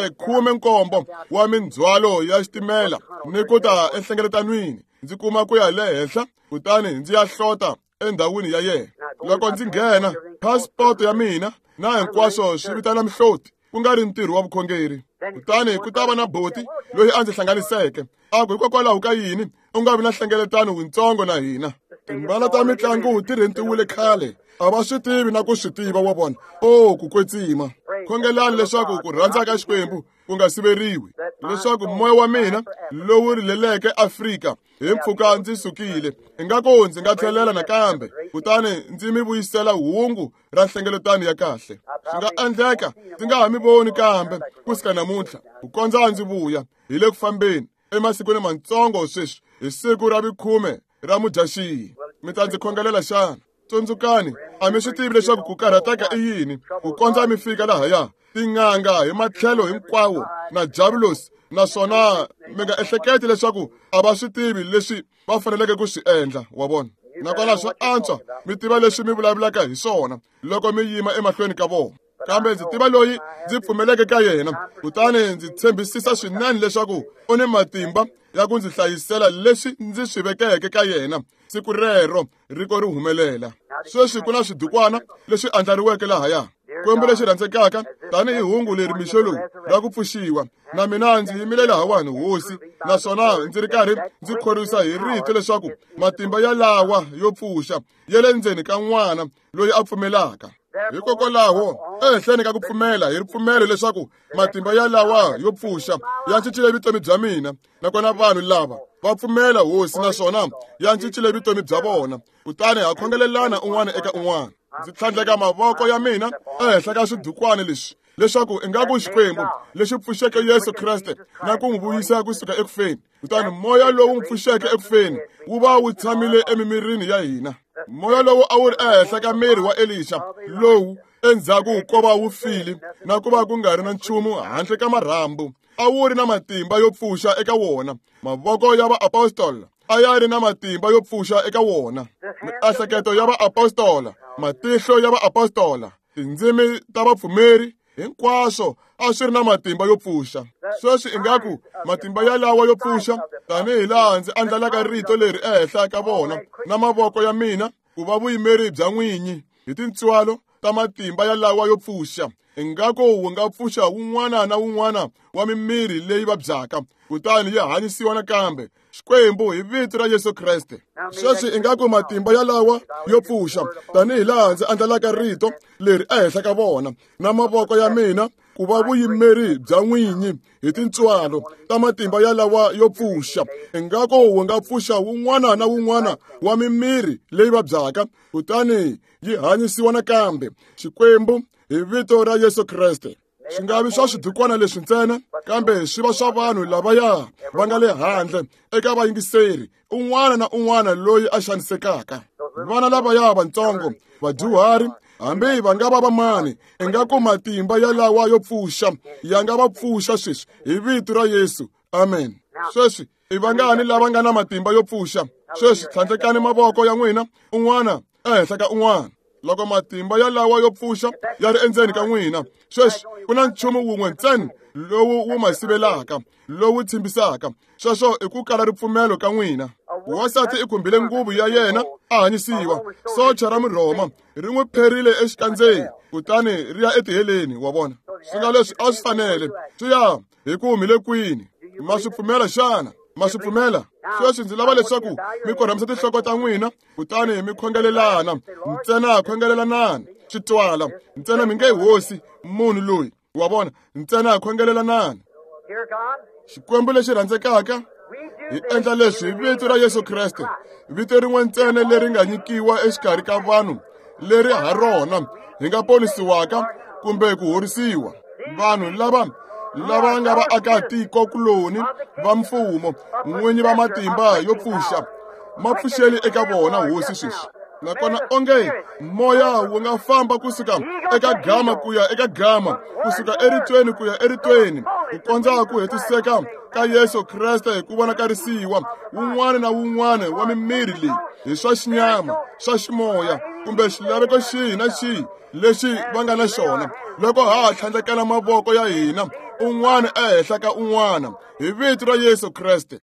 17 wa mindzhwalo ya xitimela ni ku ta enhlengeletanwini ndzi kuma ku ya le henhla kutani ndzi ya hlota endhawini ya yena loko ndzi nghena passport ya mina na hinkwaswo swi vitana mhloti ku nga ri ntirho wa vukhongeri kutani ku ta va na boti loyi a ndzi hlanganiseke a ku hikokwalaho ka yini u nga vi na nhlengeletano wuntsongo na hina timbala ta mitlangu ti rentiwile khale a va swi tivi na ku swi tiva wa vona ku kwetsima khongelani leswaku ku rhandza ka Xikwembu ku nga siveriwi leswaku moya wa mina lowu rileleke Afrika hi mpfhuka ndzi sukile ingaku ndzi nga tlhelela nakambe kutani ndzi mi vuyisela hungu ra nhlengeletano ya kahle swi nga endleka ndzi nga ha mi voni kambe kusika namuntlha ku kondza ndzi vuya hi le ku fambeni emasikwini mantsongo sweswi hi siku ra vikhume ra Mudyaxihi mi ta ndzi khongelela xana tsundzukani a mi swi tivi leswaku ku karhateka i yini ku kondza mi fika lahaya tin'anga hi matlhelo hinkwawo na javulosi naswona mi nga ehleketi leswaku a va swi tivi leswi va faneleke ku swi endla wa vona nakona swa antswa mi tiva leswi mi vulavulaka hi swona loko mi yima emahlweni ka vona kambe ndzi tiva loyi ndzi pfumeleke ka yena kutani ndzi tshembisisa swinene leswaku u ni matimba ya ku ndzi hlayisela leswi ndzi swi vekeke ka yena siku rero riko ri humelela sweswi ku na swidukwana leswi andlariweke lahaya kwembu lexi rhandzekaka tanihi hungu leri mixo lowu ra ku pfuxiwa na mina ndzi yimile lahawani hosi naswona ndzi ri karhi ndzi khorwisa hi rito leswaku matimba ya lawa yo pfuxa ya le ndzeni ka n'wana loyi a pfumelaka hikokwalaho ehenhleni ka ku pfumela hi ripfumelo leswaku matimba ya lawa yo pfuxa ya cincile vutomi bya mina nakona vanhu lava va pfumela hosi naswona ya cincile vutomi bya vona kutani ha khongelelana un'wana eka un'wana ndzi tlhandleka mavoko ya mina ehenhla ka swidukwana leswi leswaku ingaku Xikwembu lexi pfuxeke Yesu Kriste na ku n'wi vuyisa kusuka ekufeni kutani moya lowu n'wi pfuxeke ekufeni wu va wu tshamile emimirini ya hina moya lowu a wu ri ehenhla ka miri wa Elisha lowu endzhaku ko va wu file na ku va ku nga ri na nchumu handle ka marhambu a wu ri na matimba yo pfuxa eka wona mavoko ya vaapostoli a ya ri na matimba yo pfuxa eka wona miehleketo ya vaapostola matihlo ya vaapostola tindzimi ta vapfumeri hinkwaswo a swi ri na matimba yo pfuxa sweswi ingaku matimba ya lawa yo pfuxa tanihi laha ndzi andlalaka rito leri ehenhla ka vona na mavoko ya mina ku va vuyimeri bya n'winyi hi tintswalo ta matimba ya lawa yo pfuxa ingaku wu nga pfuxa wun'wana na wun'wana wa mimiri leyi vabyaka kutani yi hanyisiwa nakambe Xikwembu hi vito ra Yesu Kriste sweswi ingaku matimba ya lawa yo pfuxa tanihi laha ndzi andlalaka rito leri ehenhla ka vona na mavoko ya mina ku va vuyimeri bya n'winyi hi tintswalo ta matimba ya lawa yo pfuxa ingaku wu nga pfuxa wun'wana na wun'wana wa mimiri leyi vabyaka kutani yi hanyisiwa nakambe Xikwembu hi vito ra Yesu Kriste swi nga vi swa swidukwana leswi ntsena kambe swi va swa vanhu lavaya va nga le handle eka vayingiseri un'wana na un'wana loyi a xanisekaka vana lavaya vantsongo vadyuhari hambi va nga va vamani ingaku matimba ya lawa yo pfuxa ya nga va pfuxa sweswi hi vito ra Yesu amen sweswi i vangani lava nga na matimba yo pfuxa sweswi tlhandlekani mavoko ya n'wina un'wana ehenhla ka un'wana loko matimba ya lawa yo pfuxa ya ri endzeni ka n'wina sweswi ku na nchumu wun'we ntsena lowu wu ma sivelaka lowu tshembisaka sweswo i ku kala ripfumelo ka n'wina wasati i khumbile nguvu ya yena a hanyisiwa. Socha ra Murhoma ri n'wi pherile exikandzeni kutani ri ya etiheleni, wa vona. Swi nga leswi a swi fanele swi ya hi ku humile kwini. Ma swi pfumela xana? Ma swi pfumela? Sweswi ndzi lava leswaku mi korhamisa tinhloko ta n'wina kutani mi khongelelana, ntsena khongelelanani. Swi twala ntsena mi nge hi hosi munhu loyi, wa vona, ntsena khongelelanani. Xikwembu lexi rhandzekaka, hi endla leswi hi vito ra Yesu Kreste, vito rin'we ntsena leri nga nyikiwa exikarhi ka vanhu, leri ha rona hi nga ponisiwaka kumbe ku horisiwa. Vanhu lava nga vaakatiko kuloni va mfumo, n'winyi va matimba yo pfuxa, ma pfuxeli eka vona hosi sweswi. Nakona onge moya wu nga famba kusuka eka gama ku ya eka gama, kusuka eritweni ku ya eritweni, ku kondza ku hetiseka ka Yesu Kreste hi ku vonakarisiwa wun'wana na wun'wana wa mimiri leyi, hi swa xinyama, swa ximoya, kumbe xilaveko xihi na xihi lexi va nga na xona, loko ha tlhandlekela mavoko ya hina un'wana ehenhla ka un'wana hi vito ra Yesu Kreste.